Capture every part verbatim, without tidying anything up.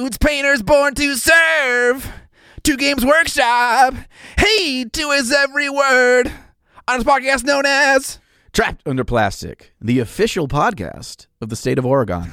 Dudes, painters, born to serve. Two Games Workshop. Hey, two is every word. On this podcast known as Trapped Under Plastic, the official podcast of the state of Oregon.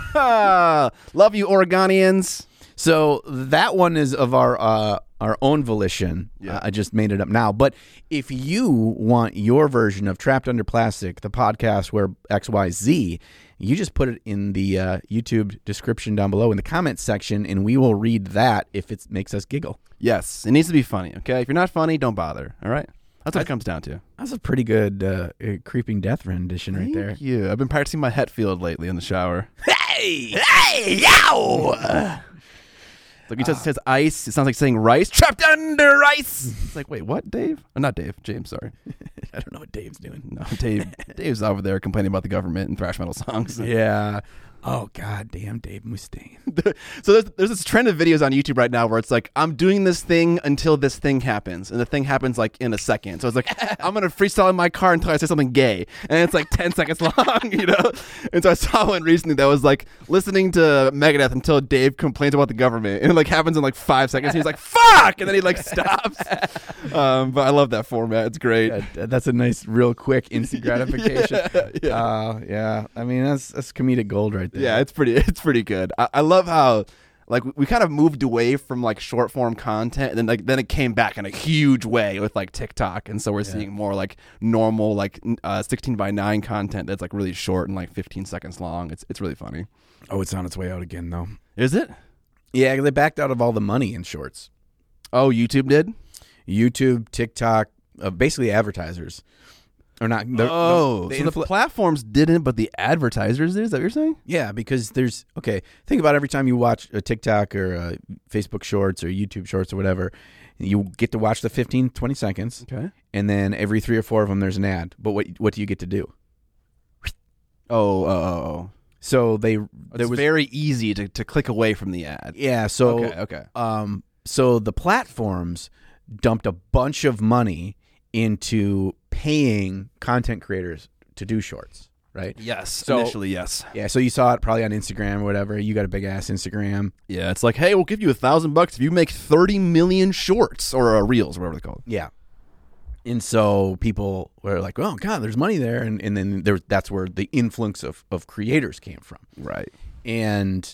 Love you, Oregonians. So that one is of our uh, our own volition. Yeah. Uh, I just made it up now. But if you want your version of Trapped Under Plastic, the podcast where X, Y, Z, you just put it in the uh, YouTube description down below in the comments section, and we will read that if it makes us giggle. Yes, it needs to be funny, okay? If you're not funny, don't bother, all right? That's what I, it comes down to. That's a pretty good uh, uh, Creeping Death rendition right Thank there. you. I've been practicing my Hetfield lately in the shower. Hey! Hey! Yow! Like, it just says ice. It sounds like saying rice. Trapped under ice. It's like, wait, what, Dave? Oh, not Dave. James, sorry. I don't know what Dave's doing. No, Dave. Dave's over there complaining about the government and thrash metal songs. Yeah. Oh, God damn Dave Mustaine. So there's, there's this trend of videos on YouTube right now where it's like, I'm doing this thing until this thing happens. And the thing happens like in a second. So it's like, I'm going to freestyle in my car until I say something gay. And it's like ten seconds long, you know? And so I saw one recently that was like listening to Megadeth until Dave complains about the government. And it like happens in like five seconds. And he's like, fuck! And then he like stops. um, but I love that format. It's great. Yeah, that's a nice, real quick, instant gratification. yeah. Yeah. Uh, yeah. I mean, that's that's comedic gold right there. Yeah, it's pretty it's pretty good. I, I love how like we kind of moved away from like short form content, and then like then it came back in a huge way with like TikTok, and so we're yeah. seeing more like normal like uh, sixteen by nine content that's like really short and like fifteen seconds long. It's it's really funny. Oh, it's on its way out again though. Is it? Yeah, they backed out of all the money in shorts. Oh, YouTube did? YouTube, TikTok, uh, basically advertisers. Or not. Oh, the, so the infl- platforms didn't, but the advertisers did? Is that what you're saying? Yeah, because there's, okay, think about every time you watch a TikTok or a Facebook Shorts or YouTube Shorts or whatever, you get to watch the fifteen, twenty seconds. Okay. And then every three or four of them, there's an ad. But what what do you get to do? Oh, oh, oh, oh. So they, It's there was very easy to, to click away from the ad. Yeah, so, okay, okay. Um, so the platforms dumped a bunch of money into paying content creators to do shorts, right? Yes, so, initially, yes. Yeah, so you saw it probably on Instagram or whatever. You got a big-ass Instagram. Yeah, it's like, hey, we'll give you a thousand bucks if you make thirty million shorts or uh, reels or whatever they're called. Yeah. And so people were like, oh, God, there's money there. And, and then there, that's where the influx of, of creators came from. Right. And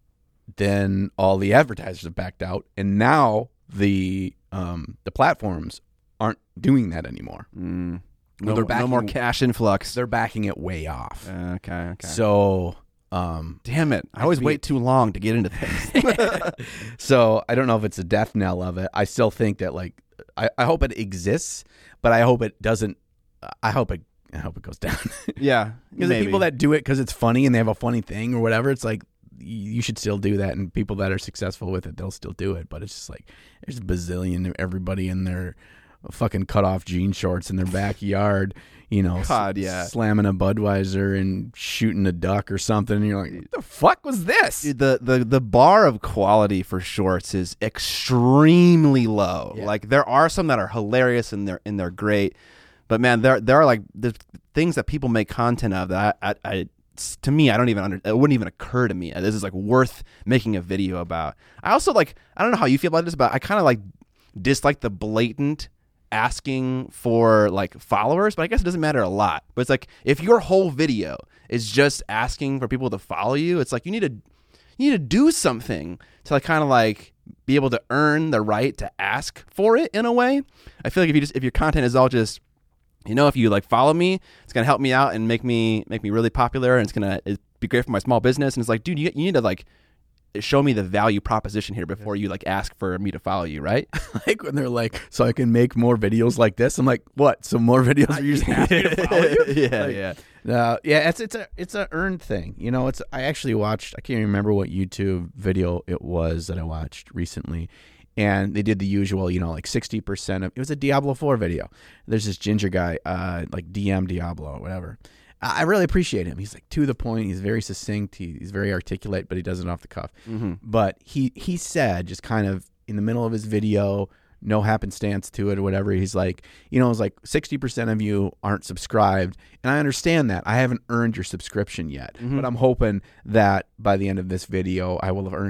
then all the advertisers have backed out. And now the um, the platforms aren't doing that anymore. Mm. Well, No, they're backing, no more cash influx. They're backing it way off. Uh, okay, okay. So, um, damn it! I always be, wait too long to get into things. So I don't know if it's a death knell of it. I still think that like I, I hope it exists, but I hope it doesn't. I hope it. I hope it goes down. Yeah, because the people that do it because it's funny and they have a funny thing or whatever, it's like you should still do that. And people that are successful with it, they'll still do it. But it's just like there's a bazillion everybody in their fucking cut off jean shorts in their backyard, you know, God, yeah. slamming a Budweiser and shooting a duck or something. And you're like, what the fuck was this? Dude, the, the, the bar of quality for shorts is extremely low. Yeah. Like there are some that are hilarious and they're and they're great, but man, there there are like there's things that people make content of that I, I, I to me I don't even under, it wouldn't even occur to me. This is like worth making a video about. I also like I don't know how you feel about this, but I kind of like dislike the blatant asking for like followers, but I guess it doesn't matter a lot. But it's like if your whole video is just asking for people to follow you, it's like you need to you need to do something to like kind of like be able to earn the right to ask for it in a way. I feel like if you just if your content is all just, you know, if you like follow me, it's gonna help me out and make me make me really popular, and it's gonna it'd be great for my small business. And it's like, dude, you you need to like show me the value proposition here before you like ask for me to follow you, right? Like when they're like, so I can make more videos like this. I'm like, what? Some more videos where you're just asking me to follow you? yeah, like, yeah. Uh, yeah, it's it's a it's a earned thing. You know, it's I actually watched. I can't even remember what YouTube video it was that I watched recently, and they did the usual. You know, like sixty percent of it was a Diablo four video. There's this ginger guy, uh, like D M Diablo or whatever. I really appreciate him. He's like to the point. He's very succinct. He, he's very articulate, but he does it off the cuff. Mm-hmm. But he he said just kind of in the middle of his video, no happenstance to it or whatever. He's like, you know, it's like sixty percent of you aren't subscribed. And I understand that. I haven't earned your subscription yet, Mm-hmm. but I'm hoping that by the end of this video, I will have earned it.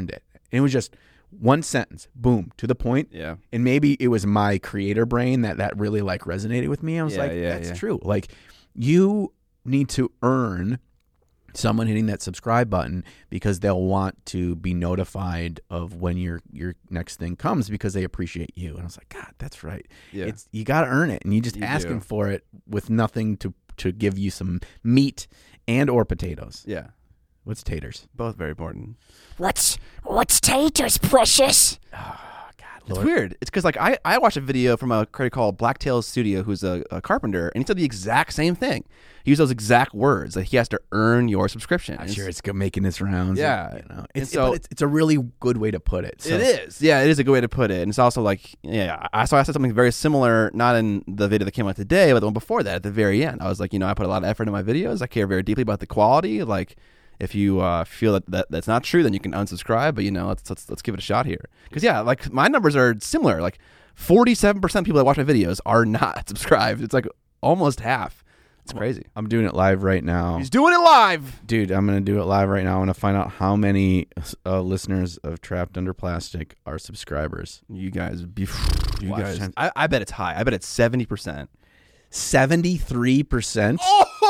And it was just one sentence, boom, to the point. Yeah. And maybe it was my creator brain that that really like resonated with me. I was Yeah, like, yeah, that's yeah. true. Like, you need to earn someone hitting that subscribe button because they'll want to be notified of when your your next thing comes because they appreciate you. And I was like, God, that's right. Yeah. It's you got to earn it, and you just You asking do. for it with nothing to to give you some meat and or potatoes. Yeah. What's taters? Both very important. What's what's taters, precious? It's weird. It's because like I, I watched a video from a creator called Blacktails Studio, who's a, a carpenter, and he said the exact same thing. He used those exact words that he has to earn your subscription. I'm And sure it's go- making its rounds. Yeah. and, you know, And it's, so- but it's it's a really good way to put it. So, It is. Yeah, it is a good way to put it. And it's also like, yeah, I so I said something very similar, not in the video that came out today, but the one before that at the very end. I was like, you know, I put a lot of effort in my videos. I care very deeply about the quality. Like, if you uh, feel that, that that's not true, then you can unsubscribe. But, you know, let's let's, let's give it a shot here. Because, yeah, like my numbers are similar. Like forty-seven percent of people that watch my videos are not subscribed. It's like almost half. It's crazy. I'm doing it live right now. He's doing it live. Dude, I'm going to do it live right now. I want to find out how many uh, listeners of Trapped Under Plastic are subscribers. You guys, be, you Watch guys. time. I, I bet it's high. I bet it's seventy percent. seventy-three percent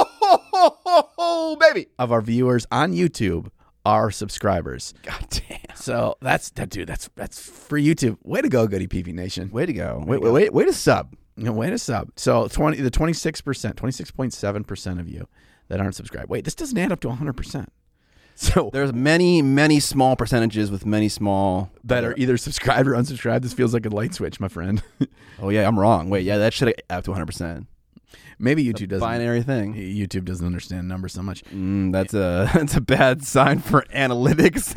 Oh, baby. of our viewers on YouTube are subscribers. God damn. So that's that, dude. That's that's for YouTube. Way to go, Goody P V Nation. Way to go. Way Wait, to go. wait, wait, way to sub. No, way to sub. So twenty, the twenty-six percent, twenty-six point seven percent of you that aren't subscribed. Wait, this doesn't add up to one hundred percent. So There's many, many small percentages with many small that are either subscribed or unsubscribed. This feels like a light switch, my friend. Oh yeah, I'm wrong. Wait, yeah, that should add up to one hundred percent. Maybe YouTube doesn't. Binary thing. YouTube doesn't understand numbers so much. Mm, that's a that's a bad sign for analytics.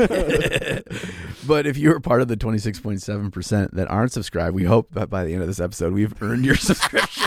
But if you're part of the twenty-six point seven percent that aren't subscribed, we hope that by the end of this episode, we've earned your subscription.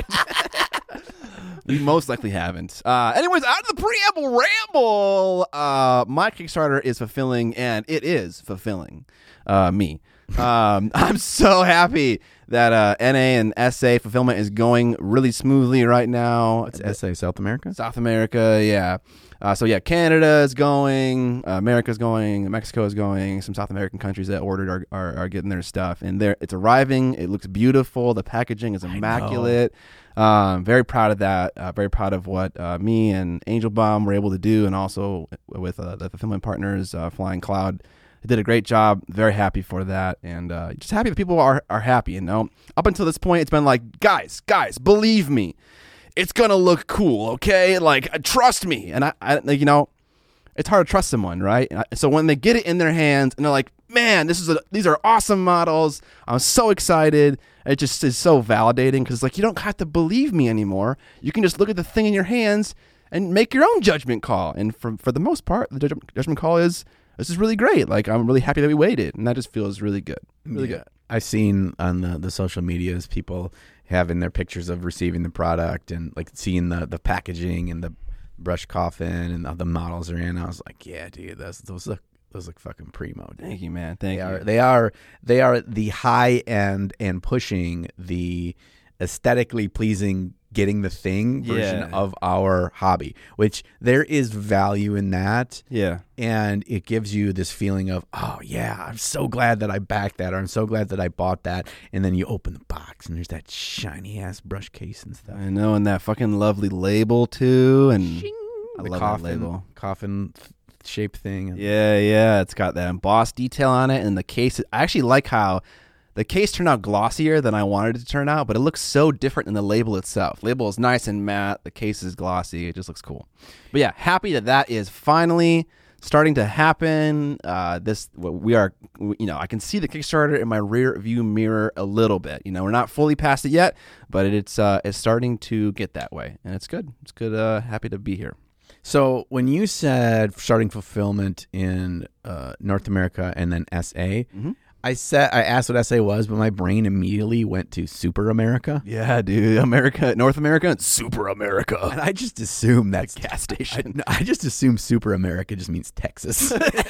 You most likely haven't. Uh, anyways, out of the preamble ramble, uh, my Kickstarter is fulfilling, and it is fulfilling uh, me. Um, I'm so happy that uh, N A and S A fulfillment is going really smoothly right now. It's S A, South America? South America, yeah. Uh, so yeah, Canada is going, uh, America's going, Mexico is going. Some South American countries that ordered are, are, are getting their stuff, and there it's arriving. It looks beautiful. The packaging is immaculate. Um, very proud of that. Uh, very proud of what uh, me and Angel Bomb were able to do, and also with uh, the fulfillment partners, uh, Flying Cloud. They did a great job. Very happy for that, and uh, just happy that people are are happy. You know, up until this point, it's been like, guys, guys, believe me, it's gonna look cool, okay? Like, trust me. And I, I like, you know, it's hard to trust someone, right? And I, so when they get it in their hands and they're like, man, this is a, these are awesome models. I'm so excited. It just is so validating because, like, you don't have to believe me anymore. You can just look at the thing in your hands and make your own judgment call. And for for the most part, the judgment, judgment call is, this is really great. Like, I'm really happy that we waited, and that just feels really good. Really Yeah. good. I've seen on the, the social medias people having their pictures of receiving the product and like seeing the, the packaging and the brush coffin and the, the models are in. I was like, yeah, dude, those those look those look fucking primo. Dude. Thank you, man. Thank They you. are they are they are the high end and pushing the aesthetically pleasing getting the thing version Yeah. of our hobby, which there is value in that. Yeah. And it gives you this feeling of, oh yeah, I'm so glad that I backed that, or I'm so glad that I bought that. And then you open the box and there's that shiny ass brush case and stuff. I know, and that fucking lovely label too, and I the love coffin, that label. coffin shaped thing. Yeah, yeah, it's got that embossed detail on it, and the case. I actually like how the case turned out glossier than I wanted it to turn out, but it looks so different than the label itself. Label is nice and matte. The case is glossy. It just looks cool. But yeah, happy that that is finally starting to happen. Uh, this we are, you know, I can see the Kickstarter in my rear view mirror a little bit. You know, we're not fully past it yet, but it's uh, it's starting to get that way, and it's good. It's good. Uh, happy to be here. So when you said starting fulfillment in uh, North America and then S A, Mm-hmm. I said I asked what S A was, but my brain immediately went to Super America. Yeah, dude. America, North America, and Super America. And I just assume that's Gas station. I, I just assume Super America just means Texas.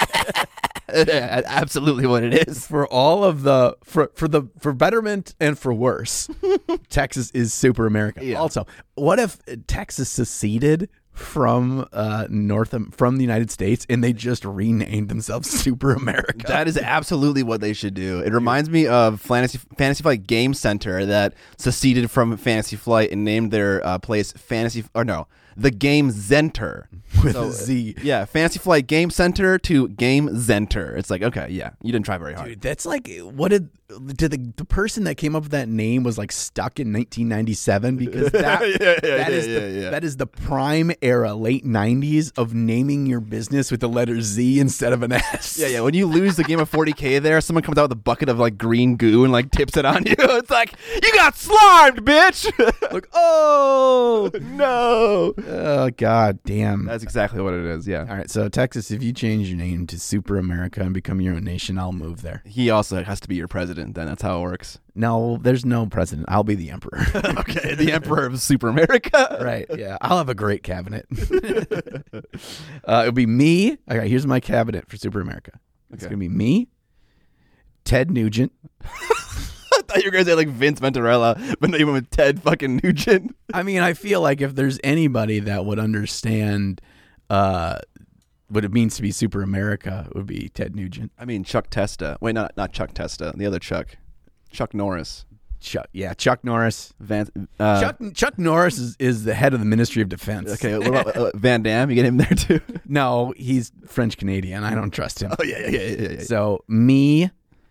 Absolutely what it is. For all of the for for the for betterment and for worse, Texas is Super America. Yeah. Also, what if Texas seceded from uh, North from the United States, and they just renamed themselves Super America. That is absolutely what they should do. It reminds me of Fantasy Fantasy Flight Game Center that seceded from Fantasy Flight and named their uh, place Fantasy or no, the Game Center with so, a Z. Yeah, Fantasy Flight Game Center to Game Center. It's like, okay, yeah, you didn't try very hard. Dude, that's like, what did did the the person that came up with that name was like stuck in nineteen ninety-seven because that yeah, yeah, that yeah, is yeah, the, yeah. that is the prime era, late nineties of naming your business with the letter Z instead of an S. Yeah, yeah. When you lose the game of forty K there, someone comes out with a bucket of like green goo and like tips it on you. It's like, you got slimed, bitch. Like, oh no. oh god damn. That's exactly what it is, yeah. All right, so Texas, if you change your name to Super America and become your own nation, I'll move there. He also has to be your president, then. That's how it works. No, there's no president. I'll be the emperor. Okay, the emperor of Super America. Right, yeah. I'll have a great cabinet. uh, it'll be me. Okay, here's my cabinet for Super America. It's Okay. going to be me, Ted Nugent. I thought you were going to say like Vince Venturella, but no, you went with Ted fucking Nugent. I mean, I feel like if there's anybody that would understand uh, what it means to be Super America, it would be Ted Nugent. I mean, Chuck Testa. Wait, not not Chuck Testa. The other Chuck. Chuck Norris. Chuck, yeah, Chuck Norris. Van, uh, Chuck Chuck Norris is, is the head of the Ministry of Defense. Okay, what about uh, Van Damme? You get him there too? No, he's French Canadian. I don't trust him. Oh, yeah, yeah, yeah, yeah, yeah. So me,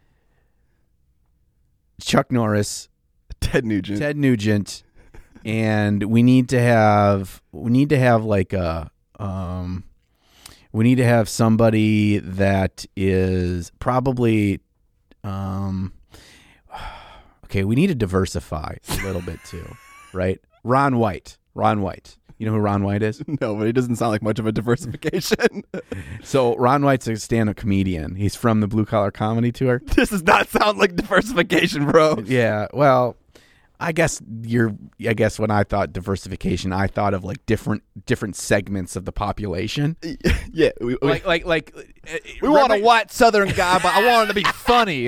Chuck Norris, Ted Nugent. Ted Nugent, and we need to have we need to have like a um we need to have somebody that is probably um okay, we need to diversify a little bit too, right? Ron White. Ron White. You know who Ron White is? No, but he doesn't sound like much of a diversification. So Ron White's a stand-up comedian. He's from the Blue Collar Comedy Tour. This does not sound like diversification, bro. Yeah, well, I guess you're. I guess when I thought diversification, I thought of like different different segments of the population. Yeah, we, we, Like like like uh, we want a white Southern guy, but I want him to be funny.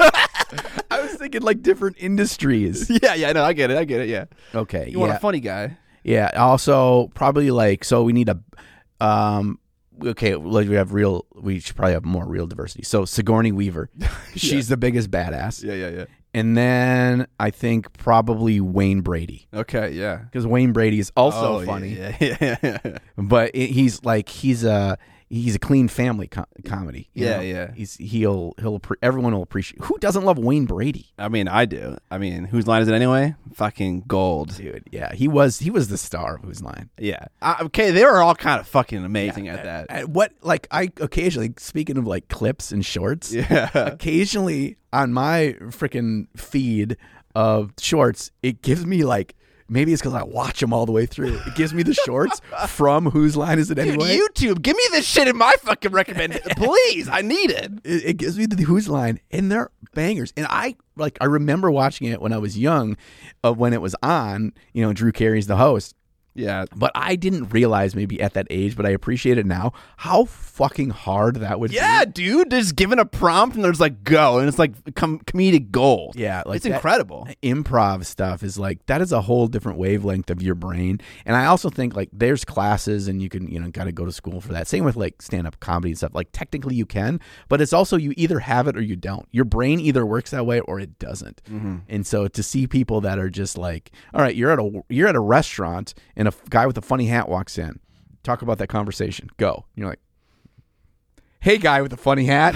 I was thinking like different industries. Yeah, yeah, no, I get it, I get it. Yeah, Okay, you yeah, want a funny guy. yeah. Also, probably like so we need a. Um, okay, like we have real. We should probably have more real diversity. So Sigourney Weaver, she's the biggest badass. Yeah, yeah, yeah. And then I think probably Wayne Brady. Okay, yeah. Because Wayne Brady is also Oh, funny, Yeah, yeah, yeah. yeah. but it, he's like he's a he's a clean family com- comedy. you Yeah, know? yeah. He's he'll he'll appre- everyone will appreciate. Who doesn't love Wayne Brady, I mean, I do. I mean, whose line is it anyway? Fucking gold. dude? Yeah, he was he was the star of Whose Line. Yeah. Uh, okay, they were all kind of fucking amazing at that. And what like I occasionally, speaking of like clips and shorts, Yeah. occasionally on my freaking feed of shorts, it gives me like. Maybe it's because I watch them all the way through. It gives me the shorts from Whose Line Is It Anyway? Dude, YouTube, give me this shit in my fucking recommendation. Please, I need it. it, it gives me the Whose Line, and they're bangers. And I like I remember watching it when I was young, of when it was on. You know, Drew Carey's the host, Yeah. but I didn't realize maybe at that age, but I appreciate it now how fucking hard that would Yeah, be. dude, just given a prompt and there's like go, and it's like com- comedic gold. Yeah, like it's that- incredible. Improv stuff is like that is a whole different wavelength of your brain. And I also think like there's classes and you can, you know, got to go to school for that. Same with like stand-up comedy and stuff. Like technically you can, but it's also you either have it or you don't. Your brain either works that way or it doesn't. And so to see people that are just like, all right, you're at a you're at a restaurant and a guy with a funny hat walks in. Talk about that conversation. Go. You're like, hey, guy with a funny hat.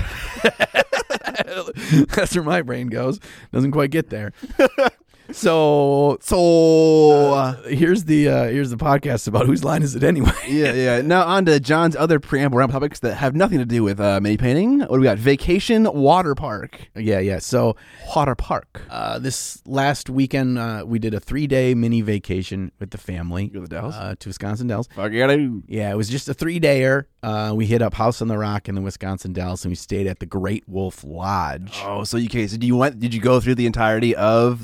That's where my brain goes. Doesn't quite get there. So, So uh, here's the uh, here's the podcast about Whose Line Is It Anyway? yeah, yeah. Now on to John's other preamble round topics that have nothing to do with uh, mini painting. What do we got? Vacation water park. Yeah, yeah. So Water park. uh, this last weekend uh, we did a three day mini vacation with the family Go to the Dells? uh, to Wisconsin Dells. Fuck yeah, dude. Yeah, it was just a three dayer. Uh, we hit up House on the Rock in the Wisconsin Dells, and we stayed at the Great Wolf Lodge. Oh, so you okay? So do you went? Did you go through the entirety of the House of the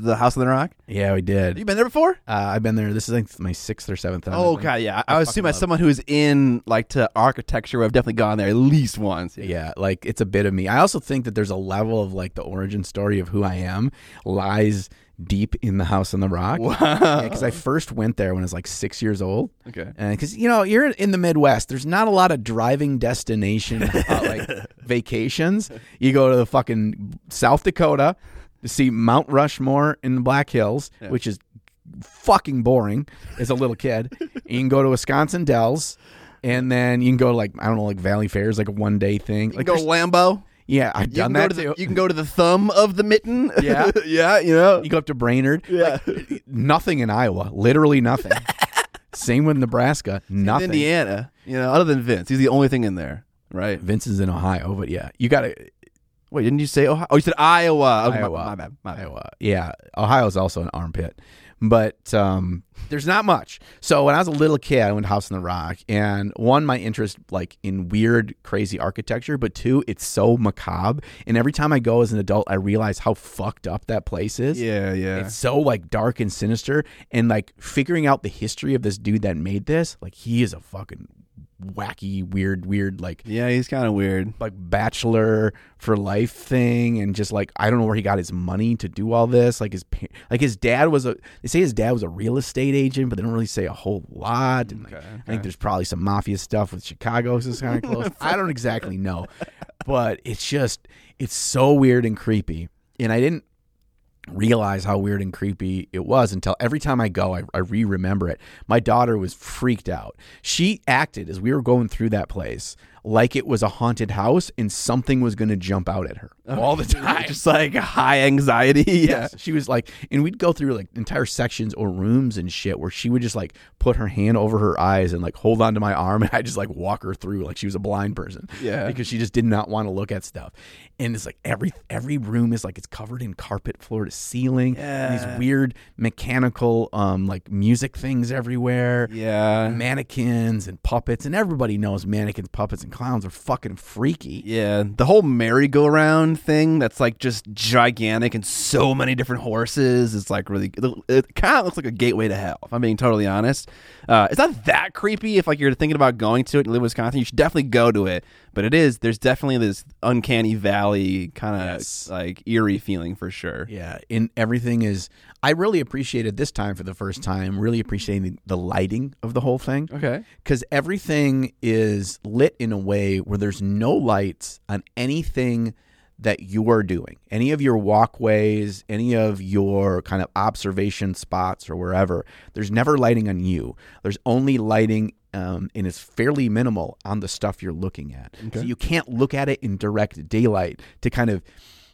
Rock? Yeah, we did. You been there before? Uh, I've been there. This is like my sixth or seventh time. Oh, I've God, been- yeah. I, I I fucking assume as love someone who's in like to architecture, I've definitely gone there at least once. Yeah, like it's a bit of me. I also think that there's a level of like the origin story of who I am lies deep in the House on the Rock. Wow. Because I first went there when I was like six years old. Okay. And because, you know, you're in the Midwest, there's not a lot of driving destination uh, like vacations. You go to the fucking South Dakota to see Mount Rushmore in the Black Hills, Yeah. which is fucking boring as a little kid. You can go to Wisconsin Dells, and then you can go to like, I don't know, like Valley Fair is like a one day thing. You Like can go there's- Lambeau. Yeah, I've You done can, go that to too. the, you can go to the thumb of the mitten. Yeah. yeah, you know. You go up to Brainerd. Yeah. Like, nothing in Iowa. Literally nothing. Same with Nebraska. Nothing. Indiana, you know, other than Vince. He's the only thing in there, right? Vince is in Ohio, but yeah, you got to Wait, didn't you say Ohio? Oh, you said Iowa. Okay, my- Iowa. My, bad. My bad. Iowa. Yeah, Ohio's also an armpit, but um, there's not much. So when I was a little kid, I went to House on the Rock, and one, my interest like in weird, crazy architecture, but two, it's so macabre. And every time I go as an adult, I realize how fucked up that place is. Yeah, yeah. It's so like dark and sinister, and like figuring out the history of this dude that made this, like he is a fucking wacky, weird, weird, like yeah, he's kind of weird. like bachelor for life thing, and just like I don't know where he got his money to do all this. Like his pa- like his dad was a they say his dad was a real estate agent, but they don't really say a whole lot. And like, Okay, I think there's probably some mafia stuff with Chicago, so it's kind of close. I don't exactly know, but it's just it's so weird and creepy, and I didn't realize how weird and creepy it was until every time I go, I, I re-remember it. My daughter was freaked out. She acted as we were going through that place like it was a haunted house and something was going to jump out at her all the time. Just like high anxiety. Yeah. Yes. She was like, and we'd go through like entire sections or rooms and shit where she would just like put her hand over her eyes and like hold onto my arm, and I just like walk her through like she was a blind person. Yeah. Because she just did not want to look at stuff. And it's like every every room is like it's covered in carpet floor to ceiling. Yeah. And these weird mechanical um like music things everywhere. Yeah. Mannequins and puppets, and everybody knows mannequins, puppets, and clowns are fucking freaky. Yeah, the whole merry-go-round thing that's like just gigantic and so many different horses is like really, it kind of looks like a gateway to hell, if I'm being totally honest. Uh, it's not that creepy if like you're thinking about going to it and live in Wisconsin. You should definitely go to it, but it is, there's definitely this uncanny valley kind of Yes. like eerie feeling for sure. Yeah, and everything is. I really appreciated this time for the first time. Really appreciating the, the lighting of the whole thing. Okay. Because everything is lit in a way where there's no lights on anything that you are doing, any of your walkways, any of your kind of observation spots or wherever. There's never lighting on you. There's only lighting, um, and it's fairly minimal on the stuff you're looking at. Okay. So you can't look at it in direct daylight to kind of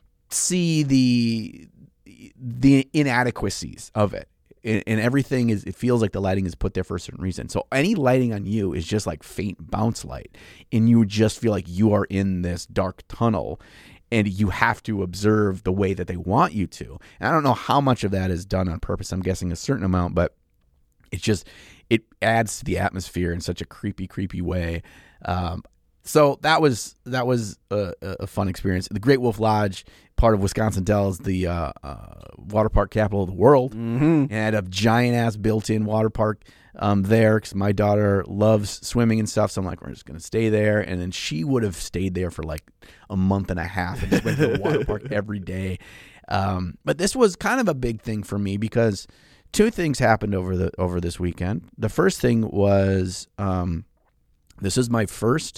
see the the inadequacies of it. And, and everything is, it feels like the lighting is put there for a certain reason. So any lighting on you is just like faint bounce light, and you just feel like you are in this dark tunnel, and you have to observe the way that they want you to. And I don't know how much of that is done on purpose. I'm guessing a certain amount, but it's just, it adds to the atmosphere in such a creepy, creepy way. Um, so that was that was a, a fun experience. The Great Wolf Lodge, part of Wisconsin Dells, the uh, uh, water park capital of the world, Mm-hmm. and had a giant ass built-in water park um, there because my daughter loves swimming and stuff. So I'm like, we're just gonna stay there, and then she would have stayed there for like a month and a half and just went to the water park every day. Um, but this was kind of a big thing for me because two things happened over the over this weekend. The first thing was um, this is my first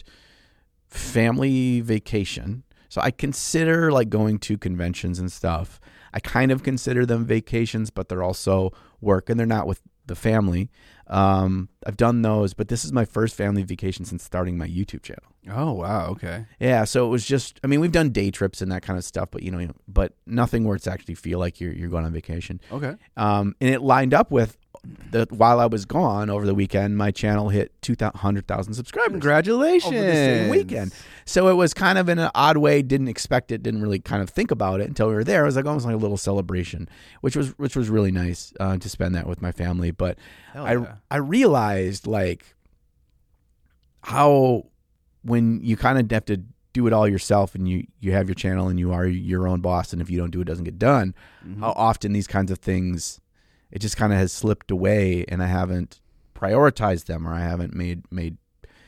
family vacation. So I consider like going to conventions and stuff. I kind of consider them vacations, but they're also work, and they're not with the family. Um, I've done those, but this is my first family vacation since starting my YouTube channel. Oh, wow. Okay. Yeah, so it was just, I mean, we've done day trips and that kind of stuff, but you know, you know but nothing where it's actually feel like you're you're going on vacation. Okay. Um, and it lined up with the while I was gone over the weekend, my channel hit two hundred thousand subscribers. Congratulations. Over the same weekend. So it was kind of in an odd way, didn't expect it, didn't really kind of think about it until we were there. It was like almost like a little celebration, which was which was really nice uh, to spend that with my family. But Hell I yeah. I realized like how when you kind of have to do it all yourself and you, you have your channel and you are your own boss, and if you don't do it, it doesn't get done, mm-hmm. how often these kinds of things, it just kind of has slipped away, and I haven't prioritized them, or I haven't made made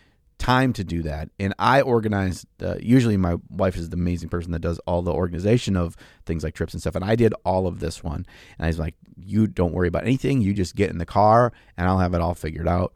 time to do that. And I organize, uh, usually my wife is the amazing person that does all the organization of things like trips and stuff, and I did all of this one. And I was like, you don't worry about anything, you just get in the car and I'll have it all figured out.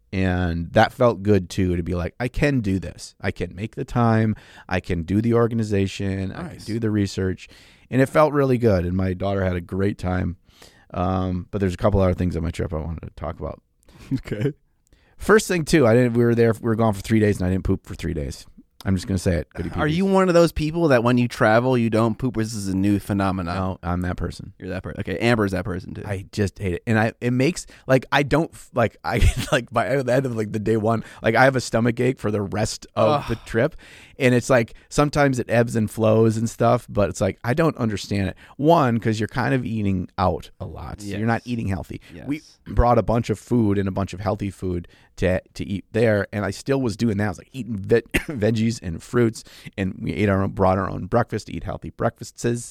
And that felt good too, to be like, I can do this. I can make the time. I can do the organization. Nice. I can do the research. And it felt really good. And my daughter had a great time. Um, but there's a couple other things on my trip I wanted to talk about. Okay. First thing too, I didn't. We were there. We were gone for three days, and I didn't poop for three days. I'm just gonna say it. Goody Are you one of those people that when you travel you don't poop? Or this is a new phenomenon? No, I'm that person. You're that person. Okay, Amber's that person too. I just hate it, and I it makes like I don't like I like by the end of like the day one, like I have a stomach ache for the rest of Ugh. the trip, and it's like sometimes it ebbs and flows and stuff, but it's like I don't understand it. One, because you're kind of eating out a lot, so yes. you're not eating healthy. Yes. We brought a bunch of food and a bunch of healthy food to to eat there, and I still was doing that. I was like eating ve- veggies and fruits, and we ate our own, brought our own breakfast to eat healthy breakfasts,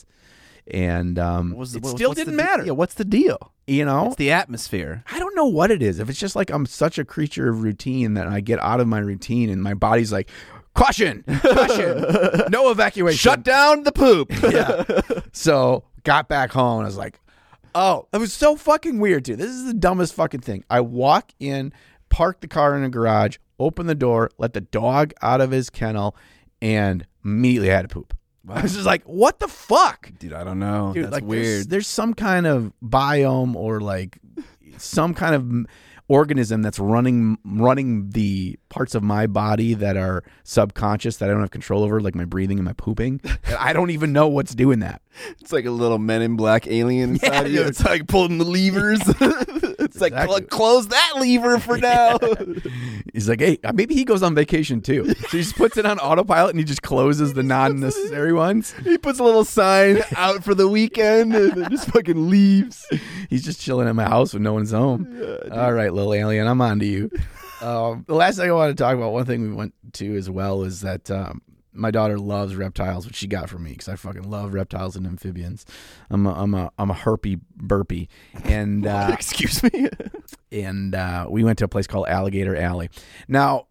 and um, what was the, it what, still what's didn't the, matter. Yeah, what's the deal? You know, it's the atmosphere. I don't know what it is. If it's just like I'm such a creature of routine that I get out of my routine, and my body's like, caution, caution, no evacuation, shut down the poop. Yeah. So got back home, and I was like, oh, it was so fucking weird too. This is the dumbest fucking thing. I walk in, park the car in a garage, open the door, let the dog out of his kennel, and immediately had to poop. Wow. I was just like, what the fuck? Dude, I don't know. Dude, That's like, weird. There's, there's some kind of biome or like some kind of organism that's running running the parts of my body that are subconscious that I don't have control over, like my breathing and my pooping. And I don't even know what's doing that. It's like a little Men in Black alien inside Yeah, of you. dude. It's like pulling the levers. It's Exactly. like, cl- close that lever for now. He's like, hey, maybe he goes on vacation too. So he just puts it on autopilot and he just closes the non-necessary ones. He puts a little sign out for the weekend and then just fucking leaves. He's just chilling at my house when no one's home. Yeah, All right, little alien, I'm on to you. Um, the last thing I want to talk about, one thing we went to as well, is that um, my daughter loves reptiles, which she got from me because I fucking love reptiles and amphibians. I'm a, I'm a, I'm a herpy burpy. And uh, excuse me. and uh, we went to a place called Alligator Alley. Now,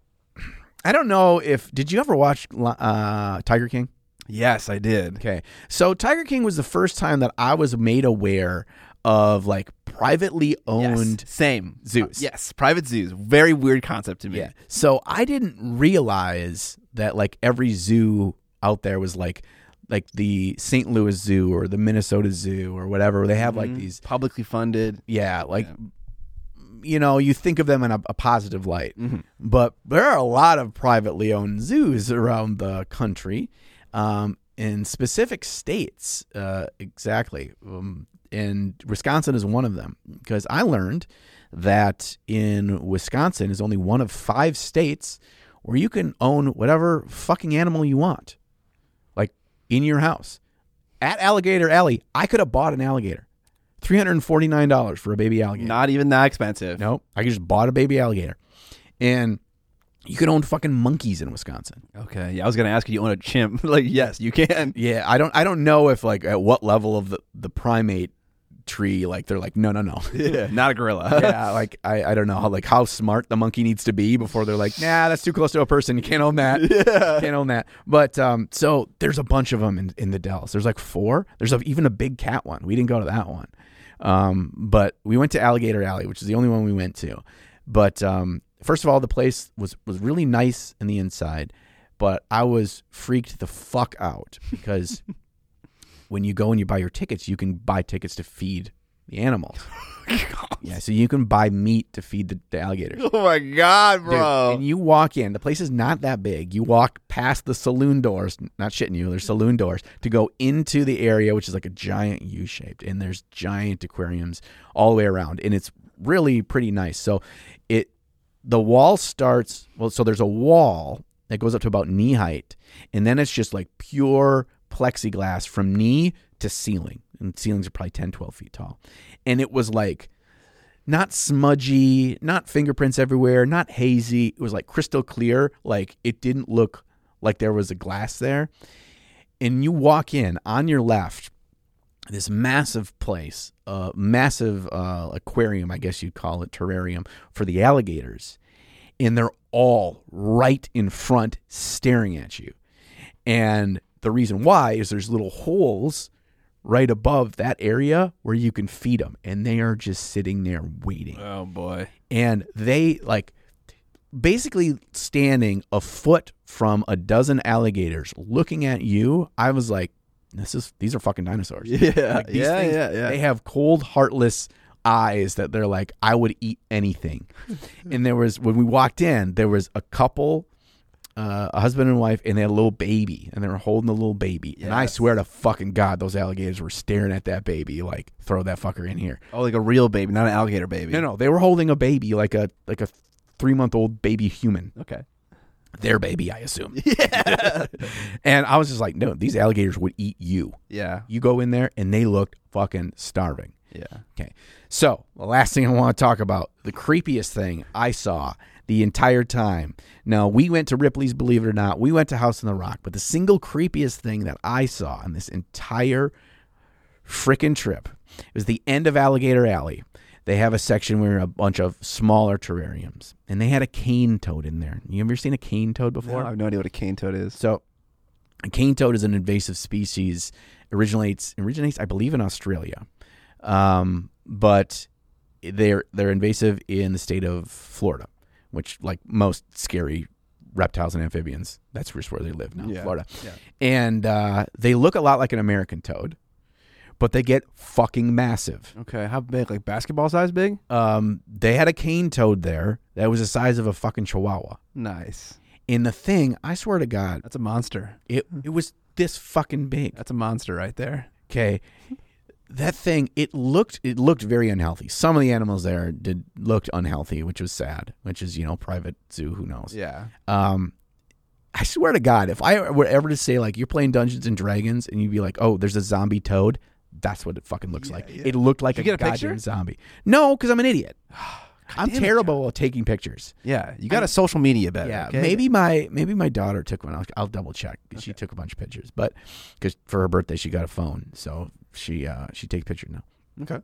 I don't know if did you ever watch uh, Tiger King? Yes, I did. Okay, so Tiger King was the first time that I was made aware of like privately owned yes. Same zoos. Uh, yes, private zoos. Very weird concept to me. Yeah. So I didn't realize that like every zoo out there was like like the Saint Louis Zoo or the Minnesota Zoo or whatever. They have mm-hmm. like these publicly funded. Yeah, like yeah. you know, you think of them in a, a positive light. Mm-hmm. But there are a lot of privately owned zoos around the country, um, in specific states. Uh, exactly. Um, and Wisconsin is one of them, because I learned that in Wisconsin is only one of five states where you can own whatever fucking animal you want, like in your house. At Alligator Alley, I could have bought an alligator. three hundred forty-nine dollars for a baby alligator. Not even that expensive. Nope. I just bought a baby alligator. And you can own fucking monkeys in Wisconsin. Okay. Yeah, I was going to ask you, you own a chimp? Like, yes, you can. Yeah, I don't I don't know if like at what level of the, the primate tree, like they're like, no, no, no. Yeah, not a gorilla. Yeah, like I, I don't know how like how smart the monkey needs to be before they're like, nah, that's too close to a person. You can't own that. Yeah. Can't own that. But um, so there's a bunch of them in, in the Dells. There's like four. There's a, even a big cat one. We didn't go to that one. Um, but we went to Alligator Alley, which is the only one we went to. But um, first of all, the place was, was really nice in the inside, but I was freaked the fuck out because when you go and you buy your tickets, you can buy tickets to feed the animals. Yeah, so you can buy meat to feed the, the alligators. Oh my God, bro. Dude, and you walk in, the place is not that big. You walk past the saloon doors, not shitting you, there's saloon doors to go into the area, which is like a giant U-shaped, and there's giant aquariums all the way around, and it's really pretty nice. So it the wall starts, well, so there's a wall that goes up to about knee height, and then it's just like pure plexiglass from knee to ceiling, and ceilings are probably ten, twelve feet tall. And it was like not smudgy, not fingerprints everywhere, not hazy. It was like crystal clear. Like it didn't look like there was a glass there. And you walk in, on your left, this massive place, uh, massive uh, aquarium, I guess you'd call it, terrarium, for the alligators. And they're all right in front staring at you. And the reason why is there's little holes right above that area where you can feed them. And they are just sitting there waiting. Oh, boy. And they, like, basically standing a foot from a dozen alligators looking at you. I was like, this is these are fucking dinosaurs. Yeah, like these yeah, things, yeah, yeah. They have cold, heartless eyes that they're like, I would eat anything. And there was, when we walked in, there was a couple, uh, a husband and wife, and they had a little baby, and they were holding the little baby. Yes. And I swear to fucking God, those alligators were staring at that baby like, throw that fucker in here. Oh, like a real baby, not an alligator baby. No, no, they were holding a baby, like a like a three-month-old baby human. Okay. Their baby, I assume. Yeah. And I was just like, no, these alligators would eat you. Yeah. You go in there, and they looked fucking starving. Yeah. Okay. So the last thing I want to talk about, the creepiest thing I saw the entire time. Now, we went to Ripley's, believe it or not. We went to House on the Rock. But the single creepiest thing that I saw on this entire frickin' trip was the end of Alligator Alley. They have a section where a bunch of smaller terrariums. And they had a cane toad in there. You ever seen a cane toad before? No, I have no idea what a cane toad is. So a cane toad is an invasive species. Originates, originates I believe, in Australia. Um, but they're they're invasive in the state of Florida, which, like most scary reptiles and amphibians, that's just where they live now, yeah. Florida. Yeah. And uh, they look a lot like an American toad, but they get fucking massive. Okay, how big? Like basketball size big? Um, they had a cane toad there that was the size of a fucking chihuahua. Nice. And the thing, I swear to God, That's a monster. it it was this fucking big. That's a monster right there. Okay. That thing, it looked it looked very unhealthy. Some of the animals there did looked unhealthy, which was sad, which is, you know, private zoo, who knows. Yeah. Um, I swear to God, if I were ever to say, like, you're playing Dungeons and Dragons and you'd be like, oh, there's a zombie toad, that's what it fucking looks Yeah, like. yeah. It looked like Did a, you get a goddamn picture? zombie. No, because I'm an idiot. I'm damn it, terrible at taking pictures. Yeah, you got to social media better. Yeah, okay? maybe my maybe my daughter took one. I'll, I'll double check. She took a bunch of pictures, but because for her birthday she got a phone, so she uh, she takes pictures now. Okay.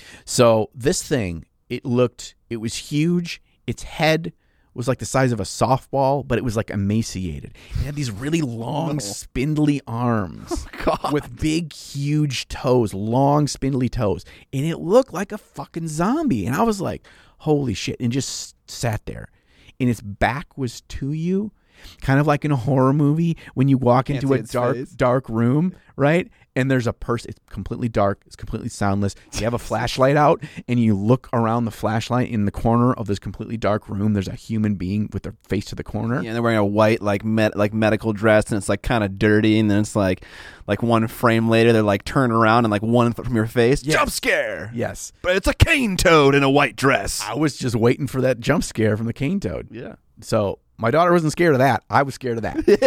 So this thing, it looked, it was huge. Its head was like the size of a softball, but it was like emaciated. It had these really long, No. spindly arms God. with big, huge toes, long, spindly toes, and it looked like a fucking zombie. And I was like, holy shit, and just sat there. And its back was to you, kind of like in a horror movie when you walk Can't into see a its dark, face. dark room, right? And there's a person, it's completely dark, it's completely soundless. You have a flashlight out, and you look around the flashlight in the corner of this completely dark room. There's a human being with their face to the corner. Yeah, and they're wearing a white like med- like medical dress, and it's like kind of dirty, and then it's like like one frame later they're like turn around and like one from your face. Yes. Jump scare. Yes. But it's a cane toad in a white dress. I was just waiting for that jump scare from the cane toad. Yeah. So my daughter wasn't scared of that. I was scared of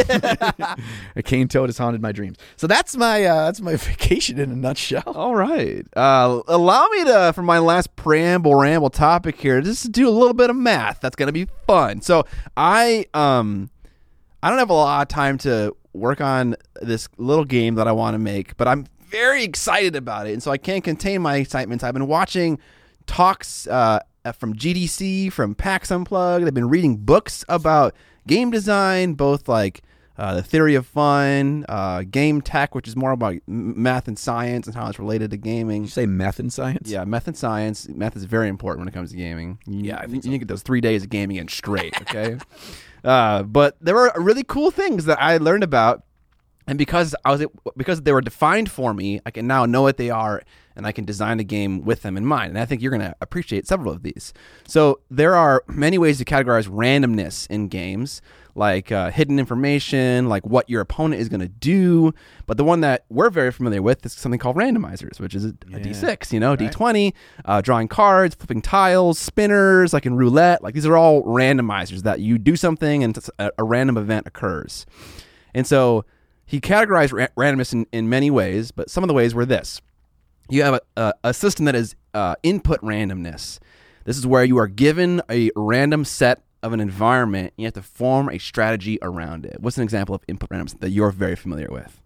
that. A cane toad has haunted my dreams. So that's my uh, that's my vacation in a nutshell. All right. Uh, allow me to, for my last preamble ramble topic here, just to do a little bit of math. That's going to be fun. So I um I don't have a lot of time to work on this little game that I want to make, but I'm very excited about it, and so I can't contain my excitement. I've been watching talks uh, from G D C, from PAX Unplugged. I've been reading books about game design, both like uh, the theory of fun, uh, game tech, which is more about m- math and science and how it's related to gaming. Did you say meth and science? Yeah, math and science. Math is very important when it comes to gaming. You, Yeah, I think you, so. you need to get those three days of gaming in straight, okay? uh, but there were really cool things that I learned about, and because I was because they were defined for me, I can now know what they are, and I can design a game with them in mind. And I think you're going to appreciate several of these. So there are many ways to categorize randomness in games, like uh, hidden information, like what your opponent is going to do. But the one that we're very familiar with is something called randomizers, which is a, a Yeah. D six, you know, Right. D twenty, uh, drawing cards, flipping tiles, spinners, like in roulette. Like these are all randomizers that you do something and it's a, a random event occurs. And so he categorized ra- randomness in, in many ways, but some of the ways were this. You have a, a, a system that is uh, input randomness. This is where you are given a random set of an environment. You have to form a strategy around it. What's an example of input randomness that you're very familiar with?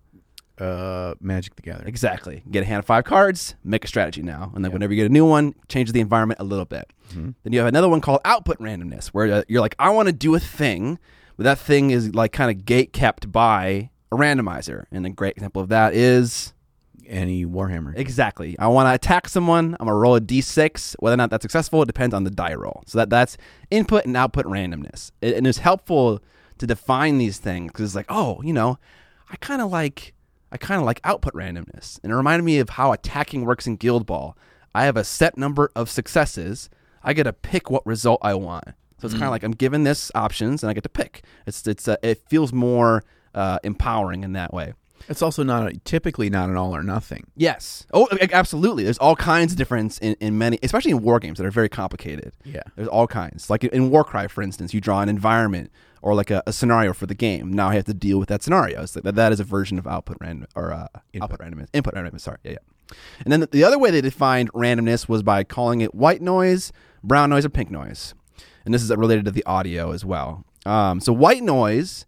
Uh, Magic the Gathering. Exactly. Get a hand of five cards, make a strategy now. And then Yep. whenever you get a new one, change the environment a little bit. Mhm. Then you have another one called output randomness, where uh, you're like, I want to do a thing, but that thing is like kind of gate kept by a randomizer. And a great example of that is... Any Warhammer. Exactly. I want to attack someone. I'm going to roll a d six. Whether or not that's successful, it depends on the die roll. So that, that's input and output randomness. It, and it's helpful to define these things because it's like, oh, you know, I kind of like I kind of like output randomness. And it reminded me of how attacking works in Guild Ball. I have a set number of successes. I get to pick what result I want. So it's mm. kind of like I'm given this options and I get to pick. It's it's uh, it feels more uh, empowering in that way. It's also not a, typically not an all or nothing. Yes. Oh, absolutely. There's all kinds of difference in, in many, especially in war games that are very complicated. Yeah. There's all kinds. Like in Warcry, for instance, you draw an environment or like a, a scenario for the game. Now I have to deal with that scenario. So that, that is a version of output random or uh, output randomness. Input randomness. Sorry. Yeah, yeah. And then the, the other way they defined randomness was by calling it white noise, brown noise, or pink noise. And this is related to the audio as well. Um, so white noise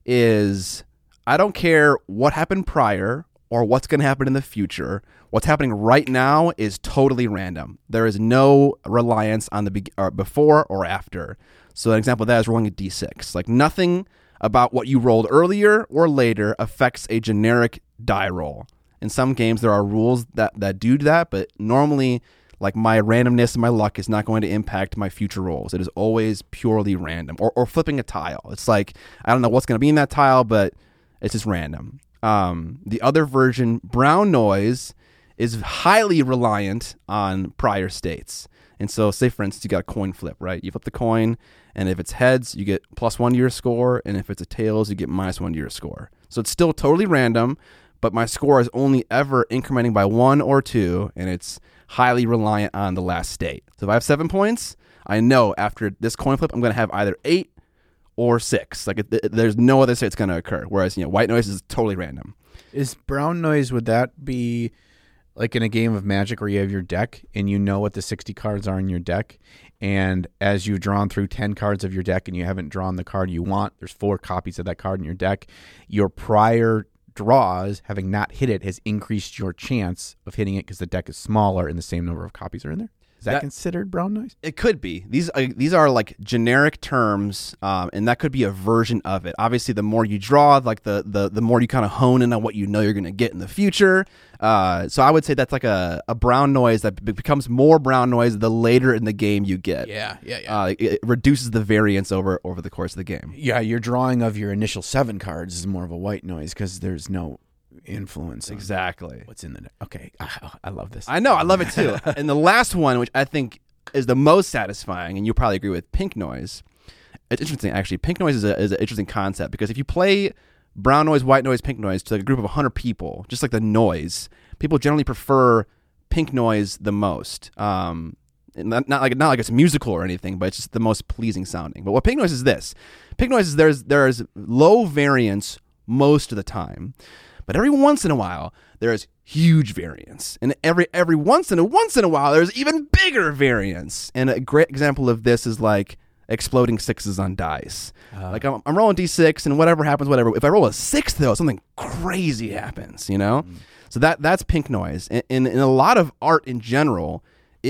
is... I don't care what happened prior or what's going to happen in the future. What's happening right now is totally random. There is no reliance on the be- or before or after. So an example of that is rolling a d six. Like nothing about what you rolled earlier or later affects a generic die roll. In some games, there are rules that, that do that, but normally, like my randomness and my luck is not going to impact my future rolls. It is always purely random. Or, or flipping a tile. It's like, I don't know what's going to be in that tile, but it's just random. Um, the other version, brown noise, is highly reliant on prior states. And so, say for instance, you got a coin flip, right? You flip the coin, and if it's heads, you get plus one to your score, and if it's a tails, you get minus one to your score. So it's still totally random, but my score is only ever incrementing by one or two, and it's highly reliant on the last state. So if I have seven points, I know after this coin flip, I'm going to have either eight or six. Like it, it, there's no other state it's going to occur. Whereas, you know, white noise is totally random. Is brown noise, would that be like in a game of Magic where you have your deck and you know what the sixty cards are in your deck, and as you've drawn through ten cards of your deck and you haven't drawn the card you want, there's four copies of that card in your deck, your prior draws, having not hit it, has increased your chance of hitting it because the deck is smaller and the same number of copies are in there? Is that, that considered brown noise? It could be. These uh, these are like generic terms, um, and that could be a version of it. Obviously, the more you draw, like the the, the more you kind of hone in on what you know you're going to get in the future. Uh, so I would say that's like a, a brown noise that be- becomes more brown noise the later in the game you get. Yeah, yeah, yeah. Uh, it, it reduces the variance over over the course of the game. Yeah, your drawing of your initial seven cards is more of a white noise because there's no influence. Exactly. What's in the deck. Okay, I, I love this. I know, I love it too. And the last one, which I think is the most satisfying, and you'll probably agree with, pink noise. It's interesting, actually. Pink noise is, a, is an interesting concept because if you play brown noise, white noise, pink noise to like a group of one hundred people, just like the noise, people generally prefer pink noise the most. Um, not, not like not like it's musical or anything, but it's just the most pleasing sounding. But what pink noise is this? Pink noise is there's there's low variance most of the time. But every once in a while, there is huge variance. And every every once in a once in a while, there's even bigger variance. And a great example of this is like exploding sixes on dice. Uh, like I'm, I'm rolling d six, and whatever happens, whatever. If I roll a six, though, something crazy happens, you know? Mm. So that that's pink noise. And, and, and a lot of art in general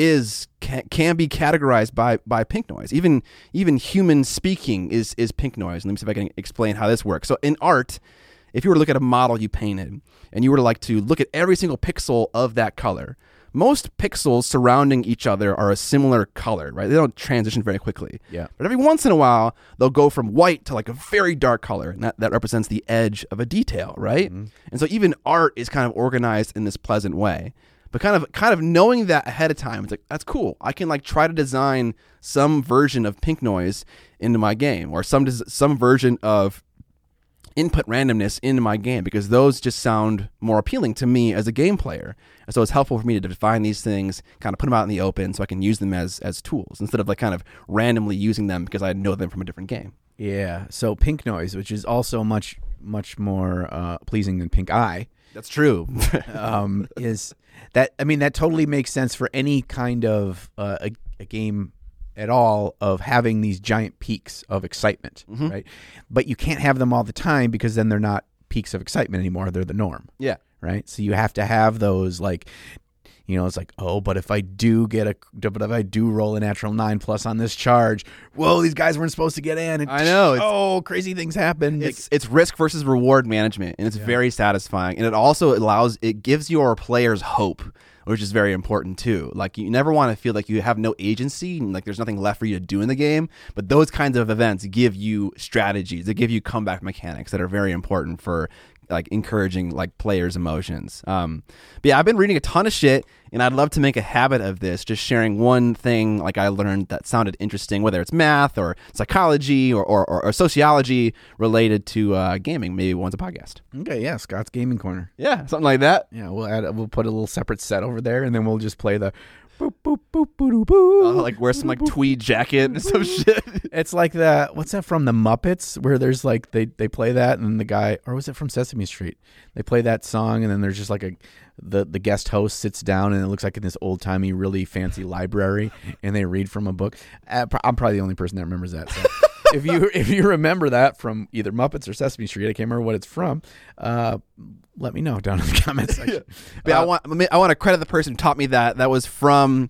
is can, can be categorized by by pink noise. Even even human speaking is is pink noise. And let me see if I can explain how this works. So in art, if you were to look at a model you painted and you were to like to look at every single pixel of that color, most pixels surrounding each other are a similar color, right? They don't transition very quickly. Yeah. But every once in a while, they'll go from white to like a very dark color, and that, that represents the edge of a detail, right? Mm-hmm. And so even art is kind of organized in this pleasant way. But kind of kind of knowing that ahead of time, it's like, that's cool. I can like try to design some version of pink noise into my game, or some des- some version of input randomness into my game, because those just sound more appealing to me as a game player. And so it's helpful for me to define these things, kind of put them out in the open so I can use them as as tools instead of like kind of randomly using them because I know them from a different game. Yeah. So pink noise, which is also much, much more uh, pleasing than pink eye. That's true. um, is that, I mean, that totally makes sense for any kind of uh, a, a game at all of having these giant peaks of excitement, Mhm. right? But you can't have them all the time because then they're not peaks of excitement anymore. They're the norm, Yeah. right? So you have to have those like, you know, it's like, oh, but if I do get a, but if I do roll a natural nine plus on this charge, whoa, these guys weren't supposed to get in. And, I know, it's- oh, crazy things happen. It's it's risk versus reward management, and it's Yeah. very satisfying. And it also allows it gives your players hope, which is very important too. Like you never want to feel like you have no agency and like there's nothing left for you to do in the game. But those kinds of events give you strategies. They give you comeback mechanics that are very important for like encouraging like players' emotions. Um, but yeah, I've been reading a ton of shit, and I'd love to make a habit of this, just sharing one thing like I learned that sounded interesting, whether it's math or psychology or or, or, or sociology related to uh, gaming. Maybe once a podcast. okay, yeah, Scott's Gaming Corner. Yeah, something like that. Yeah, we'll add, we'll put a little separate set over there, and then we'll just play the boop boop boop boo boo. Uh, like wear some like tweed jacket and some shit. It's like the what's that from the Muppets where there's like they, they play that and then the guy, or was it from Sesame Street? They play that song and then there's just like a the the guest host sits down and it looks like in this old timey really fancy library and they read from a book. Uh, I'm probably the only person that remembers that. So. If you if you remember that from either Muppets or Sesame Street, I can't remember what it's from. Uh, let me know down in the comments section. But yeah, Uh, I want I want to credit the person who taught me that. That was from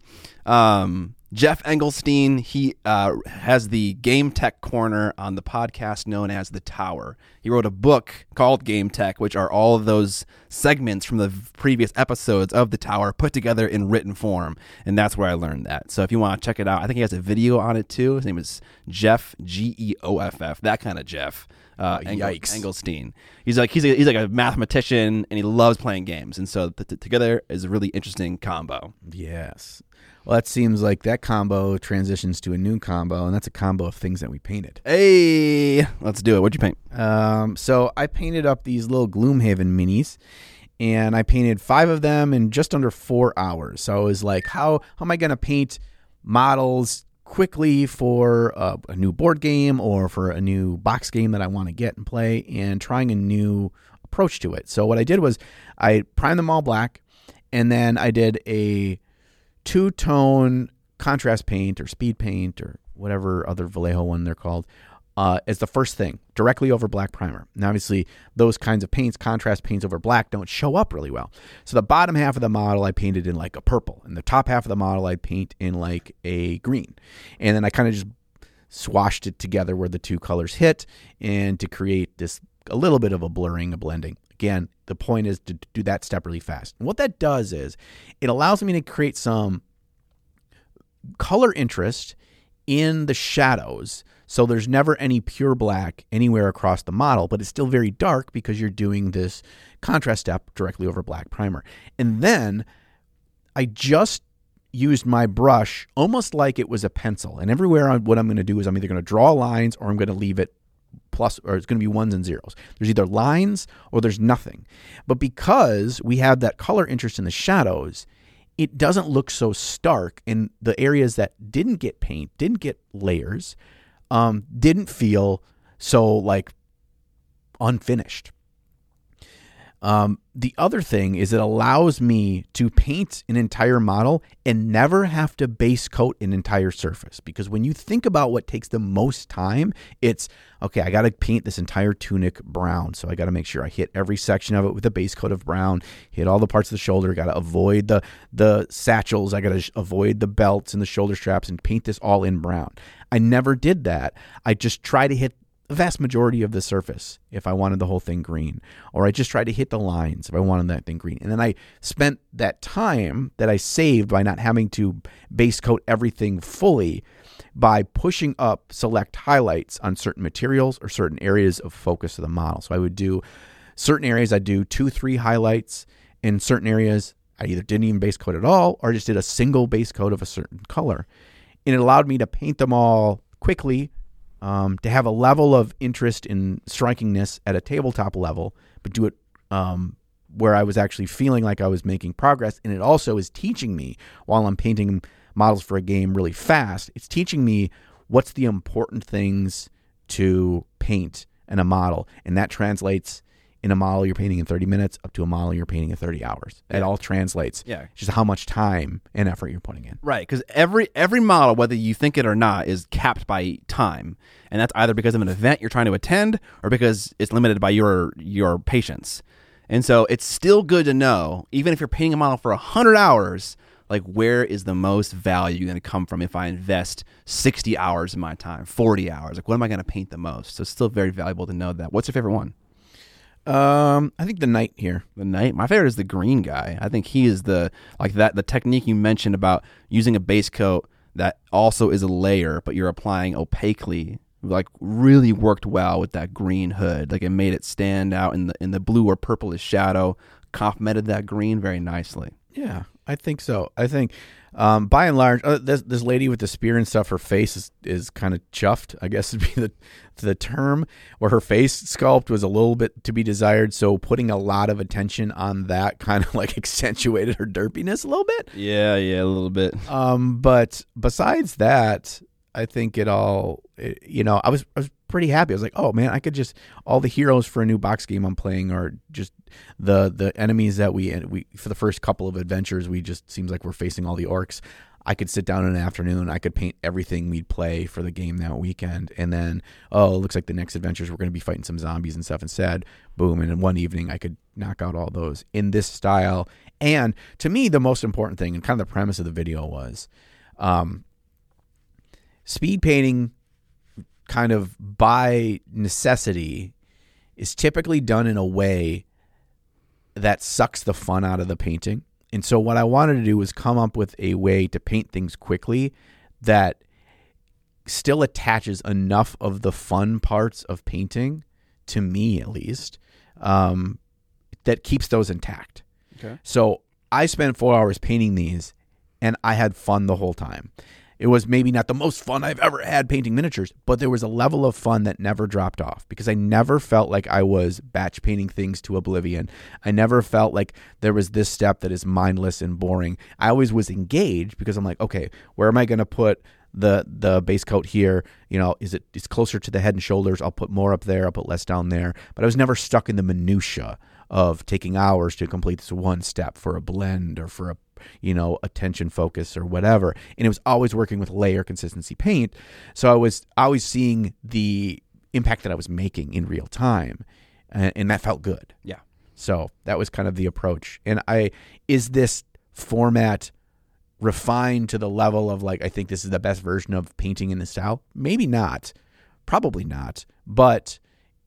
um, Jeff Engelstein. He uh, has the Game Tech Corner on the podcast known as The Tower. He wrote a book called Game Tech, which are all of those segments from the previous episodes of The Tower put together in written form. And that's where I learned that. So if you want to check it out, I think he has a video on it too. His name is Jeff, G E O F F, that kind of Jeff. Uh, Engel- Yikes. Engelstein. He's like he's a, he's like a mathematician and he loves playing games, and so th- th- together is a really interesting combo. Yes. Well, that seems like that combo transitions to a new combo, and that's a combo of things that we painted. Hey, let's do it. What'd you paint? Um, so I painted up these little Gloomhaven minis, and I painted five of them in just under four hours. So I was like, how, how am I going to paint models quickly for a, a new board game or for a new box game that I want to get and play, and trying a new approach to it. So what I did was I primed them all black, and then I did a two-tone contrast paint or speed paint or whatever other Vallejo one they're called uh, as the first thing, directly over black primer. Now, obviously, those kinds of paints, contrast paints over black, don't show up really well. So the bottom half of the model I painted in like a purple, and the top half of the model I paint in like a green. And then I kind of just swashed it together where the two colors hit, and to create this a little bit of a blurring, a blending. Again, the point is to do that step really fast. And what that does is it allows me to create some color interest in the shadows. So there's never any pure black anywhere across the model, but it's still very dark because you're doing this contrast step directly over black primer. And then I just used my brush almost like it was a pencil. And everywhere on what I'm going to do is I'm either going to draw lines or I'm going to leave it plus, or it's going to be ones and zeros. There's either lines or there's nothing. But because we have that color interest in the shadows, it doesn't look so stark. And the areas that didn't get paint, didn't get layers, um, didn't feel so like unfinished. Um, the other thing is it allows me to paint an entire model and never have to base coat an entire surface. Because when you think about what takes the most time, it's, okay, I got to paint this entire tunic brown. So I got to make sure I hit every section of it with a base coat of brown, hit all the parts of the shoulder, got to avoid the, the satchels, I got to sh- avoid the belts and the shoulder straps and paint this all in brown. I never did that. I just try to hit the vast majority of the surface if I wanted the whole thing green, or I just tried to hit the lines if I wanted that thing green. And then I spent that time that I saved by not having to base coat everything fully by pushing up select highlights on certain materials or certain areas of focus of the model. So I would do certain areas, I'd do two, three highlights. In certain areas, I either didn't even base coat at all or just did a single base coat of a certain color. And it allowed me to paint them all quickly, Um, to have a level of interest in strikingness at a tabletop level, but do it um, where I was actually feeling like I was making progress. And it also is teaching me, while I'm painting models for a game really fast, it's teaching me what's the important things to paint in a model. And that translates in a model you're painting in thirty minutes up to a model you're painting in thirty hours. It Yeah. all translates. Yeah. It's just how much time and effort you're putting in. Right, because every every model, whether you think it or not, is capped by time, and that's either because of an event you're trying to attend or because it's limited by your your patience. And so it's still good to know, even if you're painting a model for one hundred hours, like where is the most value going to come from if I invest sixty hours of my time, forty hours? Like what am I going to paint the most? So it's still very valuable to know that. What's your favorite one? Um, I think the knight here. The knight. My favorite is the green guy. I think he is the like that the technique you mentioned about using a base coat that also is a layer, but you're applying opaquely. Like really worked well with that green hood. Like it made it stand out in the in the blue or purplish shadow. Complemented that green very nicely. Yeah, I think so. I think, um, by and large, uh, this this lady with the spear and stuff, her face is, is kind of chuffed, I guess would be the the term, where her face sculpt was a little bit to be desired. So putting a lot of attention on that kind of like accentuated her derpiness a little bit. Yeah, yeah, a little bit. Um, but besides that, I think it all, it, you know, I was I was pretty happy. I was like, oh man, I could just all the heroes for a new box game I'm playing, or just the the enemies that we we for the first couple of adventures, we just seems like we're facing all the orcs. I could sit down in an afternoon. I could paint everything we'd play for the game that weekend, and then oh, it looks like the next adventures we're going to be fighting some zombies and stuff instead. Boom, and in one evening I could knock out all those in this style. And to me, the most important thing and kind of the premise of the video was. Um, Speed painting, kind of by necessity, is typically done in a way that sucks the fun out of the painting. And so what I wanted to do was come up with a way to paint things quickly that still attaches enough of the fun parts of painting, to me at least, um, that keeps those intact. Okay. So I spent four hours painting these, and I had fun the whole time. It was maybe not the most fun I've ever had painting miniatures, but there was a level of fun that never dropped off because I never felt like I was batch painting things to oblivion. I never felt like there was this step that is mindless and boring. I always was engaged because I'm like, okay, where am I going to put the the base coat here? You know, is it it's closer to the head and shoulders? I'll put more up there. I'll put less down there. But I was never stuck in the minutia of taking hours to complete this one step for a blend or for a you know, attention focus or whatever. And it was always working with layer consistency paint. So I was always seeing the impact that I was making in real time. And, and that felt good. Yeah. So that was kind of the approach. And I, is this format refined to the level of like, I think this is the best version of painting in this style? Maybe not. Probably not. But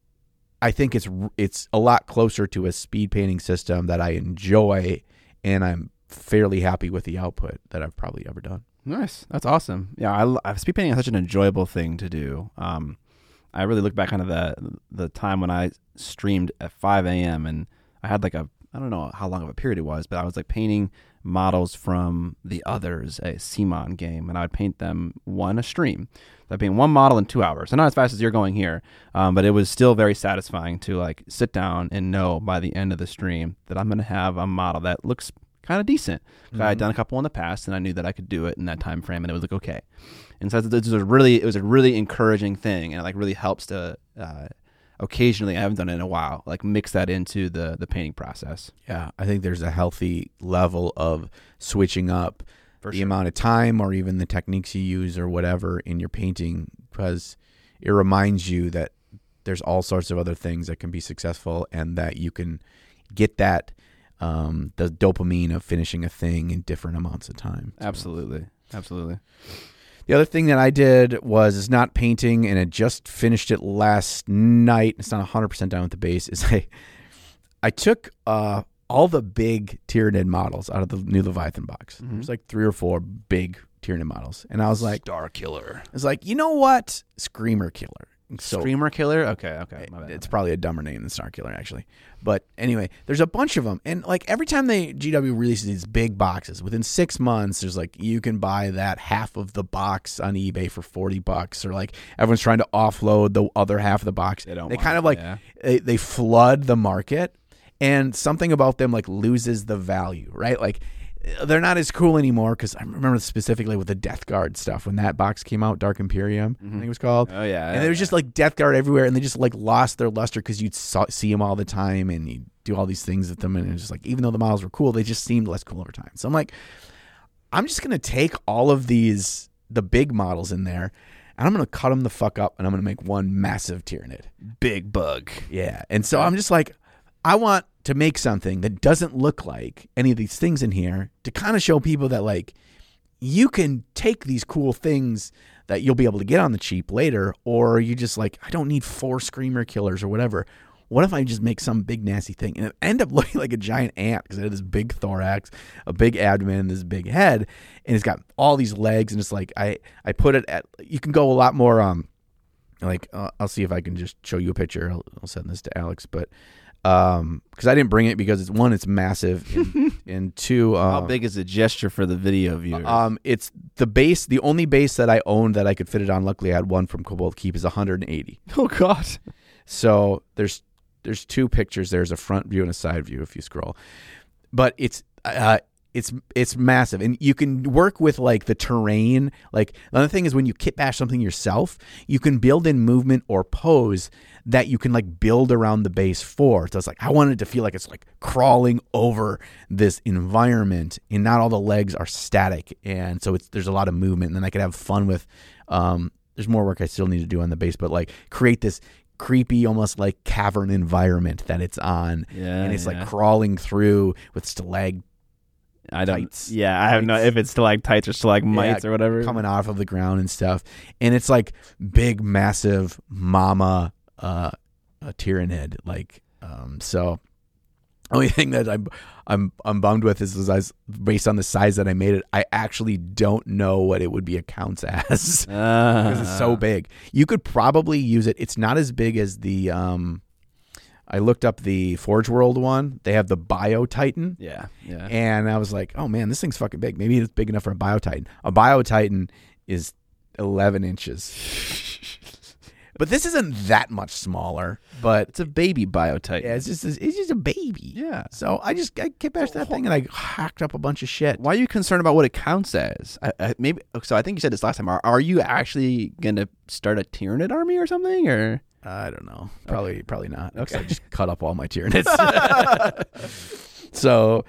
I think it's, it's a lot closer to a speed painting system that I enjoy, and I'm fairly happy with the output that I've probably ever done. Nice. That's awesome. Yeah, I, I speed painting is such an enjoyable thing to do. Um, I really look back on the the time when I streamed at five a.m. and I had like a, I don't know how long of a period it was, but I was like painting models from The Others, a C M O N game, and I would paint them one a stream. So I'd paint one model in two hours. So not as fast as you're going here, um, but it was still very satisfying to like sit down and know by the end of the stream that I'm going to have a model that looks kind of decent. Mm-hmm. I had done a couple in the past, and I knew that I could do it in that time frame, and it was like okay. And so it was a really, it was a really encouraging thing, and it like really helps to uh, occasionally. I haven't done it in a while. Like mix that into the the painting process. Yeah, I think there's a healthy level of switching up For the sure. amount of time or even the techniques you use or whatever in your painting, because it reminds you that there's all sorts of other things that can be successful, and that you can get that. Um, the dopamine of finishing a thing in different amounts of time. Absolutely. Absolutely. The other thing that I did was is not painting, and I just finished it last night. It's not one hundred percent done with the base. Is I, I took uh, all the big Tyranid models out of the new Leviathan box. Mm-hmm. There's like three or four big Tyranid models. And I was like, Star Killer. I was like, you know what? Screamer Killer. So Screamer Killer? Okay, okay. My bad, it's my bad. probably a dumber name than Star Killer, actually. But anyway, there's a bunch of them. And like every time they G W releases these big boxes, within six months, there's like, you can buy that half of the box on eBay for forty bucks. Or like everyone's trying to offload the other half of the box. They don't They want kind it, of like, yeah. they, they flood the market. And something about them like loses the value, right? Like they're not as cool anymore because I remember specifically with the Death Guard stuff when that box came out, Dark Imperium, mm-hmm. I think it was called. Oh yeah, and yeah, there was yeah. just like Death Guard everywhere, and they just like lost their luster because you'd saw, see them all the time, and you do all these things with them, and it's just like even though the models were cool, they just seemed less cool over time. So I'm like, I'm just gonna take all of these the big models in there, and I'm gonna cut them the fuck up, and I'm gonna make one massive Tyranid, big bug. Yeah, and so I'm just like, I want to make something that doesn't look like any of these things in here to kind of show people that like you can take these cool things that you'll be able to get on the cheap later, or you just like, I don't need four Screamer killers or whatever. What if I just make some big nasty thing and it end up looking like a giant ant because it had this big thorax, a big abdomen, this big head, and it's got all these legs, and it's like I I put it at, you can go a lot more um like uh, I'll see if I can just show you a picture. I'll, I'll send this to Alex, but um because I didn't bring it because it's one, it's massive, and, and two, um, how big is the gesture for the video viewers? Um, it's the base. The only base that I owned that I could fit it on. Luckily, I had one from Cobalt Keep is one hundred eighty. Oh God! So there's there's two pictures. There's a front view and a side view if you scroll, but it's uh it's it's massive, and you can work with like the terrain. Like another thing is when you kit bash something yourself, you can build in movement or pose that you can like build around the base for. So it's like I wanted to feel like it's like crawling over this environment, and not all the legs are static, and so it's there's a lot of movement. And then I could have fun with. Um, there's more work I still need to do on the base, but like create this creepy, almost like cavern environment that it's on, yeah, and it's yeah. like crawling through with stalag. I don't. Tights. Yeah, I have no. If it's stalactites or stalagmites Yeah, or whatever coming off of the ground and stuff, and it's like big, massive mama uh, a Tyranid. Like, um, so only thing that I'm I'm I'm bummed with is, is I, based on the size that I made it, I actually don't know what it would be accounts as uh, because it's so big. You could probably use it. It's not as big as the. Um, I looked up the Forge World one. They have the Bio Titan. Yeah, yeah. And I was like, oh man, this thing's fucking big. Maybe it's big enough for a Bio Titan. A Bio Titan is eleven inches. But this isn't that much smaller. But It's a baby Biotitan. yeah, it's just it's just a baby. Yeah. So I just I kit bashed that thing and I hacked up a bunch of shit. Why are you concerned about what it counts as? I, I, maybe. So I think you said this last time. Are, are you actually gonna start a Tyranid army or something? Or I don't know. Probably okay. probably not. Okay. I just cut up all my Tyranids. So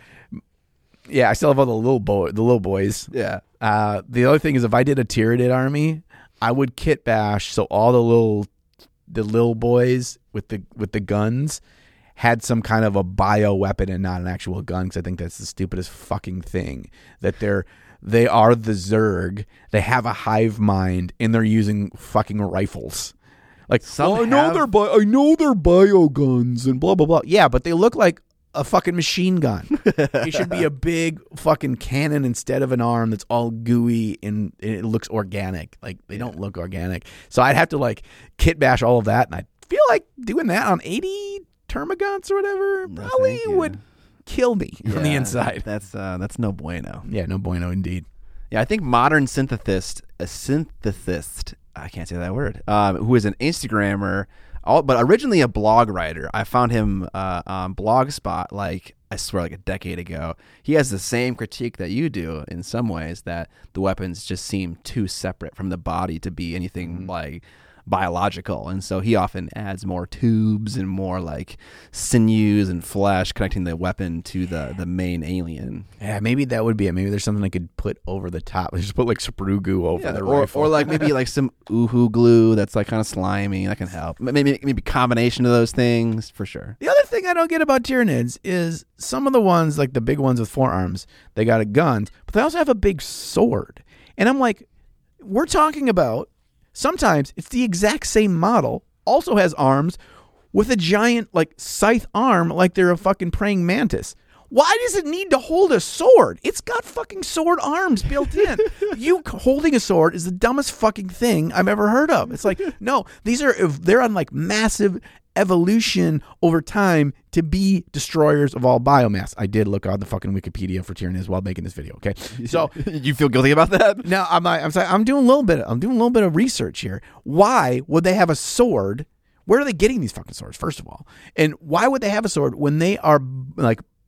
yeah, I still have all the little boy the little boys. yeah. Uh, the other thing is if I did a Tyranid army, I would kit bash so all the little the little boys with the with the guns had some kind of a bio weapon and not an actual gun, because I think that's the stupidest fucking thing. That they're they are the Zerg, they have a hive mind, and they're using fucking rifles. Like, Some well, I know have- they're bi- I know they're bio guns and blah blah blah. Yeah, but they look like a fucking machine gun. It should be a big fucking cannon instead of an arm that's all gooey and it looks organic. Like, they don't look organic. So I'd have to like kit bash all of that, and I feel like doing that on eighty Termagants or whatever No, probably thank you. would kill me on the Yeah, inside. That's uh, that's no bueno. Yeah, no bueno indeed. Yeah, I think modern synthesist, a synthesist, I can't say that word, um, who is an Instagrammer, all, but originally a blog writer. I found him uh, on Blogspot, like, I swear, like a decade ago. He has the same critique that you do in some ways, that the weapons just seem too separate from the body to be anything Mm-hmm. like biological, and so he often adds more tubes and more like sinews and flesh connecting the weapon to the the main alien. Yeah, maybe that would be it. Maybe there's something I could put over the top. Just put like sprue goo over Yeah, the or, rifle. or like maybe like some oohoo glue that's like kind of slimy. That can help. Maybe maybe combination of those things for sure. The other thing I don't get about Tyranids is some of the ones, like the big ones with forearms, they got a gun, but they also have a big sword. And I'm like, we're talking about, sometimes it's the exact same model, also has arms with a giant like scythe arm like they're a fucking praying mantis. Why does it need to hold a sword? It's got fucking sword arms built in. You holding a sword is the dumbest fucking thing I've ever heard of. It's like, no, these are, they're on like massive evolution over time to be destroyers of all biomass. I did look on the fucking Wikipedia for Tyranids while making this video. Okay, so You feel guilty about that? now I'm I'm sorry, I'm doing a little bit. I'm doing a little bit of research here. Why would they have a sword? Where are they getting these fucking swords? First of all, and why would they have a sword when they are like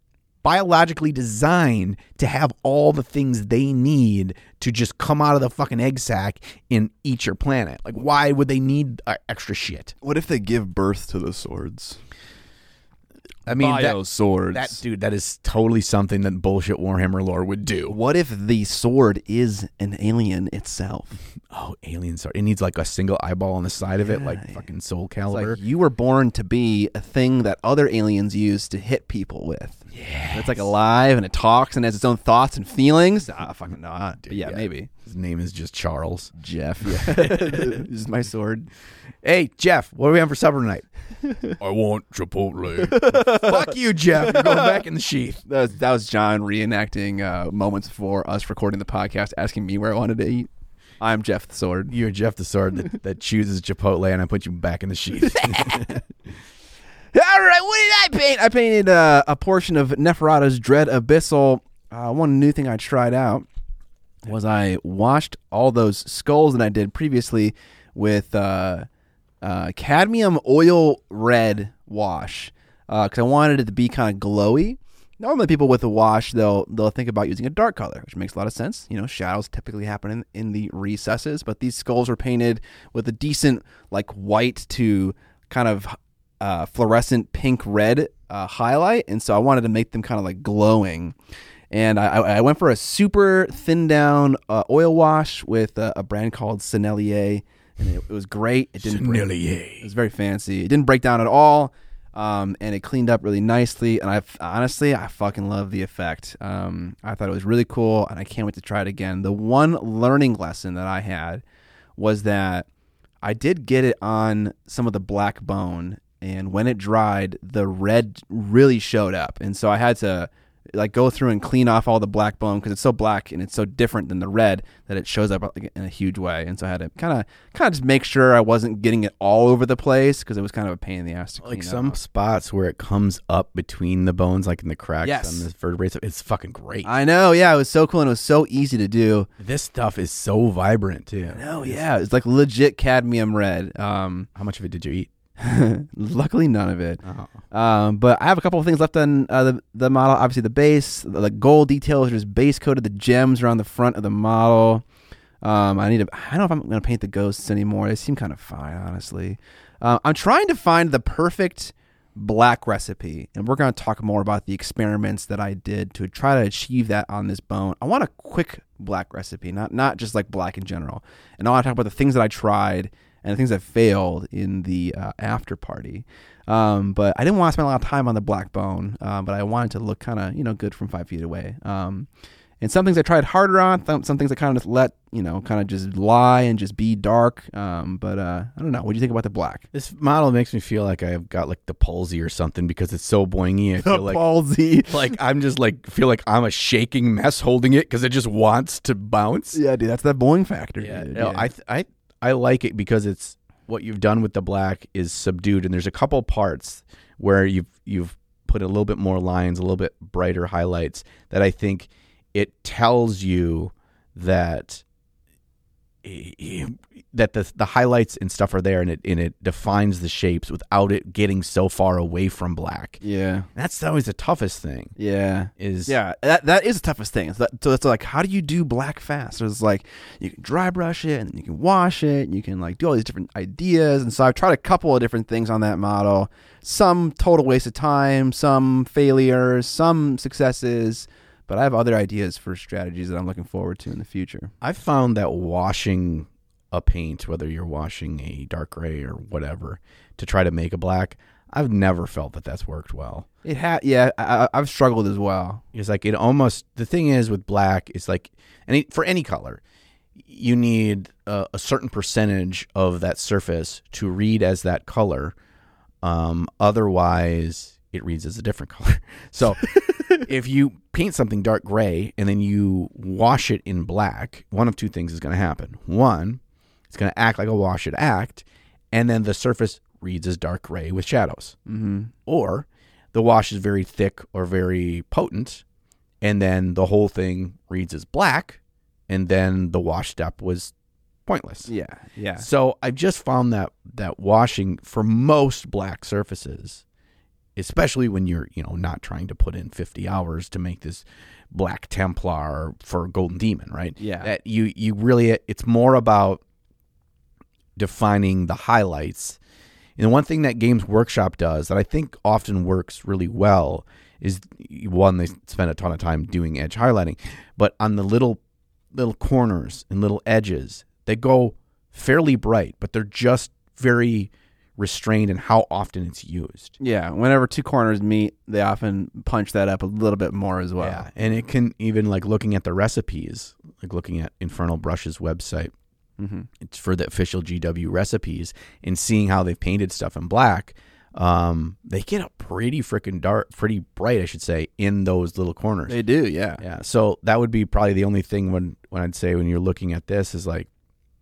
biologically designed to have all the things they need to just come out of the fucking egg sac and eat your planet. Like, why would they need uh, extra shit? What if they give birth to the swords? I mean, Bio that, swords. that dude, that is totally something that bullshit Warhammer lore would do. What if the sword is an alien itself? Oh, alien sword! It needs like a single eyeball on the side of it, Yeah. like fucking Soul It's Calibur. like you were born to be a thing that other aliens use to hit people with. Yeah, It's like alive and it talks and has its own thoughts and feelings. Ah, fucking not. But yeah, yeah. maybe. His name is just Charles. Jeff. Yeah. This is my sword. Hey, Jeff, what are we having for supper tonight? I want Chipotle. Fuck you, Jeff. You're going back in the sheath. That was, that was John reenacting uh, moments before us recording the podcast, asking me where I wanted to eat. I'm Jeff the Sword. You're Jeff the Sword that, that chooses Chipotle, and I put you back in the sheath. All right, what did I paint? I painted uh, a portion of Neferata's Dread Abyssal. Uh, one new thing I tried out was I washed all those skulls that I did previously with uh, uh, cadmium oil red wash because I wanted it to be kind of glowy. Normally, people with a wash they'll they'll think about using a dark color, which makes a lot of sense. You know, shadows typically happen in, in the recesses, but these skulls were painted with a decent like white to kind of uh, fluorescent pink red uh, highlight, and so I wanted to make them kind of like glowing. And I, I went for a super thin down uh, oil wash with uh, a brand called Sennelier, and it, it was great. It didn't break, Sennelier. it was very fancy. It didn't break down at all, um, and it cleaned up really nicely. And I honestly, I fucking love the effect. Um, I thought it was really cool, and I can't wait to try it again. The one learning lesson that I had was that I did get it on some of the black bone, and when it dried, the red really showed up, and so I had to like go through and clean off all the black bone because it's so black and it's so different than the red that it shows up like, in a huge way. And so I had to kind of kind of just make sure I wasn't getting it all over the place because it was kind of a pain in the ass to clean Like some off. spots where it comes up between the bones, like in the cracks Yes. on the vertebrae. It's fucking great. I know, yeah, it was so cool and it was so easy to do. This stuff is so vibrant too. No, yeah, it's like legit cadmium red. Um, How much of it did you eat? luckily, none of it. Oh. Um, but I have a couple of things left on uh, the the model. Obviously, the base, the, the gold details are just base coated. The gems around the front of the model. Um, I need to. I don't know if I'm going to paint the ghosts anymore. They seem kind of fine, honestly. Uh, I'm trying to find the perfect black recipe, and we're going to talk more about the experiments that I did to try to achieve that on this bone. I want a quick black recipe, not not just like black in general. And I want to talk about the things that I tried and the things that failed in the uh, after party. Um, but I didn't want to spend a lot of time on the black bone, uh, but I wanted to look kind of, you know, good from five feet away. Um, and some things I tried harder on, th- some things I kind of just let, you know, kind of just lie and just be dark. Um, but uh, I don't know. What do you think about the black? This model makes me feel like I've got like the palsy or something because it's so boingy. I feel like palsy. like I'm just like feel like I'm a shaking mess holding it because it just wants to bounce. Yeah, dude, that's that Boeing factor. Yeah, dude. no, I th- I I like it because it's what you've done with the black is subdued, and there's a couple parts where you've you've put a little bit more lines, a little bit brighter highlights that I think it tells you that that the the highlights and stuff are there, and it and it defines the shapes without it getting so far away from black. yeah. That's always the toughest thing. Yeah. Is Yeah, that that is the toughest thing. So, that, so it's like, how do you do black fast? So it's like you can dry brush it, and you can wash it, and you can like do all these different ideas. And so I've tried a couple of different things on that model. Some total waste of time, some failures, some successes. But I have other ideas for strategies that I'm looking forward to in the future. I've found that washing a paint, whether you're washing a dark gray or whatever, to try to make a black, I've never felt that that's worked well. It had, yeah, I, I've struggled as well. It's like it almost, the thing is with black, it's like, any for any color, you need a, a certain percentage of that surface to read as that color. Um, otherwise, it reads as a different color. So if you paint something dark gray and then you wash it in black, one of two things is going to happen. One, it's going to act like a wash should act, and then the surface reads as dark gray with shadows. Mm-hmm. Or the wash is very thick or very potent, and then the whole thing reads as black, and then the wash step was pointless. Yeah, yeah. So I just found that that washing for most black surfaces especially when you're, you know, not trying to put in fifty hours to make this Black Templar for Golden Demon, right? Yeah. That you you really, it's more about defining the highlights. And one thing that Games Workshop does that I think often works really well is, one, they spend a ton of time doing edge highlighting, but on the little little corners and little edges, they go fairly bright, but they're just very restrained in how often it's used. Yeah, whenever two corners meet, they often punch that up a little bit more as well. Yeah, and it can even, like, looking at the recipes, like looking at Infernal Brush's website, mm-hmm. it's for the official G W recipes, and seeing how they've painted stuff in black, um, they get a pretty freaking dark, pretty bright, I should say, in those little corners. They do, yeah. Yeah, so that would be probably the only thing when, when I'd say when you're looking at this is like,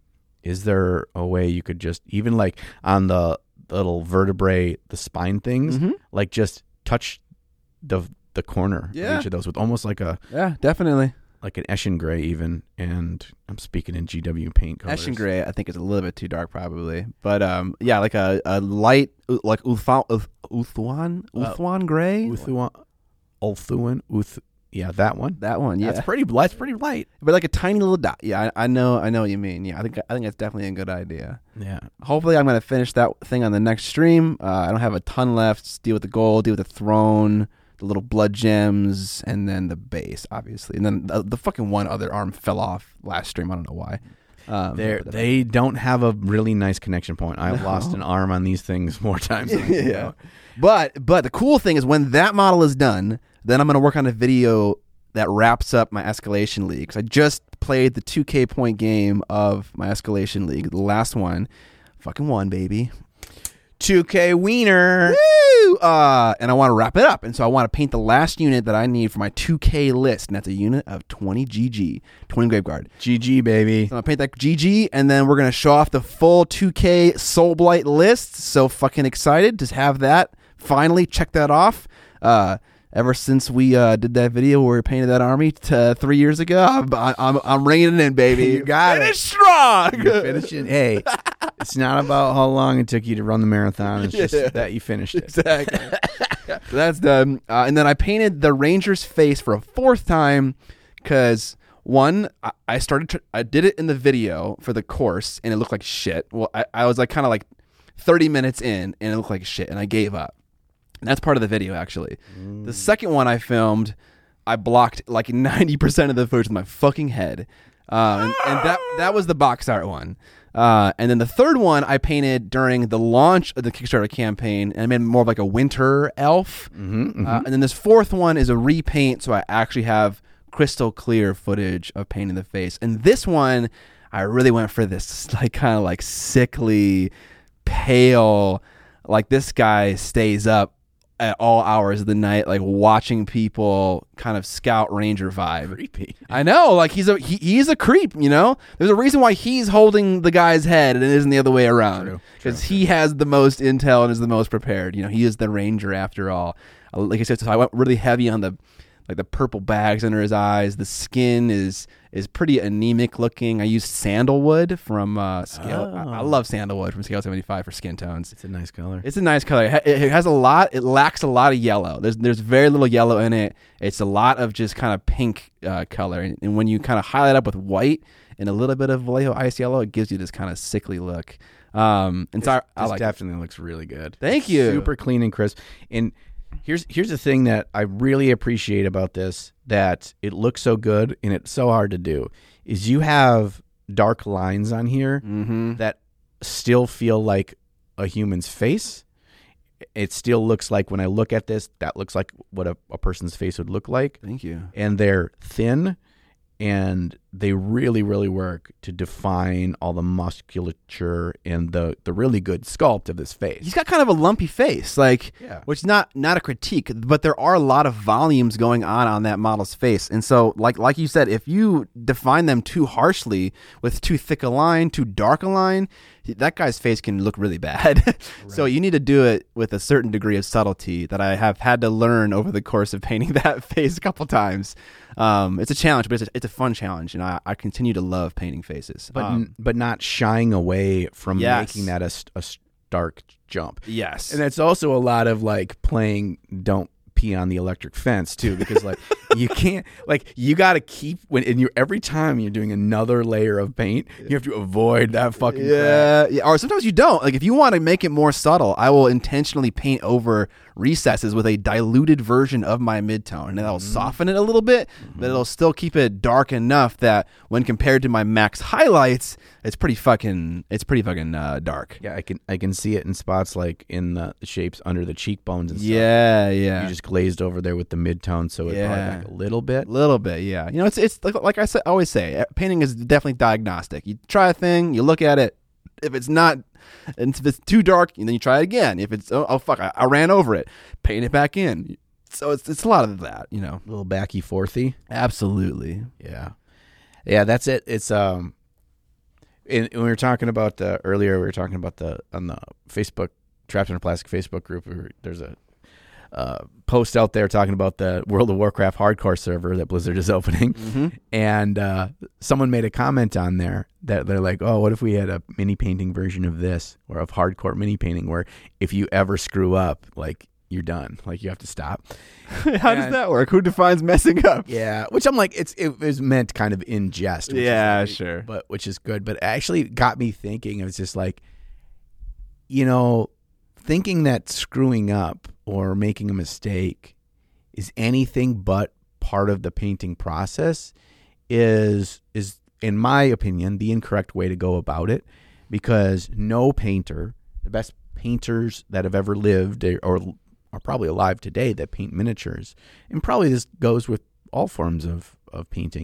is there a way you could just, even like on the little vertebrae, the spine things, Mhm. like just touch the the corner Yeah. of each of those with almost like a Yeah, definitely. like an Eschen gray even, and I'm speaking in G W paint colors. Eschen gray, I think, is a little bit too dark, probably. But um, yeah, like a, a light, like Uthwan, Uth, Uthwan, Uh, Uthwan gray. Uthuan, Ulthuan, Uth, yeah, that one. That one, yeah. That's pretty. That's pretty light. But like a tiny little dot. Yeah, I, I know, I know what you mean. Yeah, I think, I think that's definitely a good idea. Yeah. Hopefully, I'm gonna finish that thing on the next stream. Uh, I don't have a ton left. Just deal with the gold, deal with the throne, the little blood gems, and then the base, obviously. And then the, the fucking one other arm fell off last stream. I don't know why. Um, They but- they don't have a really nice connection point. I've No. lost an arm on these things more times than I can yeah. count. But but the cool thing is when that model is done, then I'm gonna work on a video that wraps up my Escalation League. Because I just played the two K point game of my Escalation League, the last one. Fucking won, baby. two K wiener. Woo! Uh, and I want to wrap it up. And so I want to paint the last unit that I need for my two K list. And that's a unit of twenty G G, twenty Graveguard. G G, baby. So I'm going to paint that G G, and then we're going to show off the full two K Soul Blight list. So fucking excited to have that. Finally, check that off. Uh, ever since we uh, did that video where we painted that army t- uh, three years ago, I'm, I'm, I'm ringing it in, baby. You got it. Finish strong. You're finishing. Hey, it's not about how long it took you to run the marathon. It's just Yeah. that you finished it. Exactly. So that's done. Uh, and then I painted the Ranger's face for a fourth time because, one, I, I started to, I did it in the video for the course and it looked like shit. Well, I, I was like kind of like thirty minutes in and it looked like shit and I gave up. And that's part of the video, actually. Mm. The second one I filmed, I blocked like ninety percent of the footage with my fucking head. Um, and, and that that was the box art one. Uh, and then the third one I painted during the launch of the Kickstarter campaign, and I made more of like a winter elf. Mm-hmm, Uh, and then this fourth one is a repaint, so I actually have crystal clear footage of painting the face. And this one, I really went for this like kind of like sickly, pale, like this guy stays up at all hours of the night, like watching people, kind of scout ranger vibe. Creepy. I know, like he's a he, he's a creep, you know? There's a reason why he's holding the guy's head and it isn't the other way around. True, Because he has the most intel and is the most prepared. You know, he is the ranger after all. Uh, Like I said, so I went really heavy on the like the purple bags under his eyes. The skin is is pretty anemic looking. I used sandalwood from uh, Scale. I, I Oh. love sandalwood from Scale seventy-five for skin tones. It's a nice color. It's a nice color. It, ha- it has a lot. It lacks a lot of yellow. There's there's very little yellow in it. It's a lot of just kind of pink uh, color. And, and when you kind of highlight up with white and a little bit of Vallejo ice yellow, it gives you this kind of sickly look. Um, and so I, I This like it. definitely looks really good. Thank you. Super clean and crisp. And here's here's the thing that I really appreciate about this, that it looks so good and it's so hard to do, is you have dark lines on here Mm-hmm. that still feel like a human's face. It still looks like, when I look at this, that looks like what a, a person's face would look like. Thank you. And they're thin, and they really, really work to define all the musculature and the, the really good sculpt of this face. He's got kind of a lumpy face, like, Yeah. which is not not a critique, but there are a lot of volumes going on on that model's face, and so, like like you said, if you define them too harshly with too thick a line, too dark a line, that guy's face can look really bad. So you need to do it with a certain degree of subtlety that I have had to learn over the course of painting that face a couple times. Um, it's a challenge, but it's a, it's a fun challenge, and I, I continue to love painting faces. but Um, but not shying away from Yes. making that a, s- a s- dark jump. Yes. And that's also a lot of like playing don't pee on the electric fence too, because like you can't, like you got to keep when and you every time you're doing another layer of paint, you have to avoid that fucking yeah, crap. yeah, or sometimes you don't. Like if you want to make it more subtle, I will intentionally paint over recesses with a diluted version of my midtone, and that'll mm-hmm. soften it a little bit, mm-hmm. but it'll still keep it dark enough that when compared to my max highlights, it's pretty fucking it's pretty fucking uh, dark. Yeah, I can I can see it in spots like in the shapes under the cheekbones and stuff. Yeah, yeah. You just glazed over there with the midtone, so it Yeah. brought it back a little bit. A little bit, yeah. You know, it's it's like, like I say, always say, painting is definitely diagnostic. You try a thing, you look at it. If it's not, and if it's too dark, and then you try it again. If it's oh, oh fuck, I, I ran over it, paint it back in. So it's it's a lot of that, you know. A little backy forthy. Absolutely. Yeah, yeah. That's it. It's um, in, when we were talking about the earlier, we were talking about the on the Facebook Trapped in a Plastic Facebook group. We were, there's a uh, post out there talking about the World of Warcraft hardcore server that Blizzard is opening, mm-hmm. and uh, someone made a comment on there that they're like, "Oh, what if we had a mini painting version of this, or of hardcore mini painting, where if you ever screw up, like you're done, like you have to stop." How and, does that work? Who defines messing up? Yeah, which I'm like, it's it was meant kind of in jest. Which Yeah, is like, sure. but which is good. But it actually got me thinking. It was just like, you know, thinking that screwing up or making a mistake is anything but part of the painting process is is in my opinion the incorrect way to go about it, because no painter, the best painters that have ever lived or are probably alive today that paint miniatures, and probably this goes with all forms of, of painting,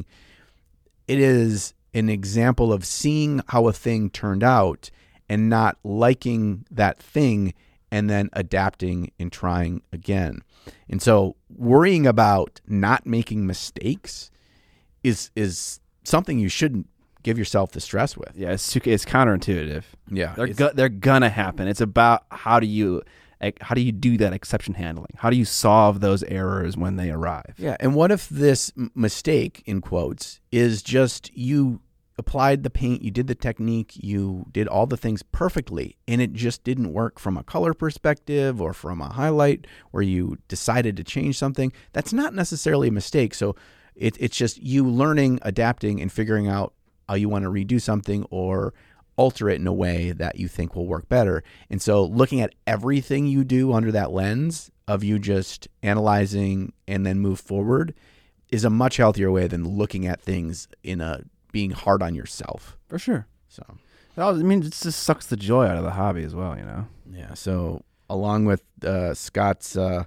it is an example of seeing how a thing turned out and not liking that thing and then adapting and trying again. And so worrying about not making mistakes is is something you shouldn't give yourself the stress with. Yeah, it's it's counterintuitive. Yeah, they're go- they're gonna happen. It's about how do you how do you do that exception handling? How do you solve those errors when they arrive? Yeah, and what if this m- mistake, in quotes, is just you applied the paint, you did the technique, you did all the things perfectly, and it just didn't work from a color perspective or from a highlight where you decided to change something? That's not necessarily a mistake. So it, it's just you learning, adapting, and figuring out how you want to redo something or alter it in a way that you think will work better. And so looking at everything you do under that lens of you just analyzing and then move forward is a much healthier way than looking at things in a being hard on yourself. For sure. So, I mean, it just sucks the joy out of the hobby as well, you know? yeah. So along with uh, Scott's uh,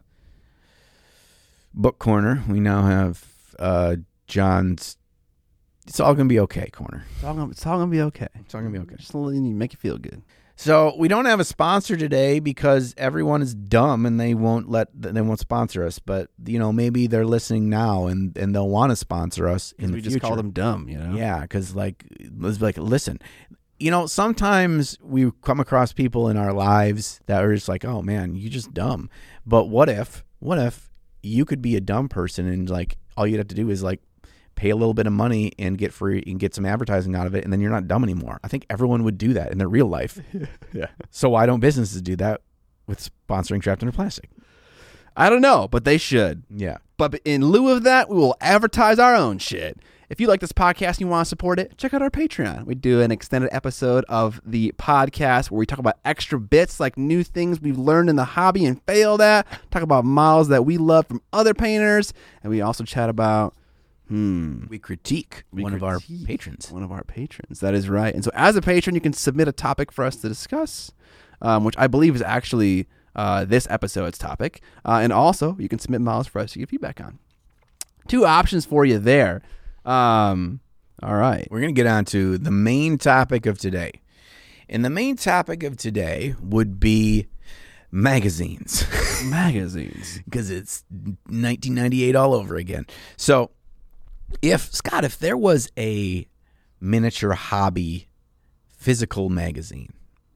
book corner, we now have uh, John's It's All Gonna Be Okay corner. It's all gonna, it's all gonna be okay. It's all gonna be okay. Just make you feel good. So we don't have a sponsor today because everyone is dumb and they won't let they won't sponsor us. But you know, maybe they're listening now and, and they'll want to sponsor us in the we future. just call them dumb, you know? Yeah, because like let's be like, listen, you know, sometimes we come across people in our lives that are just like, oh man, you just dumb. But what if, what if you could be a dumb person and like all you'd have to do is like pay a little bit of money and get free and get some advertising out of it, and then you're not dumb anymore. I think everyone would do that in their real life. Yeah. So why don't businesses do that with sponsoring Trapped Under Plastic? I don't know, but they should. Yeah. But in lieu of that, we will advertise our own shit. If you like this podcast and you want to support it, check out our Patreon. We do an extended episode of the podcast where we talk about extra bits like new things we've learned in the hobby and failed at, talk about models that we love from other painters, and we also chat about Hmm. We critique We one critique of our patrons. One of our patrons. That is right. And so as a patron, you can submit a topic for us to discuss, um, which I believe is actually uh, this episode's topic. Uh, and also, you can submit models for us to give feedback on. Two options for you there. Um, all right. We're going to get on to the main topic of today. And the main topic of today would be magazines. Magazines. Because it's nineteen ninety-eight all over again. So, If, Scott, if there was a miniature hobby physical magazine,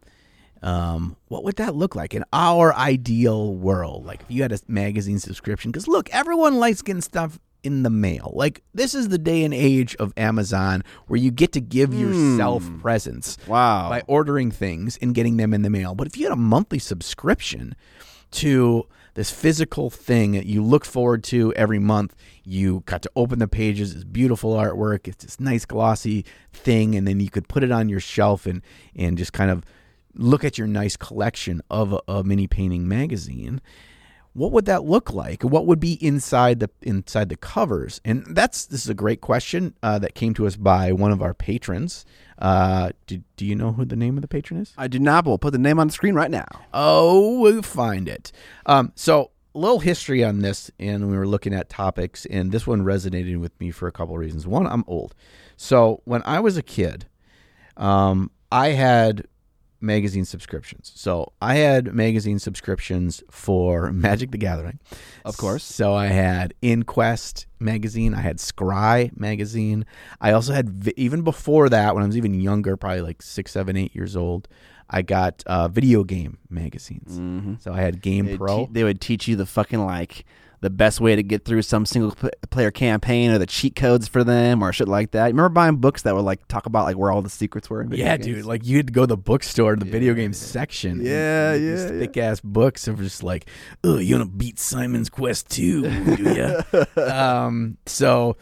um, what would that look like in our ideal world? Like if you had a magazine subscription, because look, everyone likes getting stuff in the mail. Like, this is the day and age of Amazon where you get to give yourself presents Wow. by ordering things and getting them in the mail. But if you had a monthly subscription to this physical thing that you look forward to every month, you got to open the pages, it's beautiful artwork, it's this nice glossy thing, and then you could put it on your shelf and, and just kind of look at your nice collection of a, a mini painting magazine. What would that look like? What would be inside the inside the covers? And that's this is a great question uh, that came to us by one of our patrons. Uh, do, do you know who the name of the patron is? I do not, but we'll put the name on the screen right now. Oh, we'll find it. Um, so a little history on this, and we were looking at topics, and this one resonated with me for a couple of reasons. One, I'm old. So when I was a kid, um, I had magazine subscriptions. So I had magazine subscriptions for Magic the Gathering. Of course. So I had InQuest magazine. I had Scry magazine. I also had, vi- even before that, when I was even younger, probably like six, seven, eight years old, I got uh, video game magazines. Mm-hmm. So I had Game They'd Pro. te- they would teach you the fucking, like, the best way to get through some single pl- player campaign, or the cheat codes for them, or shit like that. You remember buying books that would, like, talk about, like, where all the secrets were in video Yeah, games? dude. Like, you had to go to the bookstore, to the Yeah. video game section. Yeah, and, yeah, These yeah. thick-ass books of just like, oh, you want to beat Simon's Quest two, do ya? um, so,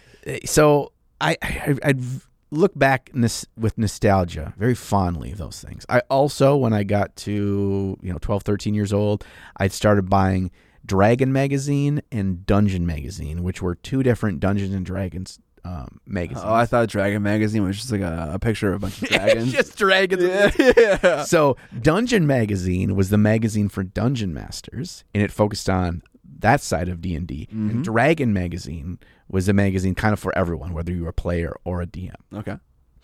so I, I, I'd look back this with nostalgia, very fondly of those things. I also, when I got to, you know, twelve, thirteen years old, I started buying Dragon Magazine and Dungeon Magazine, which were two different Dungeons and Dragons um, magazines. Oh, I thought Dragon Magazine was just like a, a picture of a bunch of dragons. Just dragons. yeah, yeah. So Dungeon Magazine was the magazine for dungeon masters, and it focused on that side of D and D. Mhm. And Dragon Magazine was a magazine kind of for everyone, whether you were a player or a D M. Okay.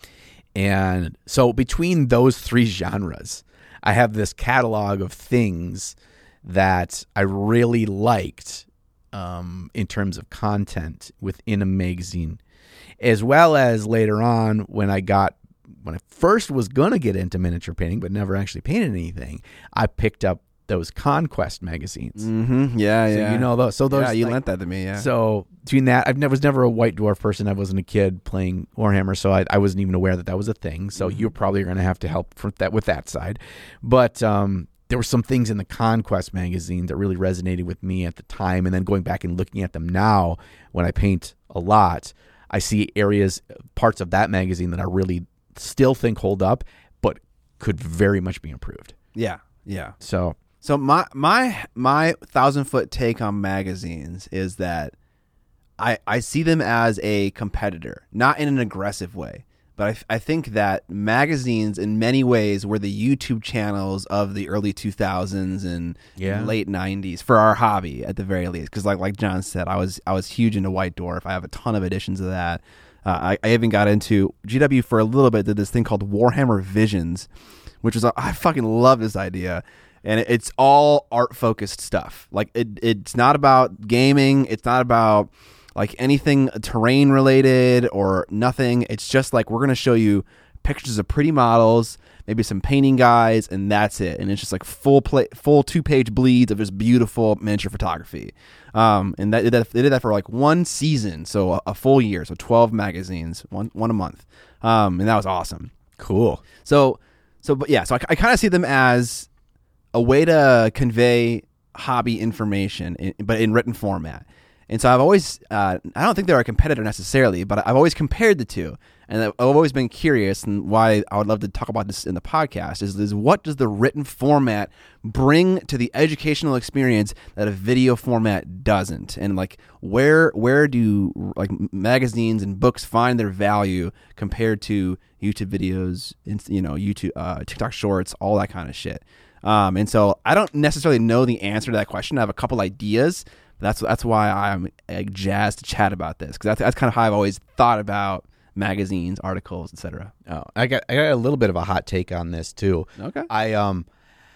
And so between those three genres, I have this catalog of things that I really liked um, in terms of content within a magazine, as well as later on when I got, when I first was going to get into miniature painting but never actually painted anything, I picked up those Conquest magazines. Mm-hmm. Yeah, So yeah. you know those. So those. yeah, you like, lent that to me, yeah. So between that, I was never a White Dwarf person. I wasn't a kid playing Warhammer, so I, I wasn't even aware that that was a thing. So Mm-hmm. you're probably going to have to help from that with that side. But um, there were some things in the Conquest magazine that really resonated with me at the time, and then going back and looking at them now, when I paint a lot, I see areas, parts of that magazine that I really still think hold up, but could very much be improved. yeah, yeah. So So my my my thousand foot take on magazines is that I I see them as a competitor, not in an aggressive way, but I, I think that magazines in many ways were the YouTube channels of the early two thousands and Yeah. late nineties for our hobby at the very least. Because like like John said, I was I was huge into White Dwarf. I have a ton of editions of that. Uh, I, I even got into G W for a little bit. Did this thing called Warhammer Visions, which was I fucking love this idea. And it- it's all art focused stuff. Like it, it's not about gaming. It's not about like anything terrain related or nothing. It's just like we're gonna show you pictures of pretty models, maybe some painting guides, and that's it. And it's just like full play, full two page bleeds of just beautiful miniature photography. Um, and that, that they did that for like one season, so a, a full year, so twelve magazines, one one a month. Um, and that was awesome. cool. So, so, but yeah, so I, I kind of see them as a way to convey hobby information, in, but in written format. And so I've always, uh, I don't think they're a competitor necessarily, but I've always compared the two. And I've always been curious, and why I would love to talk about this in the podcast is, is what does the written format bring to the educational experience that a video format doesn't? And like, where where do like magazines and books find their value compared to YouTube videos, you know, YouTube, uh, TikTok Shorts, all that kind of shit? Um, and so I don't necessarily know the answer to that question. I have a couple ideas. That's that's why I'm like, jazzed to chat about this, because that's, that's kind of how I've always thought about magazines, articles, et cetera. Oh, I got I got a little bit of a hot take on this too. Okay. I um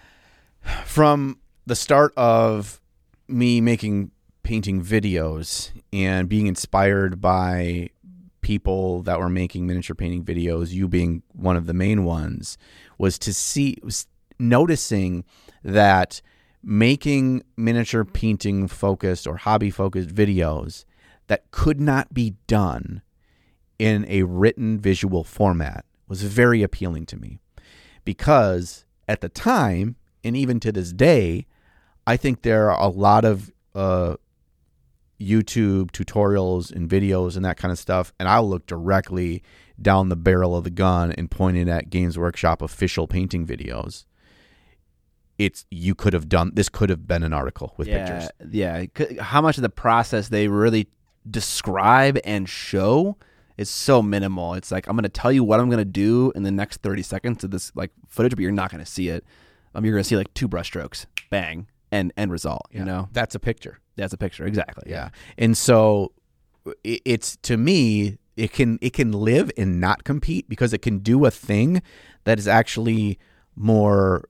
from the start of me making painting videos and being inspired by people that were making miniature painting videos, you being one of the main ones, was to see was noticing that making miniature painting focused or hobby focused videos, that could not be done in a written visual format was very appealing to me, because at the time, and even to this day, I think there are a lot of uh, YouTube tutorials and videos and that kind of stuff, and I'll look directly down the barrel of the gun and point it at Games Workshop official painting videos. It's you could have done this could have been an article with yeah, pictures. Yeah, how much of the process they really describe and show is so minimal. It's like, I'm going to tell you what I'm going to do in the next thirty seconds of this like footage, but you're not going to see it. Um, you're going to see like two brush strokes, bang, and end result. Yeah, you know, that's a picture. That's a picture, exactly. Yeah, and so it, it's to me, it can it can live and not compete, because it can do a thing that is actually more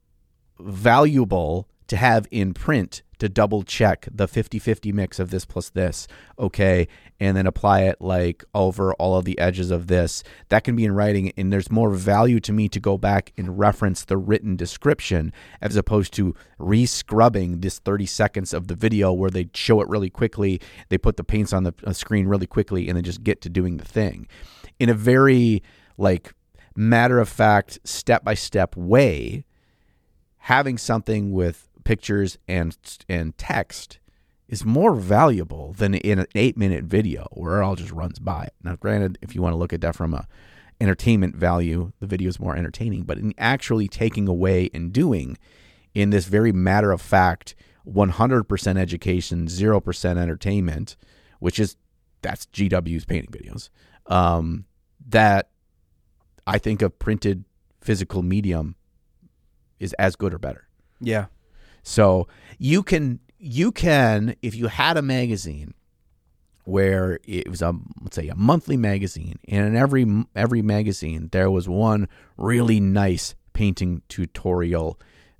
valuable to have in print, to double check the fifty-fifty mix of this plus this, okay, and then apply it like over all of the edges of this. That can be in writing, and there's more value to me to go back and reference the written description as opposed to re-scrubbing this thirty seconds of the video where they show it really quickly, they put the paints on the screen really quickly, and then just get to doing the thing in a very like matter-of-fact, step-by-step way. Having something with pictures and and text is more valuable than in an eight minute video where it all just runs by. Now, granted, if you want to look at that from a entertainment value, the video is more entertaining. But in actually taking away and doing in this very matter of fact, one hundred percent education, zero percent entertainment, which is that's G W's painting videos. Um, that I think a printed physical medium is as good or better. Yeah. So you can, you can, if you had a magazine where it was a, let's say a monthly magazine, and in every, every magazine, there was one really nice painting tutorial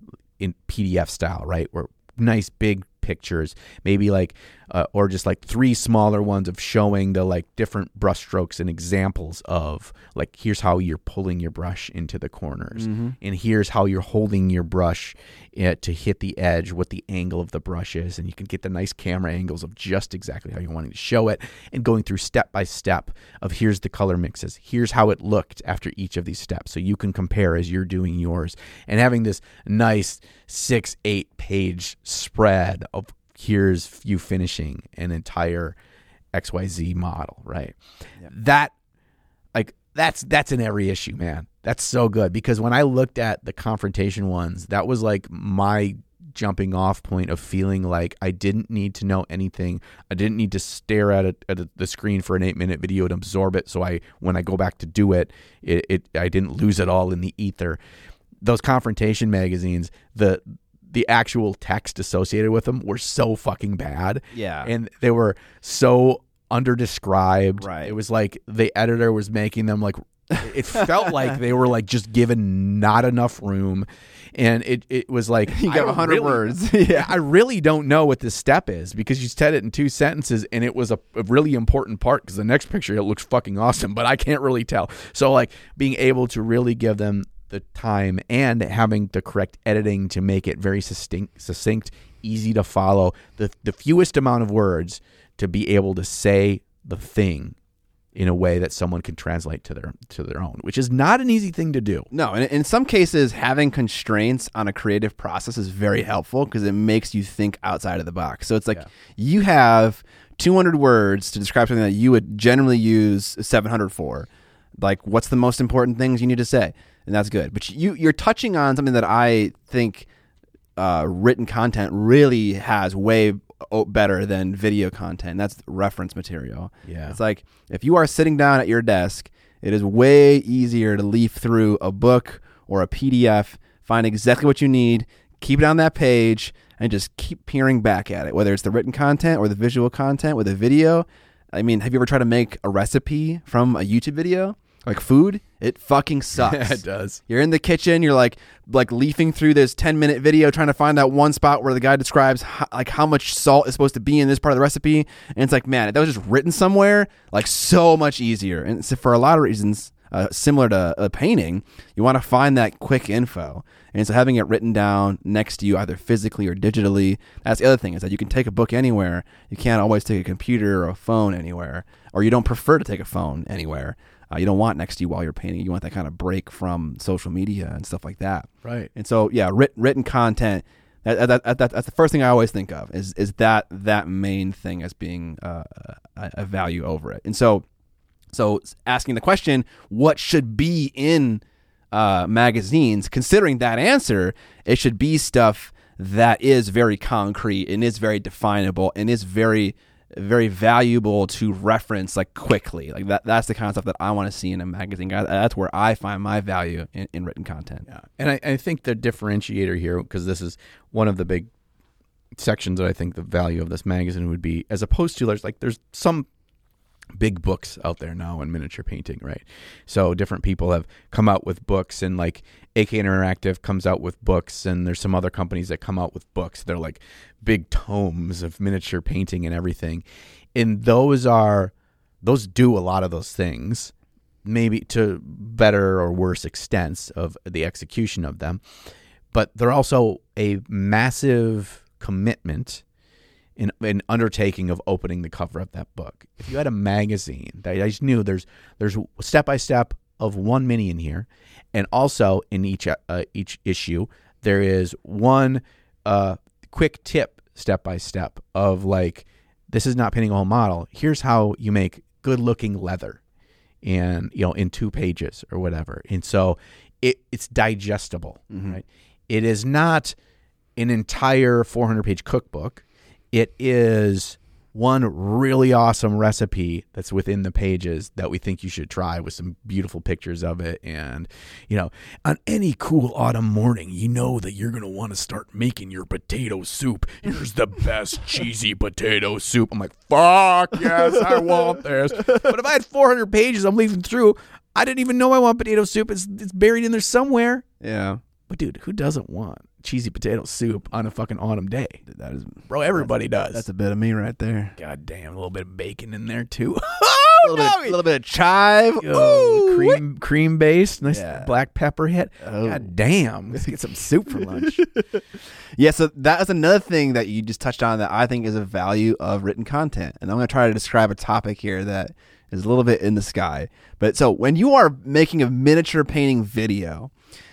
in P D F style, right? Where nice big pictures, maybe like, uh, or just like three smaller ones of showing the like different brush strokes and examples of like, here's how you're pulling your brush into the corners, mm-hmm. and here's how you're holding your brush uh, to hit the edge, what the angle of the brush is, and you can get the nice camera angles of just exactly how you're wanting to show it, and going through step by step of here's the color mixes, here's how it looked after each of these steps, so you can compare as you're doing yours, and having this nice six, eight page spread of here's you finishing an entire X Y Z model, right? Yeah. That, like, that's that's in every issue, man. That's so good, because when I looked at the confrontation ones, that was like my jumping off point of feeling like I didn't need to know anything. I didn't need to stare at, it, at the screen for an eight minute video and absorb it. So I, when I go back to do it, it, it I didn't lose it all in the ether. Those confrontation magazines, the the actual text associated with them were so fucking bad. Yeah. And they were so underdescribed. Right. It was like the editor was making them like, it felt like they were like just given not enough room. And it, it was like, you got a hundred really, words. Yeah. I really don't know what this step is, because you said it in two sentences and it was a, a really important part, because the next picture, it looks fucking awesome, but I can't really tell. So like being able to really give them the time and having the correct editing to make it very succinct, succinct, easy to follow, the the fewest amount of words to be able to say the thing in a way that someone can translate to their to their own, which is not an easy thing to do. No, and in some cases, having constraints on a creative process is very helpful, because it makes you think outside of the box. So it's like, yeah. you have two hundred words to describe something that you would generally use seven hundred for. Like, what's the most important things you need to say? And that's good. But you, you're touching on something that I think uh, written content really has way better than video content. That's reference material. Yeah. It's like, if you are sitting down at your desk, it is way easier to leaf through a book or a P D F, find exactly what you need, keep it on that page, and just keep peering back at it, whether it's the written content or the visual content with a video. I mean, have you ever tried to make a recipe from a YouTube video? Like food, it fucking sucks. Yeah, it does. You're in the kitchen, you're like like leafing through this ten minute video trying to find that one spot where the guy describes how, like how much salt is supposed to be in this part of the recipe, and it's like, man, if that was just written somewhere, like so much easier. And so for a lot of reasons, uh, similar to a painting, you want to find that quick info. And so having it written down next to you, either physically or digitally, that's the other thing, is that you can take a book anywhere. You can't always take a computer or a phone anywhere, or you don't prefer to take a phone anywhere. Uh, you don't want next to you while you're painting. You want that kind of break from social media and stuff like that. Right. And so, yeah, writ- written content, that, that, that, that, that's the first thing I always think of, is is that that main thing as being uh, a, a value over it. And so, so asking the question, what should be in uh, magazines, considering that answer, it should be stuff that is very concrete and is very definable and is very very valuable to reference like quickly. Like that that's the kind of stuff that I want to see in a magazine. That's where I find my value in, in written content. Yeah. And I, I think the differentiator here, because this is one of the big sections that I think the value of this magazine would be, as opposed to, there's like there's some big books out there now in miniature painting, right? So different people have come out with books, and like A K Interactive comes out with books, and there's some other companies that come out with books. They're like big tomes of miniature painting and everything. And those are, those do a lot of those things, maybe to better or worse extents of the execution of them. But they're also a massive commitment in an undertaking of opening the cover of that book. If you had a magazine, I just knew there's there's step by step of one mini in here, and also in each uh, each issue there is one uh, quick tip, step by step, of like, this is not painting a whole model. Here's how you make good looking leather, and you know, in two pages or whatever. And so it it's digestible, mm-hmm. right? It is not an entire four hundred page cookbook. It is one really awesome recipe that's within the pages that we think you should try, with some beautiful pictures of it. And, you know, on any cool autumn morning, you know that you're going to want to start making your potato soup. Here's the best cheesy potato soup. I'm like, fuck yes, I want this. But if I had four hundred pages I'm leafing through, I didn't even know I want potato soup. It's, it's buried in there somewhere. Yeah. But dude, who doesn't want cheesy potato soup on a fucking autumn day? That is, bro, everybody that's, does. That's a bit of me right there. God damn, a little bit of bacon in there too. a, little bit, a little bit of chive. Yo, cream cream based, nice Yeah. black pepper hit. Oh. God damn, let's get some soup for lunch. Yeah, so that is another thing that you just touched on that I think is a value of written content. And I'm going to try to describe a topic here that is a little bit in the sky. But so when you are making a miniature painting video,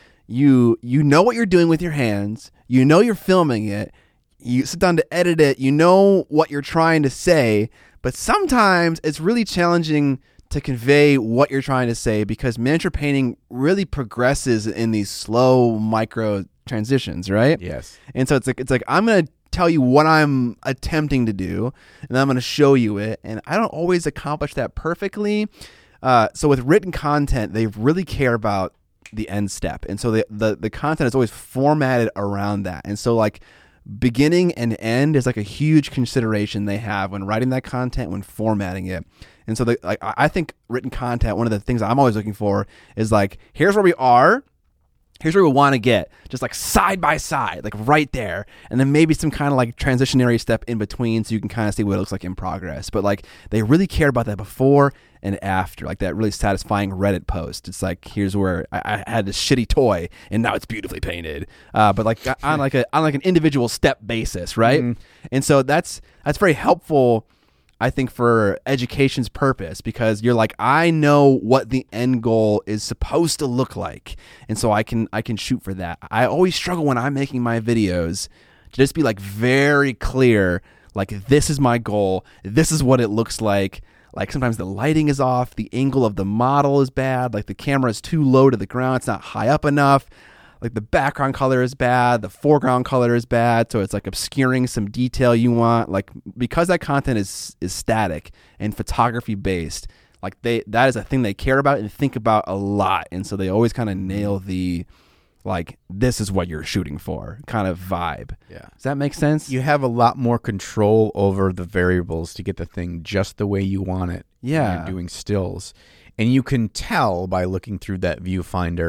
You you know what you're doing with your hands. You know you're filming it. You sit down to edit it. You know what you're trying to say. But sometimes it's really challenging to convey what you're trying to say, because miniature painting really progresses in these slow micro transitions, right? Yes. And so it's like it's like I'm gonna tell you what I'm attempting to do, and then I'm gonna show you it. And I don't always accomplish that perfectly. Uh, so with written content, they really care about the end step, and so the, the the content is always formatted around that. And so like beginning and end is like a huge consideration they have when writing that content, when formatting it. And so the, like I think written content, one of the things I'm always looking for is like, here's where we are, here's where we want to get, just like side by side, like right there, and then maybe some kind of like transitionary step in between, so you can kind of see what it looks like in progress. But like they really care about that before and after, like that really satisfying Reddit post. It's like, here's where I, I had this shitty toy and now it's beautifully painted, uh, but like on like a on like an individual step basis, right? Mm-hmm. And so that's that's very helpful, I think, for education's purpose, because you're like, I know what the end goal is supposed to look like, and so I can I can shoot for that. I always struggle when I'm making my videos to just be like very clear, like this is my goal, this is what it looks like. Like sometimes the lighting is off, the angle of the model is bad, like the camera is too low to the ground, it's not high up enough. Like the background color is bad, the foreground color is bad, so it's like obscuring some detail you want. Like because that content is is static and photography based, like they that is a thing they care about and think about a lot, and so they always kind of nail the like, this is what you're shooting for kind of vibe. Yeah. Does that make sense? You have a lot more control over the variables to get the thing just the way you want it. Yeah. When you're doing stills. And you can tell by looking through that viewfinder,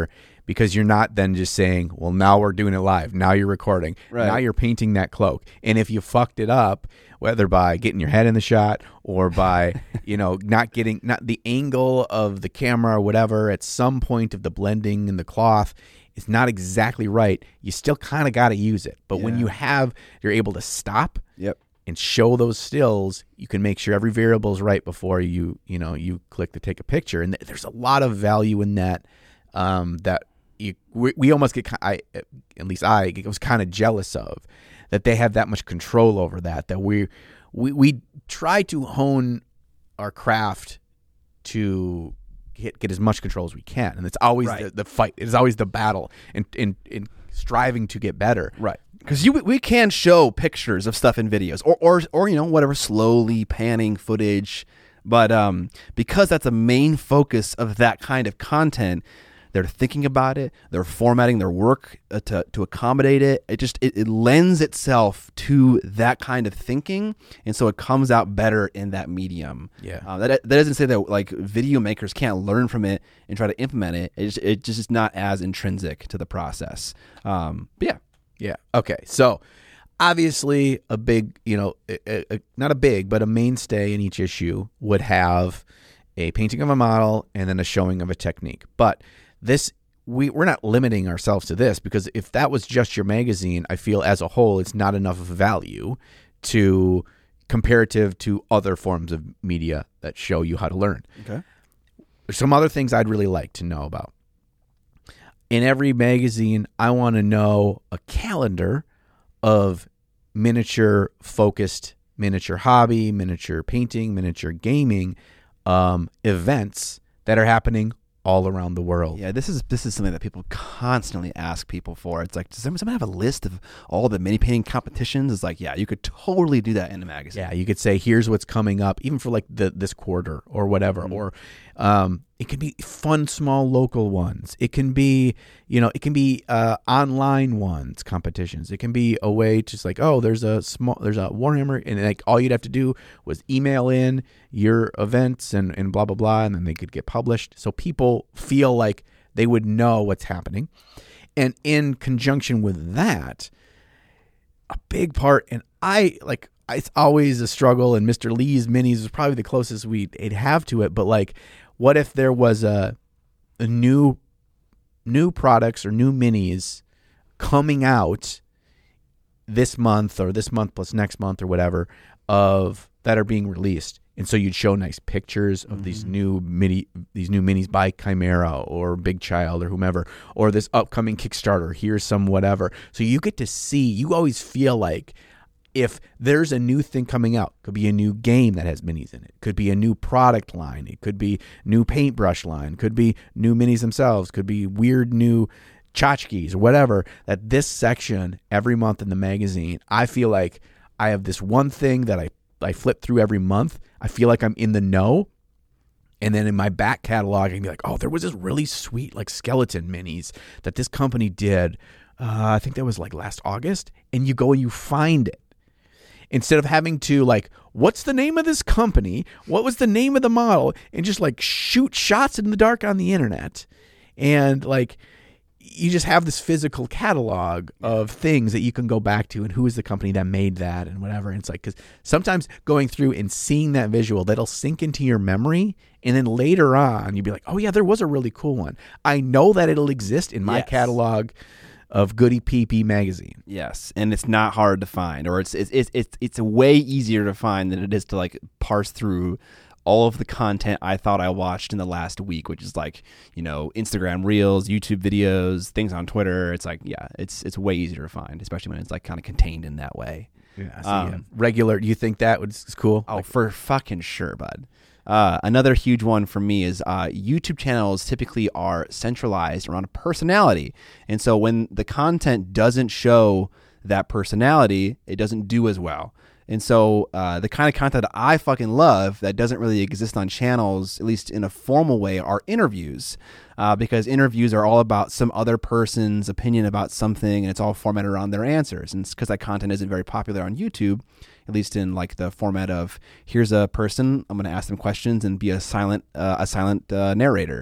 because you're not then just saying, well, now we're doing it live. Now you're recording. Right. Now you're painting that cloak. And if you fucked it up, whether by getting your head in the shot or by, you know, not getting not the angle of the camera or whatever, at some point of the blending and the cloth is not exactly right, you still kind of got to use it. But when Yeah. you have, you're able to stop Yep. and show those stills, you can make sure every variable is right before you, you know, you click to take a picture. And th- there's a lot of value in that. Um, that you, we, we almost get, I, at least I was kind of jealous of, that they have that much control over that. That we, we, we try to hone our craft to get get as much control as we can, and it's always Right. the, the fight. It's always the battle, in in, in striving to get better. Right. Because you we can show pictures of stuff in videos, or or or you know whatever, slowly panning footage, but um because that's a main focus of that kind of content, they're thinking about it, they're formatting their work uh, to to accommodate it. It just it, it lends itself to that kind of thinking, and so it comes out better in that medium. Yeah. uh, that that doesn't say that like video makers can't learn from it and try to implement it. It just, it just is not as intrinsic to the process. Um, but yeah. Yeah. Okay. So obviously a big, you know, a, a, not a big, but a mainstay in each issue would have a painting of a model and then a showing of a technique. But this, we, we're not limiting ourselves to this, because if that was just your magazine, I feel as a whole, it's not enough of value to comparative to other forms of media that show you how to learn. Okay. There's some other things I'd really like to know about. In every magazine, I want to know a calendar of miniature focused, miniature hobby, miniature painting, miniature gaming um, events that are happening all around the world. Yeah, this is this is something that people constantly ask people for. It's like, does someone have a list of all the mini painting competitions? It's like, yeah, you could totally do that in a magazine. Yeah, you could say, here's what's coming up, even for like the this quarter or whatever. Mm-hmm. Or um, it can be fun, small, local ones. It can be, you know, it can be uh, online ones, competitions. It can be a way to just like, oh, there's a small, there's a Warhammer, and like all you'd have to do was email in your events and, and blah, blah, blah, and then they could get published. So people feel like they would know what's happening. And in conjunction with that, a big part, and I like, it's always a struggle, and Mister Lee's minis is probably the closest we'd have to it. But like, what if there was a, a new, new products or new minis coming out this month or this month plus next month or whatever of that are being released? And so you'd show nice pictures of mm-hmm. these new mini, these new minis by Chimera or Big Child or whomever, or this upcoming Kickstarter. Here's some whatever. So you get to see. You always feel like if there's a new thing coming out, could be a new game that has minis in it, could be a new product line, it could be new paintbrush line, could be new minis themselves, could be weird new tchotchkes or whatever. That this section every month in the magazine, I feel like I have this one thing that I I flip through every month. I feel like I'm in the know. And then in my back catalog, I can be like, oh, there was this really sweet like skeleton minis that this company did. Uh, I think that was like last August. And you go and you find it. Instead of having to like, what's the name of this company? What was the name of the model? And just like shoot shots in the dark on the internet. And like, you just have this physical catalog of things that you can go back to and who is the company that made that and whatever. And it's like, because sometimes going through and seeing that visual, that'll sink into your memory. And then later on, you'll be like, oh yeah, there was a really cool one. I know that it'll exist in my Yes. catalog of Goody P P magazine. Yes, and it's not hard to find, or it's it's it's it's, it's way easier to find than it is to like parse through all of the content I thought I watched in the last week, which is like, you know, Instagram Reels, YouTube videos, things on Twitter. It's like, yeah, it's it's way easier to find, especially when it's like kind of contained in that way. Yeah, so Um, yeah. Regular. Do you think that was is cool? Oh, for fucking sure, bud. Uh, another huge one for me is uh, YouTube channels typically are centralized around a personality. And so when the content doesn't show that personality, it doesn't do as well. And so uh, the kind of content that I fucking love that doesn't really exist on channels, at least in a formal way, are interviews. Uh, because interviews are all about some other person's opinion about something, and it's all formatted around their answers. And it's because that content isn't very popular on YouTube, at least in like the format of, here's a person, I'm going to ask them questions and be a silent uh, a silent uh, narrator.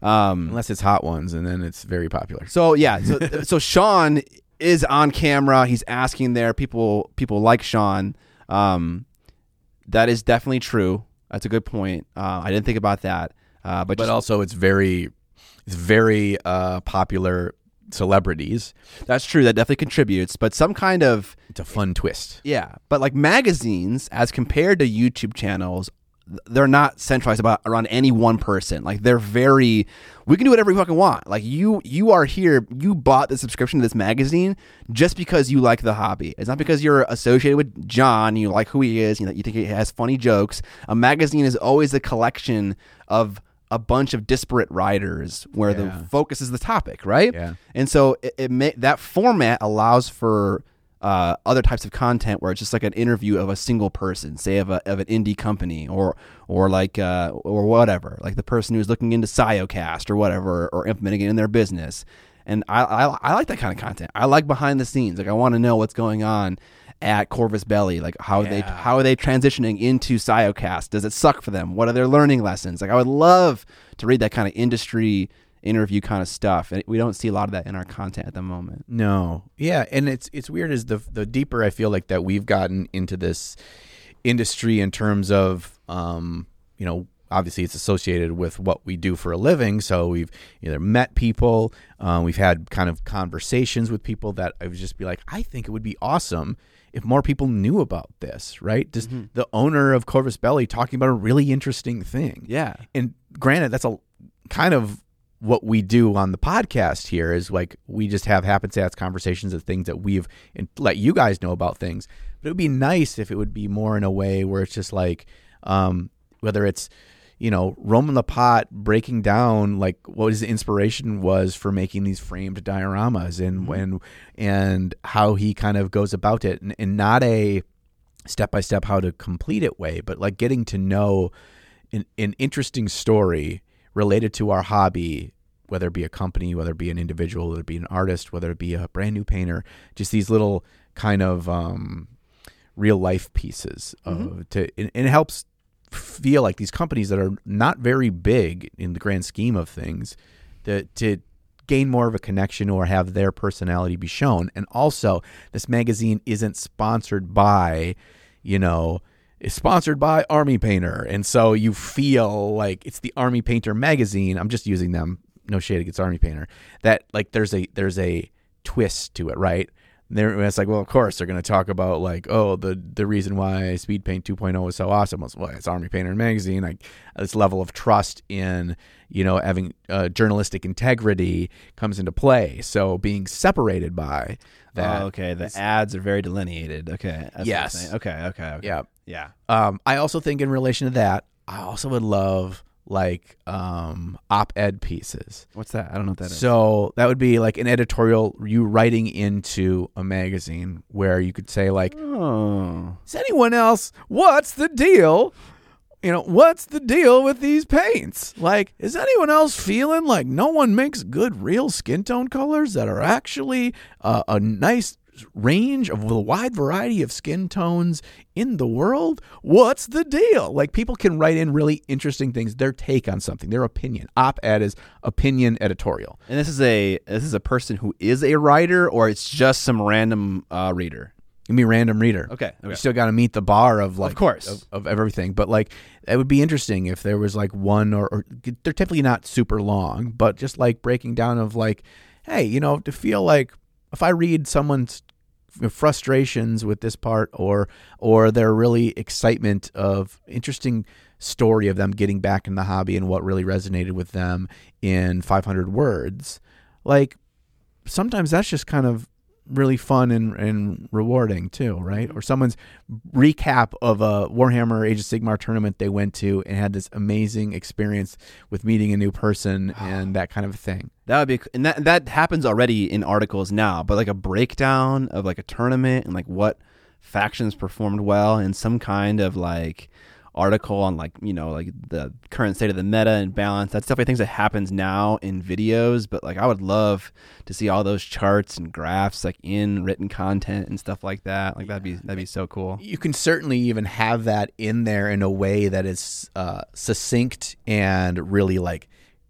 Um, Unless it's Hot Ones, and then it's very popular. So yeah, so so Sean is on camera. He's asking there. People people like Sean. Um, that is definitely true. That's a good point. Uh, I didn't think about that. Uh, but But just, also, it's very, it's very uh, popular celebrities. that's true. That definitely contributes. But some kind of It's a fun twist. yeah. But like magazines, as compared to YouTube channels, they're not centralized about around any one person. Like they're very, we can do whatever we fucking want. Like you, you are here. You bought the subscription to this magazine just because you like the hobby. It's not because you're associated with John. You like who he is. You know, you think he has funny jokes. A magazine is always a collection of a bunch of disparate writers where Yeah. the focus is the topic, right? Yeah. And so it, it may, that format allows for uh, other types of content where it's just like an interview of a single person, say of a of an indie company or or like uh, or whatever, like the person who's looking into ScioCast or whatever, or implementing it in their business. And I, I I like that kind of content. I like behind the scenes. Like I want to know what's going on at Corvus Belli. Like how Yeah. they how are they transitioning into ScioCast? Does it suck for them? What are their learning lessons? Like I would love to read that kind of industry interview kind of stuff, and we don't see a lot of that in our content at the moment. No. Yeah, and it's it's weird as the the deeper I feel like that we've gotten into this industry in terms of um, you know, obviously it's associated with what we do for a living, so we've either met people, uh, we've had kind of conversations with people that I would just be like, I think it would be awesome if more people knew about this, right? Just Mm-hmm. the owner of Corvus Belli talking about a really interesting thing. Yeah. And granted, that's a kind of what we do on the podcast here is like we just have happenstance conversations of things that we've and let you guys know about things. But it would be nice if it would be more in a way where it's just like um, whether it's, you know, Roman Lapat breaking down like what his inspiration was for making these framed dioramas and when and how he kind of goes about it and, and not a step by step how to complete it way, but like getting to know an, an interesting story related to our hobby, whether it be a company, whether it be an individual, whether it be an artist, whether it be a brand new painter, just these little kind of um, real life pieces of Mm-hmm. to and, and it helps feel like these companies that are not very big in the grand scheme of things that to gain more of a connection or have their personality be shown. And also this magazine isn't sponsored by, you know, is sponsored by Army Painter, and so you feel like it's the Army Painter magazine. I'm just using them. No shade against Army Painter. That like there's a there's a twist to it, right? There, it's like, well, of course they're going to talk about like, oh, the the reason why Speed Paint two point oh is so awesome was, well, it's Army Painter magazine. Like this level of trust in, you know, having uh, journalistic integrity comes into play. So being separated by that, Oh, okay. The ads are very delineated. Okay. That's what you're Yes. saying. Okay. Okay. Okay. yeah. Yeah. Um, I also think in relation to that, I also would love like um, op-ed pieces. What's that? I don't know what that is. So that would be like an editorial, you writing into a magazine where you could say like, Oh. is anyone else, what's the deal? You know, what's the deal with these paints? Like, is anyone else feeling like no one makes good real skin tone colors that are actually uh, a nice range of a wide variety of skin tones in the world? What's the deal? Like, people can write in really interesting things, their take on something, their opinion. Op-ed is opinion editorial. And this is a this is a person who is a writer, or it's just some random uh, reader. Give me random reader. Okay. Okay. You still got to meet the bar of like, Of course. of, of everything. But like, it would be interesting if there was like one or, or they're typically not super long, but just like breaking down of like, hey, you know, to feel like if I read someone's frustrations with this part or or their really excitement of interesting story of them getting back in the hobby and what really resonated with them in five hundred words, like sometimes that's just kind of really fun and, and rewarding too, right? Or someone's recap of a Warhammer Age of Sigmar tournament they went to and had this amazing experience with meeting a new person and that kind of thing. That would be, and that that happens already in articles now. But like a breakdown of like a tournament and like what factions performed well, and some kind of like article on like, you know, like the current state of the meta and balance. That's definitely things that happens now in videos. But like I would love to see all those charts and graphs like in written content and stuff like that. Like that'd be that'd be so cool. You can certainly even have that in there in a way that is uh, succinct and really like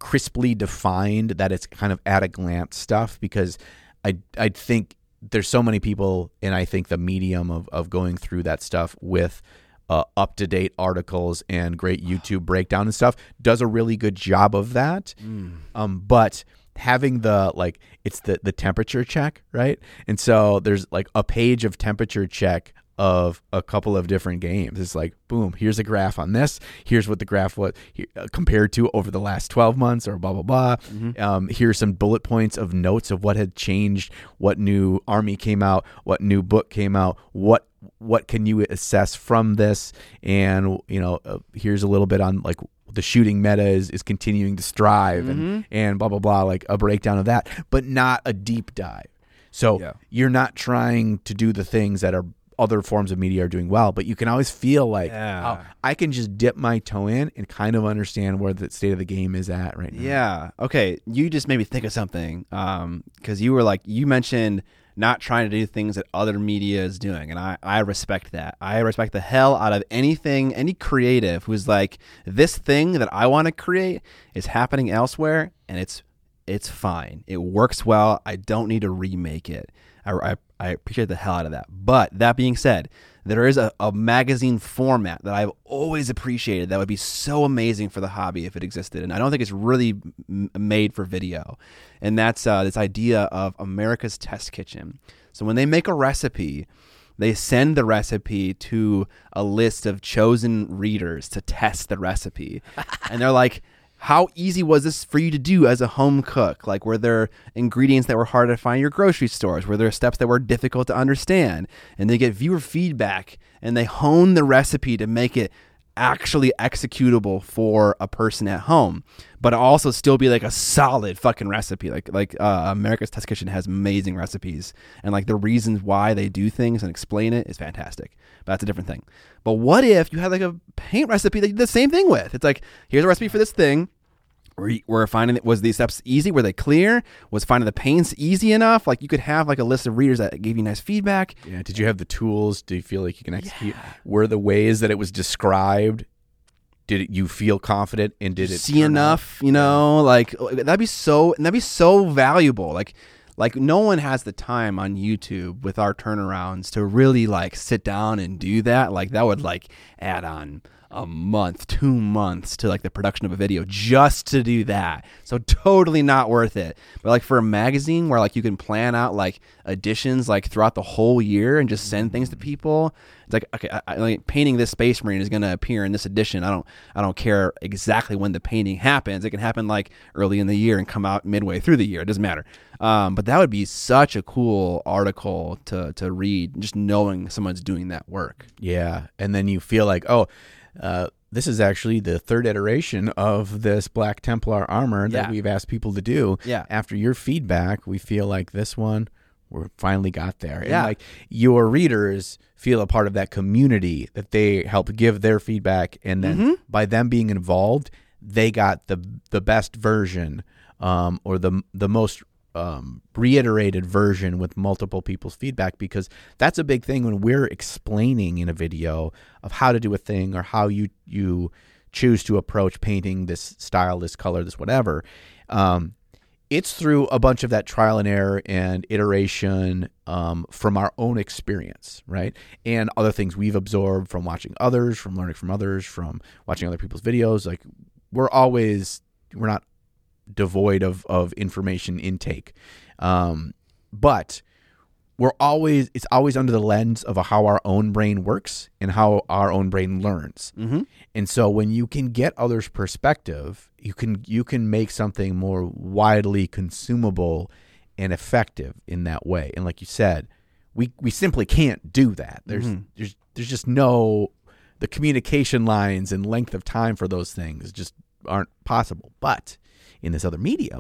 crisply defined that it's kind of at a glance stuff, because I I think there's so many people, and I think the medium of, of going through that stuff with uh, up-to-date articles and great YouTube breakdown and stuff does a really good job of that. Mm. Um, but having the, like, it's the, the temperature check, right? And so there's like a page of temperature check of a couple of different games. It's like, boom, here's a graph on this. Here's what the graph was here, uh, compared to over the last twelve months or blah, blah, blah. Mm-hmm. Um, here's some bullet points of notes of what had changed, what new army came out, what new book came out, what what can you assess from this? And, you know, uh, here's a little bit on like the shooting meta is, is continuing to strive mm-hmm. and, and blah, blah, blah, like a breakdown of that, but not a deep dive. So yeah. you're not trying to do the things that are other forms of media are doing well, but you can always feel like, yeah. oh, I can just dip my toe in and kind of understand where the state of the game is at right now. Yeah. Okay. You just made me think of something. Um, cause you were like, you mentioned not trying to do things that other media is doing. And I, I respect that. I respect the hell out of anything, any creative who's like, this thing that I want to create is happening elsewhere and it's, it's fine. It works well. I don't need to remake it. I, I, I appreciate the hell out of that. But that being said, there is a, a magazine format that I've always appreciated that would be so amazing for the hobby if it existed. And I don't think it's really m- made for video. And that's uh, this idea of America's Test Kitchen. So when they make a recipe, they send the recipe to a list of chosen readers to test the recipe. And they're like, how easy was this for you to do as a home cook? Like, were there ingredients that were hard to find in your grocery stores? Were there steps that were difficult to understand? And they get viewer feedback and they hone the recipe to make it actually executable for a person at home, but also still be like a solid fucking recipe. Like, like uh, America's Test Kitchen has amazing recipes, and like the reasons why they do things and explain it is fantastic. But that's a different thing. But what if you had like a paint recipe that you did the same thing with? It's like, here's a recipe for this thing. We're finding it, was these steps easy? Were they clear? Was finding the paints easy enough? Like, you could have like a list of readers that gave you nice feedback. Yeah. Did you have the tools? Do you feel like you can execute? Yeah. Were the ways that it was described, did it, you feel confident, and did it see enough? Out? You know, like that'd be so that'd be so valuable. Like, like no one has the time on YouTube with our turnarounds to really like sit down and do that. Like, that would like add on a month, two months to like the production of a video just to do that. So totally not worth it. But like for a magazine where like you can plan out like editions like throughout the whole year and just send things to people. It's like, okay, I, I, like painting this Space Marine is going to appear in this edition. I don't, I don't care exactly when the painting happens. It can happen like early in the year and come out midway through the year. It doesn't matter. Um, but that would be such a cool article to to read, just knowing someone's doing that work. Yeah, and then you feel like, oh, uh, this is actually the third iteration of this Black Templar armor that yeah. we've asked people to do. Yeah. After your feedback, we feel like this one, we finally got there. Yeah. And like your readers feel a part of that community, that they help give their feedback, and then mm-hmm. by them being involved, they got the the best version, um, or the the most um, reiterated version with multiple people's feedback, because that's a big thing when we're explaining in a video of how to do a thing or how you you choose to approach painting this style, this color, this whatever. Um, it's through a bunch of that trial and error and iteration um, from our own experience, right? And other things we've absorbed from watching others, from learning from others, from watching other people's videos. Like, we're always, we're not devoid of, of information intake. Um, but we're always, it's always under the lens of how our own brain works and how our own brain learns. Mm-hmm. And so when you can get others' perspective, you can, you can make something more widely consumable and effective in that way. And like you said, we, we simply can't do that. There's, mm-hmm. there's, there's just no, the communication lines and length of time for those things just aren't possible. But in this other medium,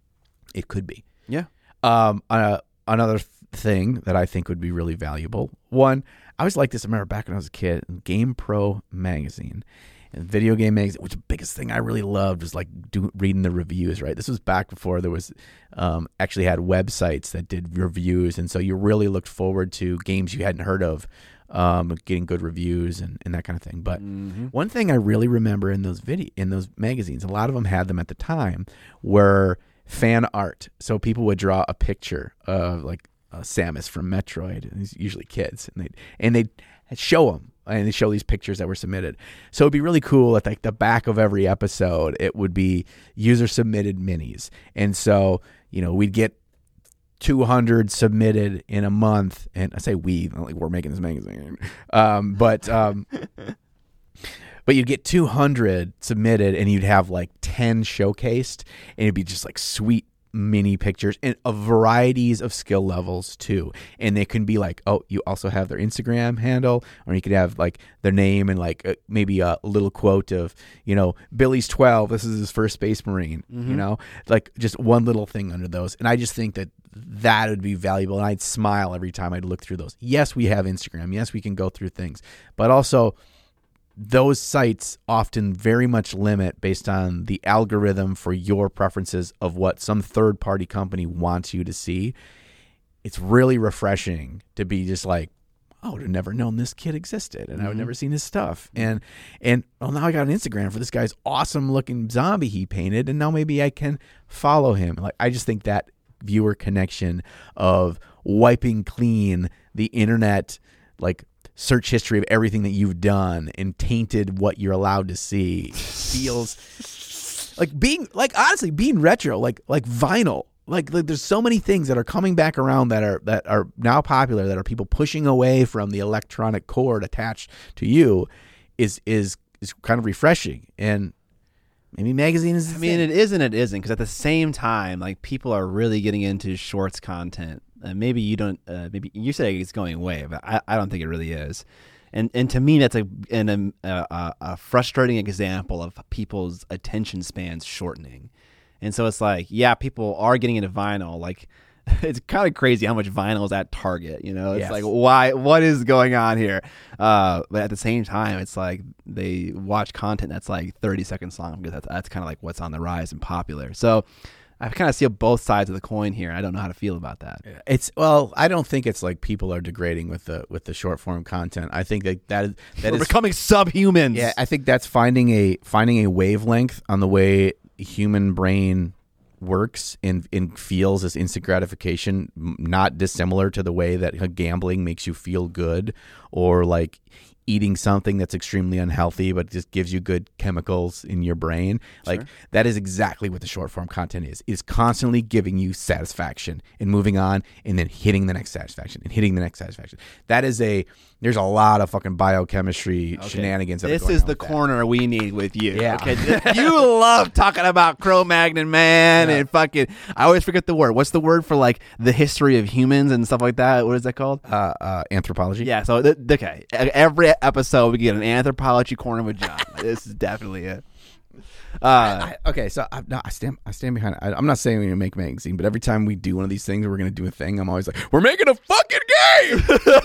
it could be. Yeah. Um, uh, another thing that I think would be really valuable. One, I always liked this. I remember back when I was a kid, Game Pro magazine and video game magazine, which the biggest thing I really loved was like do, reading the reviews, right? This was back before there was um, actually had websites that did reviews. And so you really looked forward to games you hadn't heard of um, getting good reviews and, and that kind of thing. But Mm-hmm. one thing I really remember in those video in those magazines, a lot of them had them at the time, were fan art. So people would draw a picture of like uh, Samus from Metroid, and these usually kids, and they and they show them. And they show these pictures that were submitted. So it'd be really cool at like the back of every episode, it would be user submitted minis. And so, you know, we'd get two hundred submitted in a month. And I say we, not like we're making this magazine. Um, but, um, but you'd get two hundred submitted and you'd have like ten showcased, and it'd be just like sweet mini pictures and of varieties of skill levels too. And they can be like, oh, you also have their Instagram handle, or you could have like their name and like uh, maybe a little quote of, you know, Billy's twelve, this is his first Space Marine, Mm-hmm. you know, like just one little thing under those. And I just think that that would be valuable, and I'd smile every time I'd look through those. Yes, we have Instagram. Yes, we can go through things, but also those sites often very much limit based on the algorithm for your preferences of what some third-party company wants you to see. It's really refreshing to be just like, oh, I would have never known this kid existed, and Mm-hmm. I would never seen his stuff. And and well, now I got an Instagram for this guy's awesome-looking zombie he painted, and now maybe I can follow him. Like, I just think that viewer connection of wiping clean the internet, like search history of everything that you've done and tainted what you're allowed to see, feels like being like honestly being retro, like like vinyl. Like, like there's so many things that are coming back around that are that are now popular, that are people pushing away from the electronic cord attached to you, is is is kind of refreshing. And maybe magazine is the I mean, thing. it is and it isn't, because at the same time, like, people are really getting into shorts content. Uh, maybe you don't. Uh, maybe you say it's going away, but I, I don't think it really is. And and to me, that's a an, a, a, a frustrating example of people's attention spans shortening. And so it's like, yeah, people are getting into vinyl. Like, it's kind of crazy how much vinyl is at Target. You know, it's Yes. like, why? What is going on here? Uh, but at the same time, it's like they watch content that's like thirty seconds long, because that's that's kind of like what's on the rise and popular. So I kind of see both sides of the coin here. I don't know how to feel about that. It's well, I don't think it's like people are degrading with the with the short form content. I think that that is that We're is becoming subhumans. yeah. I think that's finding a finding a wavelength on the way human brain works and, and feels as instant gratification, m- not dissimilar to the way that gambling makes you feel good, or like eating something that's extremely unhealthy but just gives you good chemicals in your brain. Like, that is exactly what the short form content is. It is constantly giving you satisfaction and moving on, and then hitting the next satisfaction and hitting the next satisfaction. That is a there's a lot of fucking biochemistry shenanigans. That are This going is on the with that. corner we need with you. Yeah. Okay. You love talking about Cro-Magnon man Yeah. and fucking. I always forget the word. What's the word for like the history of humans and stuff like that? What is that called? Uh, uh, anthropology. Yeah. So th- okay, every episode we get an anthropology corner with John. This is definitely it. Uh, I, okay, so I, no, I stand. I stand behind it. I, I'm not saying we're gonna make a magazine, but every time we do one of these things, we're gonna do a thing. I'm always like, we're making a fucking game.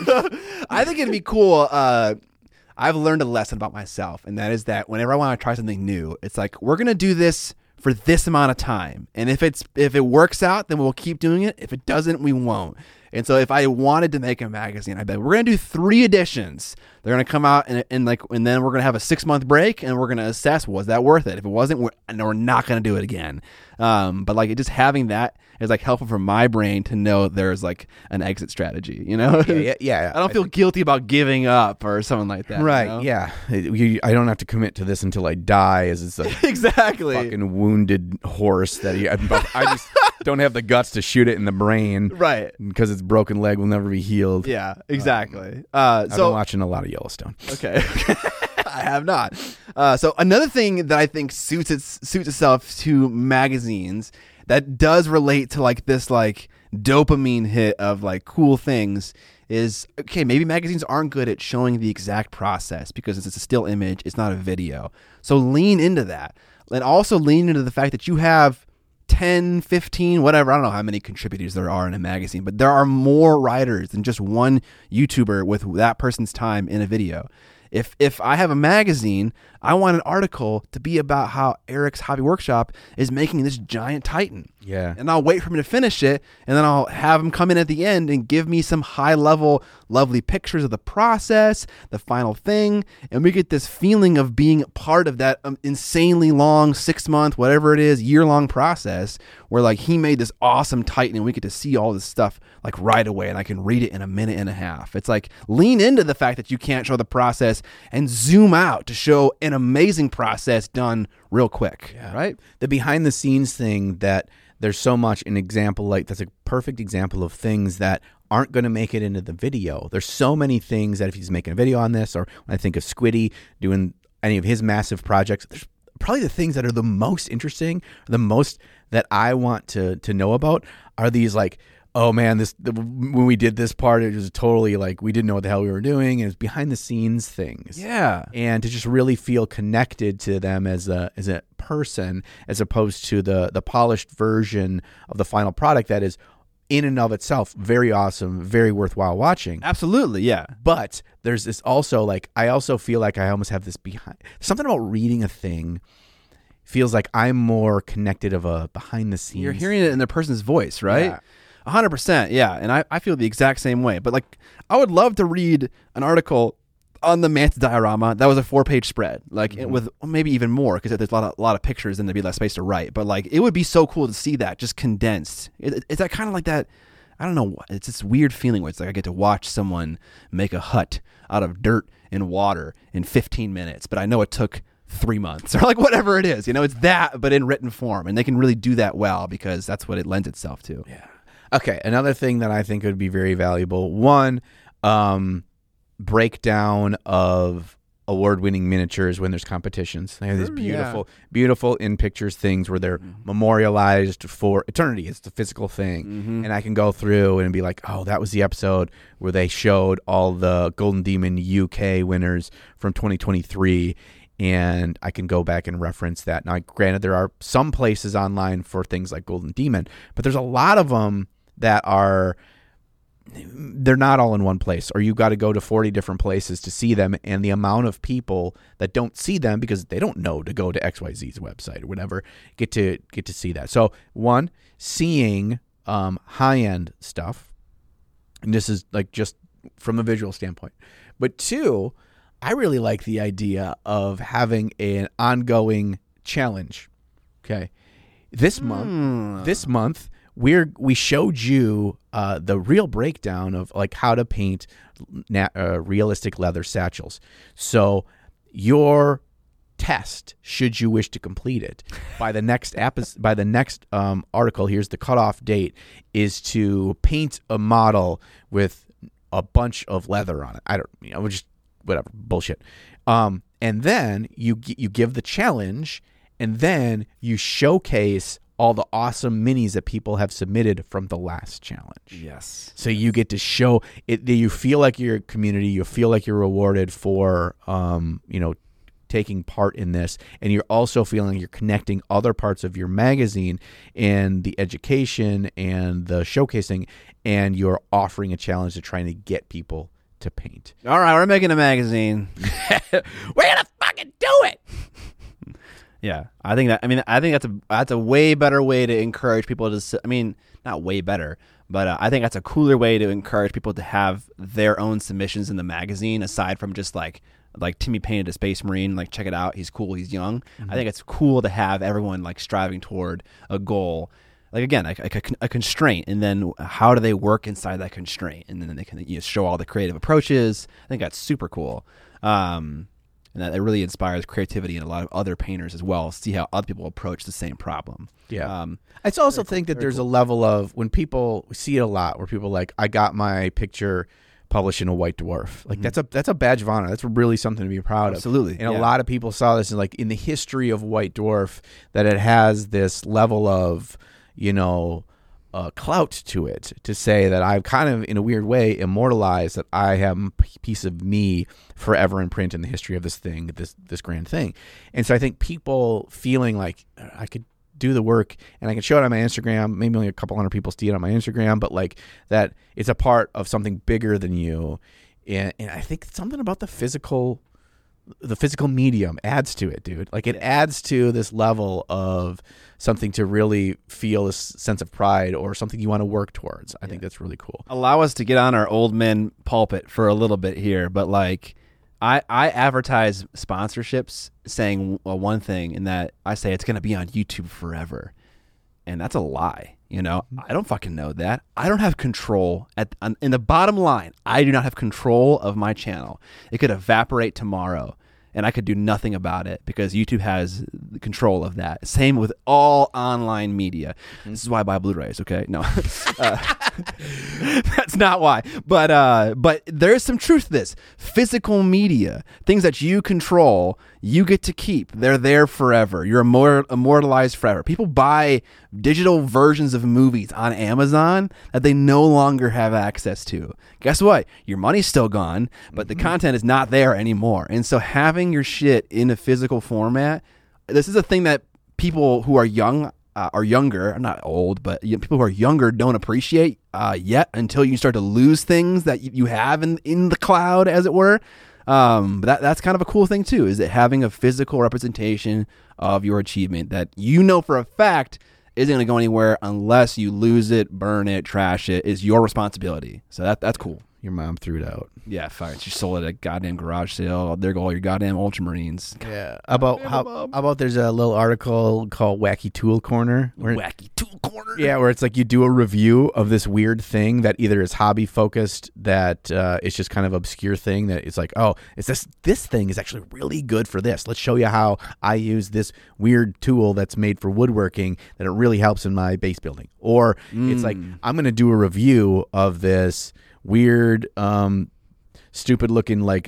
I think it'd be cool. Uh, I've learned a lesson about myself, and that is that whenever I want to try something new, it's like, we're gonna do this for this amount of time, and if it's if it works out, then we'll keep doing it. If it doesn't, we won't. And so if I wanted to make a magazine, I bet we're gonna do three editions. They're gonna come out and, and like, and then we're gonna have a six month break, and we're gonna assess, was that worth it? If it wasn't, we're, and we're not gonna do it again. Um, but like, it just having that is like helpful for my brain to know there's like an exit strategy. You know? yeah, yeah, yeah. I don't feel guilty about giving up or something like that. right. you know? Yeah, You- I don't have to commit to this until I die. As it's a Exactly. fucking wounded horse that he, I just don't have the guts to shoot it in the brain. Right. Because its broken leg will never be healed. Yeah, exactly. Uh, I've so been watching a lot of Yellowstone. okay, I have not. Uh, so another thing that I think suits its suits itself to magazines that does relate to like this like dopamine hit of like cool things is, okay, maybe magazines aren't good at showing the exact process because it's a still image, it's not a video. So lean into that, and also lean into the fact that you have ten, fifteen, whatever, I don't know how many contributors there are in a magazine, but there are more writers than just one YouTuber with that person's time in a video. If if I have a magazine, I want an article to be about how Eric's Hobby Workshop is making this giant Titan. Yeah. And I'll wait for him to finish it, and then I'll have him come in at the end and give me some high-level, lovely pictures of the process, the final thing, and we get this feeling of being part of that um, insanely long, six-month, whatever it is, year-long process where, like, he made this awesome Titan, and we get to see all this stuff, like, right away, and I can read it in a minute and a half. It's like, lean into the fact that you can't show the process and zoom out to show an amazing process done real quick, Yeah. right? The behind the scenes thing that there's so much an example like that's a perfect example of things that aren't going to make it into the video. There's so many things that if he's making a video on this, or when I think of Squiddy doing any of his massive projects, there's probably the things that are the most interesting, the most that I want to to know about are these like, oh man, this the, when we did this part, it was totally like we didn't know what the hell we were doing, and it's behind the scenes things. Yeah. And to just really feel connected to them as a as a person, as opposed to the the polished version of the final product that is in and of itself very awesome, very worthwhile watching. Absolutely, yeah. But there's this also like I also feel like I almost have this behind something about reading a thing feels like I'm more connected of a behind the scenes. You're hearing it in the person's voice, right? Yeah. A hundred percent, yeah. And I, I feel the exact same way. But like, I would love to read an article on the Manta diorama that was a four-page spread, like Mm-hmm. with maybe even more, because there's a lot of a lot of pictures and there'd be less space to write. But like, it would be so cool to see that just condensed. It, it's that kind of like that. I don't know. It's this weird feeling where it's like I get to watch someone make a hut out of dirt and water in fifteen minutes, but I know it took three months or like whatever it is. You know, it's that, but in written form, and they can really do that well because that's what it lends itself to. Yeah. Okay, another thing that I think would be very valuable, one, um, breakdown of award-winning miniatures when there's competitions. They have these Sure, beautiful, beautiful in-pictures things where they're memorialized for eternity. It's the physical thing. Mm-hmm. And I can go through and be like, oh, that was the episode where they showed all the Golden Demon U K winners from twenty twenty-three, and I can go back and reference that. Now, granted, there are some places online for things like Golden Demon, but there's a lot of them that are, they're not all in one place, or you got to go to forty different places to see them, and the amount of people that don't see them because they don't know to go to X Y Z's website or whatever get to get to see that. So one, seeing um, high-end stuff, and this is like just from a visual standpoint, but two, I really like the idea of having an ongoing challenge. Okay. This month, Mm. this month, we're, we showed you uh, the real breakdown of like how to paint na- uh, realistic leather satchels. So your test, should you wish to complete it, by the next epi- by the next um, article, here's the cutoff date, is to paint a model with a bunch of leather on it. I don't, you know, just whatever bullshit. Um, and then you you give the challenge, and then you showcase all the awesome minis that people have submitted from the last challenge. Yes. So you get to show it. You feel like you're a community. You feel like you're rewarded for, um, you know, taking part in this, and you're also feeling you're connecting other parts of your magazine and the education and the showcasing, and you're offering a challenge to trying to get people to paint. All right, we're making a magazine. We're gonna fucking do it. Yeah, I think that. I mean, I think that's a that's a way better way to encourage people to. s- I mean, not way better, but uh, I think that's a cooler way to encourage people to have their own submissions in the magazine, aside from just like like Timmy painted a Space Marine. Like, check it out, he's cool, he's young. Mm-hmm. I think it's cool to have everyone like striving toward a goal. Like again, like, like a, a constraint, and then how do they work inside that constraint, and then they can you know, show all the creative approaches. I think that's super cool. Um, And that it really inspires creativity in a lot of other painters as well. See how other people approach the same problem. Yeah. Um, I also Very cool, think that very there's cool. a level of when people we see it a lot where people like, I got my picture published in a White Dwarf. Like that's a that's a badge of honor. That's really something to be proud of. Absolutely, And yeah. a lot of people saw this in like in the history of White Dwarf, that it has this level of, you know, uh, clout to it, to say that I've kind of in a weird way immortalized that I have a piece of me forever in print in the history of this thing, this this grand thing. And so I think people feeling like I could do the work and I can show it on my Instagram, maybe only a couple hundred people see it on my Instagram, but like that it's a part of something bigger than you. And, and I think something about the physical the physical medium adds to it, dude. Like it adds to this level of something to really feel this sense of pride or something you want to work towards. I yeah. think that's really cool. Allow us to get on our old man pulpit for a little bit here, but like I, I advertise sponsorships saying uh, one thing, and that I say it's going to be on YouTube forever. And that's a lie. You know, I don't fucking know that. I don't have control at on, in the bottom line. I do not have control of my channel. It could evaporate tomorrow, and I could do nothing about it because YouTube has the control of that. Same with all online media. Mm-hmm. This is why I buy Blu-rays. Okay, no, uh, that's not why. But uh, but there is some truth to this. Physical media, things that you control, you get to keep. They're there forever. You're immort- immortalized forever. People buy digital versions of movies on Amazon that they no longer have access to. Guess what? Your money's still gone, but the content is not there anymore. And so having your shit in a physical format, this is a thing that people who are young uh, or younger, I'm not old, but people who are younger don't appreciate uh, yet until you start to lose things that you have in, in the cloud, as it were. Um, but that, that's kind of a cool thing too, is that having a physical representation of your achievement that you know for a fact isn't going to go anywhere unless you lose it, burn it, trash it, is your responsibility. So that that's cool. Your mom threw it out. Yeah, fine. She sold it at a goddamn garage sale. There go all your goddamn Ultramarines. Yeah. About how, how about there's a little article called Wacky Tool Corner. Where, Wacky Tool Corner? Yeah, where it's like you do a review of this weird thing that either is hobby focused, that uh, it's just kind of obscure thing that it's like, oh, it's this this thing is actually really good for this. Let's show you how I use this weird tool that's made for woodworking that it really helps in my base building. Or mm. it's like, I'm going to do a review of this weird, um, stupid looking like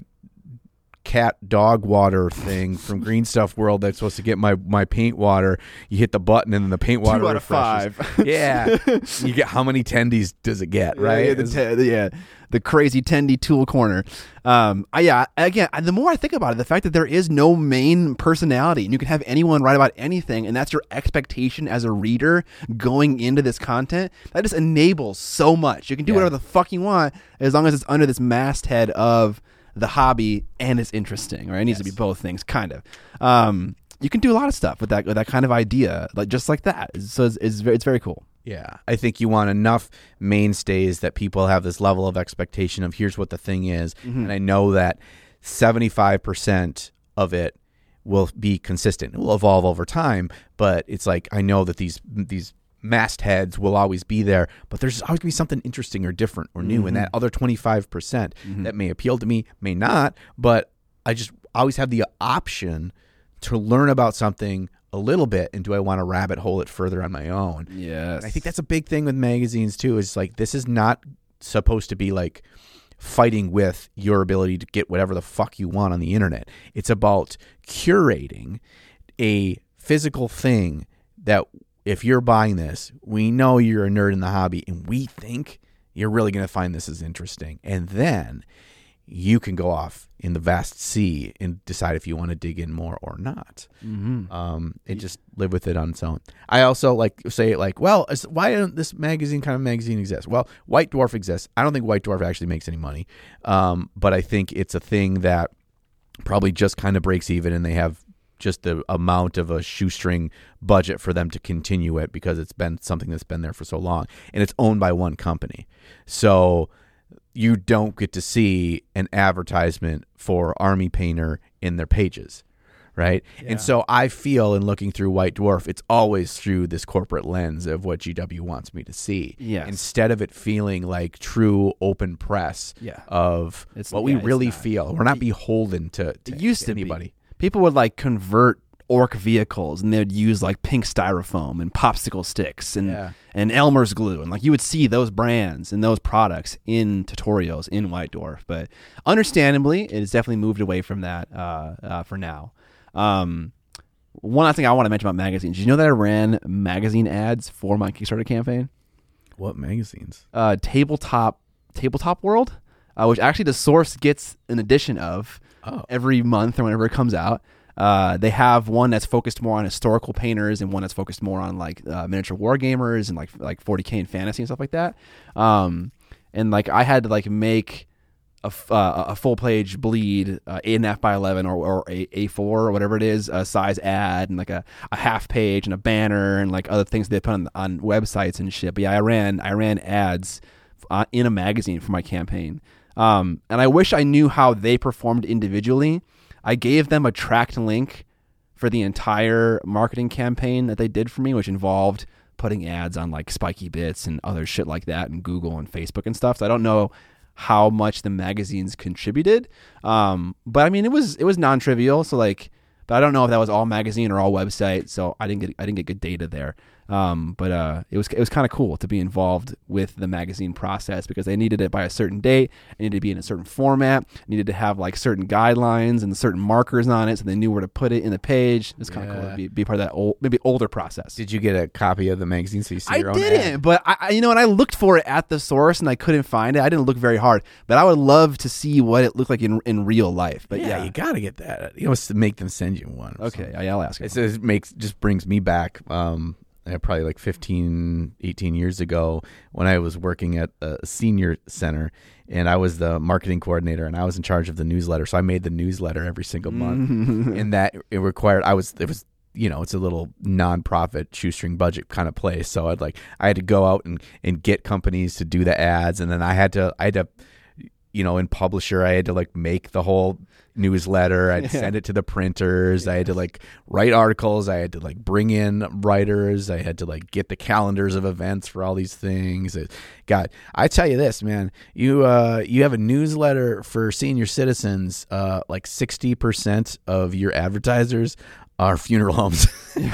cat dog water thing from Green Stuff World that's supposed to get my, my paint water. You hit the button and then the paint water Two out refreshes. of five. Yeah. You get how many tendies does it get, right? Yeah, the, te- yeah, the crazy tendy tool corner. Um, I, yeah, again, the more I think about it, the fact that there is no main personality and you can have anyone write about anything, and that's your expectation as a reader going into this content, that just enables so much. You can do Yeah. whatever the fuck you want as long as it's under this masthead of the hobby and it's interesting, right? It needs Yes. to be both things, kind of. Um, you can do a lot of stuff with that with that kind of idea, like just like that. So it's it's very, it's very cool. Yeah, I think you want enough mainstays that people have this level of expectation of here's what the thing is. Mm-hmm. And I know that seventy-five percent of it will be consistent. It will evolve over time, but it's like I know that these these mastheads will always be there, but there's always going to be something interesting or different or new. Mm-hmm. And that other twenty-five percent Mm-hmm. that may appeal to me, may not, but I just always have the option to learn about something a little bit, and do I want to rabbit hole it further on my own? Yes. And I think that's a big thing with magazines too, is like this is not supposed to be like fighting with your ability to get whatever the fuck you want on the internet. It's about curating a physical thing that if you're buying this, we know you're a nerd in the hobby and we think you're really going to find this is interesting. And then you can go off in the vast sea and decide if you want to dig in more or not. Mm-hmm. Um, and just live with it on its own. I also like say like, well, why doesn't this magazine kind of magazine exist? Well, White Dwarf exists. I don't think White Dwarf actually makes any money. Um, but I think it's a thing that probably just kind of breaks even, and they have just the amount of a shoestring budget for them to continue it because it's been something that's been there for so long, and it's owned by one company. So you don't get to see an advertisement for Army Painter in their pages, right? Yeah. And so I feel in looking through White Dwarf, it's always through this corporate lens of what G W wants me to see. Yes. Instead of it feeling like true open press Yeah. of It's- what we yeah, it's really not. feel. We're not beholden to, to It used to anybody. be. People would like convert orc vehicles, and they'd use like pink styrofoam and popsicle sticks and Yeah. and Elmer's glue, and like you would see those brands and those products in tutorials in White Dwarf. But understandably, it has definitely moved away from that uh, uh, for now. Um, one last thing I want to mention about magazines. Did you know that I ran magazine ads for my Kickstarter campaign? What magazines? Uh, tabletop Tabletop World, uh, which actually the Source gets an edition of Oh. every month or whenever it comes out. Uh, they have one that's focused more on historical painters and one that's focused more on like uh, miniature war gamers and like like forty K and fantasy and stuff like that. Um, and like I had to like make a, f- uh, a full page bleed, uh, eight and a half by eleven or, or a A four or whatever it is, a size ad, and like a, a half page and a banner and like other things they put on on websites and shit. But yeah, I ran I ran ads uh, in a magazine for my campaign, um, and I wish I knew how they performed individually. I gave them a tracked link for the entire marketing campaign that they did for me, which involved putting ads on like Spiky Bits and other shit like that, and Google and Facebook and stuff. So I don't know how much the magazines contributed. Um, but I mean, it was, it was non-trivial. So like, but I don't know if that was all magazine or all website. So I didn't get, I didn't get good data there. Um, but, uh, it was, it was kind of cool to be involved with the magazine process because they needed it by a certain date. It needed to be in a certain format, it needed to have like certain guidelines and certain markers on it. So they knew where to put it in the page. It's kind of Yeah. cool to be, be part of that old, maybe older process. Did you get a copy of the magazine so you see I your own didn't, ad? but I, I, you know, and I looked for it at the source and I couldn't find it. I didn't look very hard, but I would love to see what it looked like in in real life. But yeah, yeah, you got to get that. You know, to make them send you one. okay, I, I'll ask. It says makes just brings me back. Um, uh, probably like fifteen, eighteen years ago when I was working at a senior center and I was the marketing coordinator and I was in charge of the newsletter. So I made the newsletter every single month, and that it required. I was it was. You know, it's a little nonprofit shoestring budget kind of place. So I'd like, I had to go out and, and get companies to do the ads. And then I had to, I had to, you know, in Publisher, I had to like make the whole newsletter. I'd send it to the printers. I had to like write articles. I had to like bring in writers. I had to like get the calendars of events for all these things. It, God, I tell you this, man, you, uh, you have a newsletter for senior citizens, uh, like sixty percent of your advertisers are funeral homes.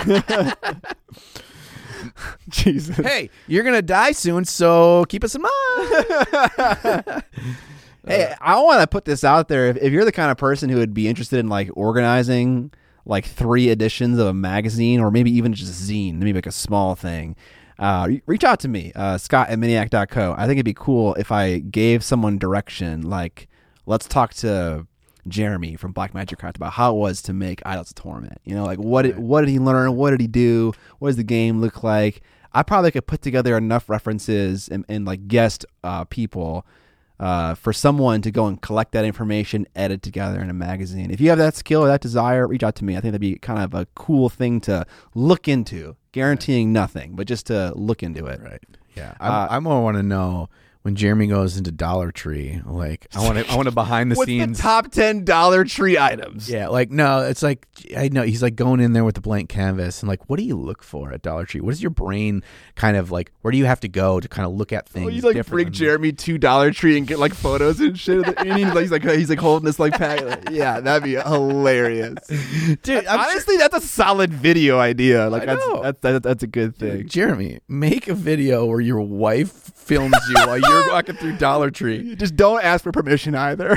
Jesus. Hey, you're going to die soon, so keep us in mind. Hey, I want to put this out there. If, if you're the kind of person who would be interested in like organizing like three editions of a magazine or maybe even just a zine, maybe like a small thing, uh, reach out to me, uh, Scott at Miniac dot co. I think it'd be cool if I gave someone direction, like let's talk to Jeremy from Blackmagic Craft about how it was to make Idols of Torment. You know, like what did, what did he learn? What did he do? What does the game look like? I probably could put together enough references and, and like guest uh, people uh, for someone to go and collect that information, edit together in a magazine. If you have that skill or that desire, reach out to me. I think that'd be kind of a cool thing to look into, guaranteeing nothing, but just to look into it. Right. Yeah. Uh, I I want to know when Jeremy goes into Dollar Tree, like I want to, I want to behind the What's scenes. the top ten Dollar Tree items? Yeah, like no, it's like I know he's like going in there with the blank canvas and like, what do you look for at Dollar Tree? What is your brain kind of like? Where do you have to go to kind of look at things? Oh, you like differently? bring Jeremy to Dollar Tree and get like photos and shit. And he's like, he's like, he's like holding this like pack. Yeah, that'd be hilarious, dude. I'm Honestly, that's a solid video idea. Like I that's, know. that's that's that's a good sure- thing. Jeremy, make a video where your wife films you while you're walking through Dollar Tree. Just don't ask for permission either.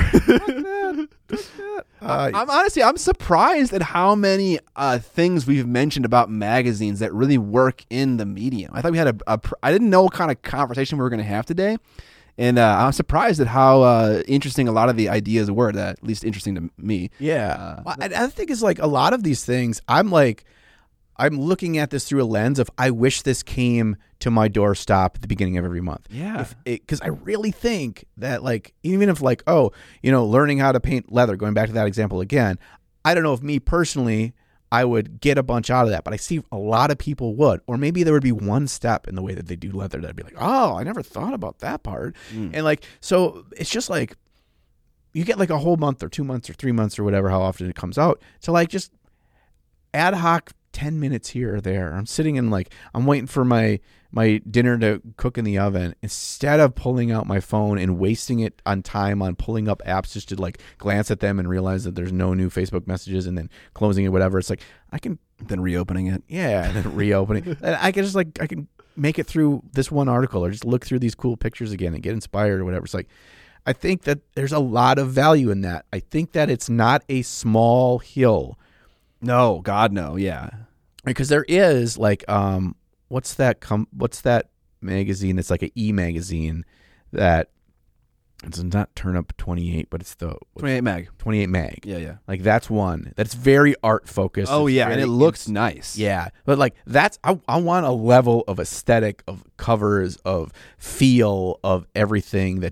Uh, I'm honestly, I'm surprised at how many uh, things we've mentioned about magazines that really work in the medium. I thought we had a, a pr- I didn't know what kind of conversation we were going to have today. And uh, I'm surprised at how uh, interesting a lot of the ideas were, that at least interesting to me. Yeah. Uh, Well, I, I think it's like a lot of these things, I'm like, I'm looking at this through a lens of I wish this came to my doorstop at the beginning of every month. Yeah. Because I really think that, like, even if, like, oh, you know, learning how to paint leather, going back to that example again, I don't know if me personally, I would get a bunch out of that, but I see a lot of people would. Or maybe there would be one step in the way that they do leather that'd be like, oh, I never thought about that part. Mm. And, like, so it's just like, you get like a whole month or two months or three months or whatever, how often it comes out, to like just ad hoc ten minutes here or there. I'm sitting in like, I'm waiting for my, my dinner to cook in the oven. Instead of pulling out my phone and wasting it on time on pulling up apps just to like glance at them and realize that there's no new Facebook messages and then closing it, whatever. It's like, I can, Then reopening it. yeah, and then reopening. And I can just like, I can make it through this one article or just look through these cool pictures again and get inspired or whatever. It's like, I think that there's a lot of value in that. I think that it's not a small hill. No, God, no. Yeah. Because there is like, um, what's that? Com- what's that magazine? It's like an e-magazine that it's not Turn Up twenty-eight, but it's the twenty-eight mag. twenty-eight mag. Yeah, yeah. Like that's one that's very art focused. Oh, It's yeah. very- And it looks nice. yeah, but like that's I, I want a level of aesthetic, of covers, of feel, of everything that just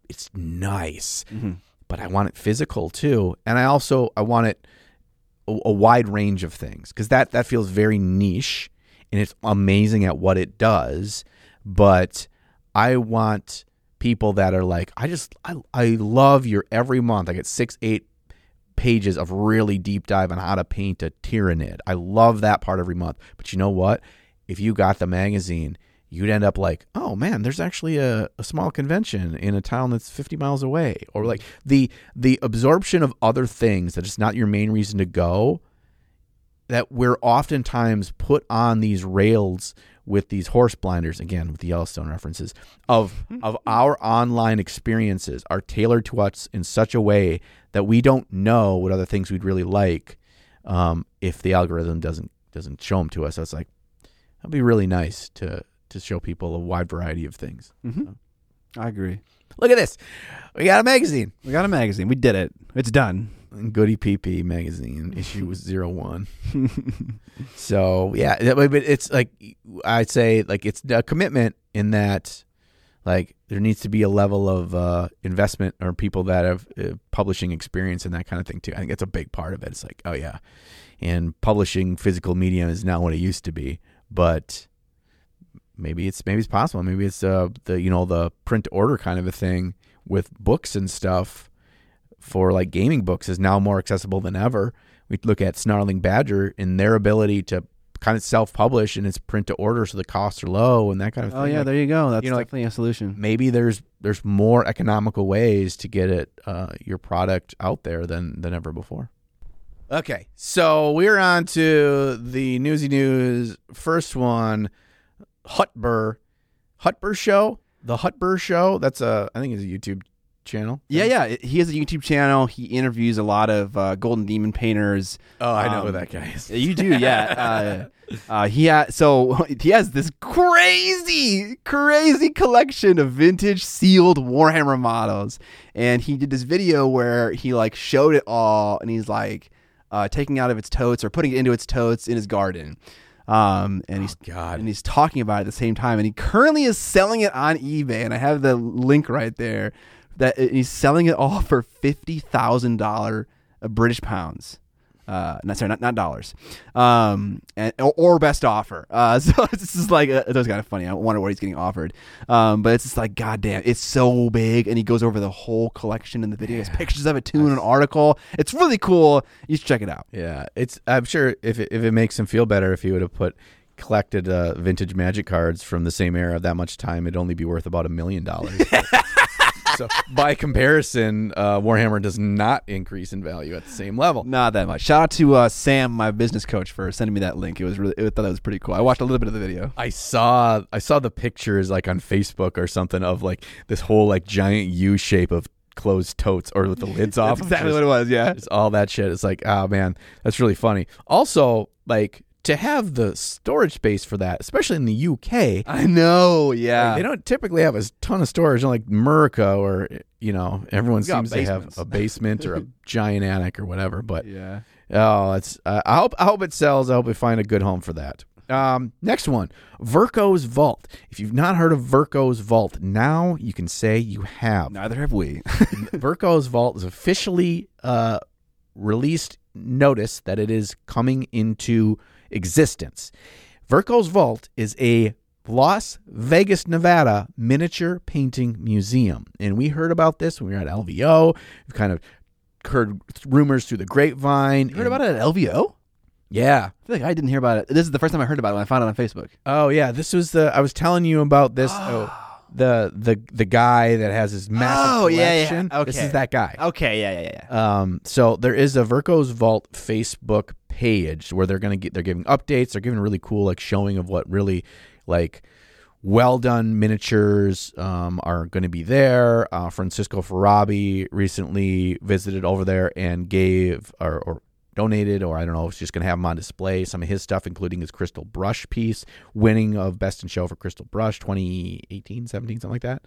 it's nice, Mm-hmm. but I want it physical too, and I also I want it a, a wide range of things because that that feels very niche, and it's amazing at what it does. But I want people that are like, I just I I love your every month I get six eight pages of really deep dive on how to paint a Tyranid. I love that part every month. But you know what? If you got the magazine, you'd end up like, oh man, there's actually a, a small convention in a town that's fifty miles away. Or like the the absorption of other things that is not your main reason to go, that we're oftentimes put on these rails with these horse blinders, again, with the Yellowstone references, of of our online experiences are tailored to us in such a way that we don't know what other things we'd really like um, if the algorithm doesn't doesn't show them to us. So it's like, that'd be really nice to to show people a wide variety of things. Mm-hmm. So. I agree. Look at this. We got a magazine. We got a magazine. We did it. It's done. Goody P P magazine, issue was zero one. So yeah, but it's like I'd say like it's a commitment in that like there needs to be a level of uh, investment or people that have uh, publishing experience and that kind of thing too. I think that's a big part of it. It's like, oh yeah, and publishing physical media is not what it used to be, but maybe it's maybe it's possible. Maybe it's uh, the you know the print order kind of a thing with books and stuff. For like gaming books is now more accessible than ever. We look at Snarling Badger and their ability to kind of self-publish and it's print to order, so the costs are low and that kind of thing. Oh yeah, like, there you go. That's you know, definitely like, a solution. Maybe there's there's more economical ways to get it uh, your product out there than than ever before. Okay, so we're on to the newsy news. First one, Hutber, Hutber Show, the Hutber Show. That's a I think it's a YouTube channel. Yeah, yeah. He has a YouTube channel. He interviews a lot of uh, Golden Demon painters. Oh, I know um, who that guy is. You do, yeah. uh, uh, he ha- so he has this crazy, crazy collection of vintage sealed Warhammer models, and he did this video where he like showed it all, and he's like uh, taking out of its totes or putting it into its totes in his garden. Um, and he's oh, God. and he's talking about it at the same time, and he currently is selling it on eBay, and I have the link right there. That he's selling it all for fifty thousand dollar British pounds. Uh, not sorry, not not dollars. Um, and or, or best offer. Uh, so it's just like uh, it was kind of funny. I wonder what he's getting offered. Um, but it's just like, goddamn, it's so big, and he goes over the whole collection in the video. He has pictures of it too in an article. It's really cool. You should check it out. Yeah, it's. I'm sure if it, if it makes him feel better, if he would have put collected uh, vintage Magic cards from the same era that much time, it'd only be worth about a million dollars. So by comparison, uh, Warhammer does not increase in value at the same level. Not that much. Shout out to uh, Sam, my business coach, for sending me that link. It was really, I thought that was pretty cool. I watched a little bit of the video. I saw, I saw the pictures like on Facebook or something of like this whole like giant U shape of closed totes or with the lids off. That's exactly just, what it was. Yeah, it's all that shit. It's like, oh man, that's really funny. Also, like. To have the storage space for that, especially in the U K. I know, yeah. Like, they don't typically have a ton of storage, like Murica or, you know, everyone We got seems to have basements. a basement or a giant attic or whatever. But, yeah. oh, it's. Uh, I hope I hope it sells. I hope we find a good home for that. Um, next one, Verco's Vault. If you've not heard of Verco's Vault, now you can say you have. Neither have we. Verco's Vault is officially uh, released notice that it is coming into existence. Verco's Vault is a Las Vegas, Nevada miniature painting museum. And we heard about this when we were at L V O. We've kind of heard rumors through the grapevine. You heard about it at L V O? Yeah. I feel like I didn't hear about it. This is the first time I heard about it when I found it on Facebook. Oh, yeah. This was the, I was telling you about this. Oh, the, the, the guy that has his massive Oh, yeah, yeah. collection. Okay. This is that guy. Okay, yeah, yeah, yeah. Um, so there is a Verco's Vault Facebook page where they're going to get, they're giving updates. They're giving really cool, like showing of what really like well done miniatures, um, are going to be there. Uh, Francisco Farabi recently visited over there and gave or, or donated, or I don't know, it's just going to have them on display. Some of his stuff, including his crystal brush piece, winning of Best in Show for Crystal Brush twenty eighteen, seventeen, something like that.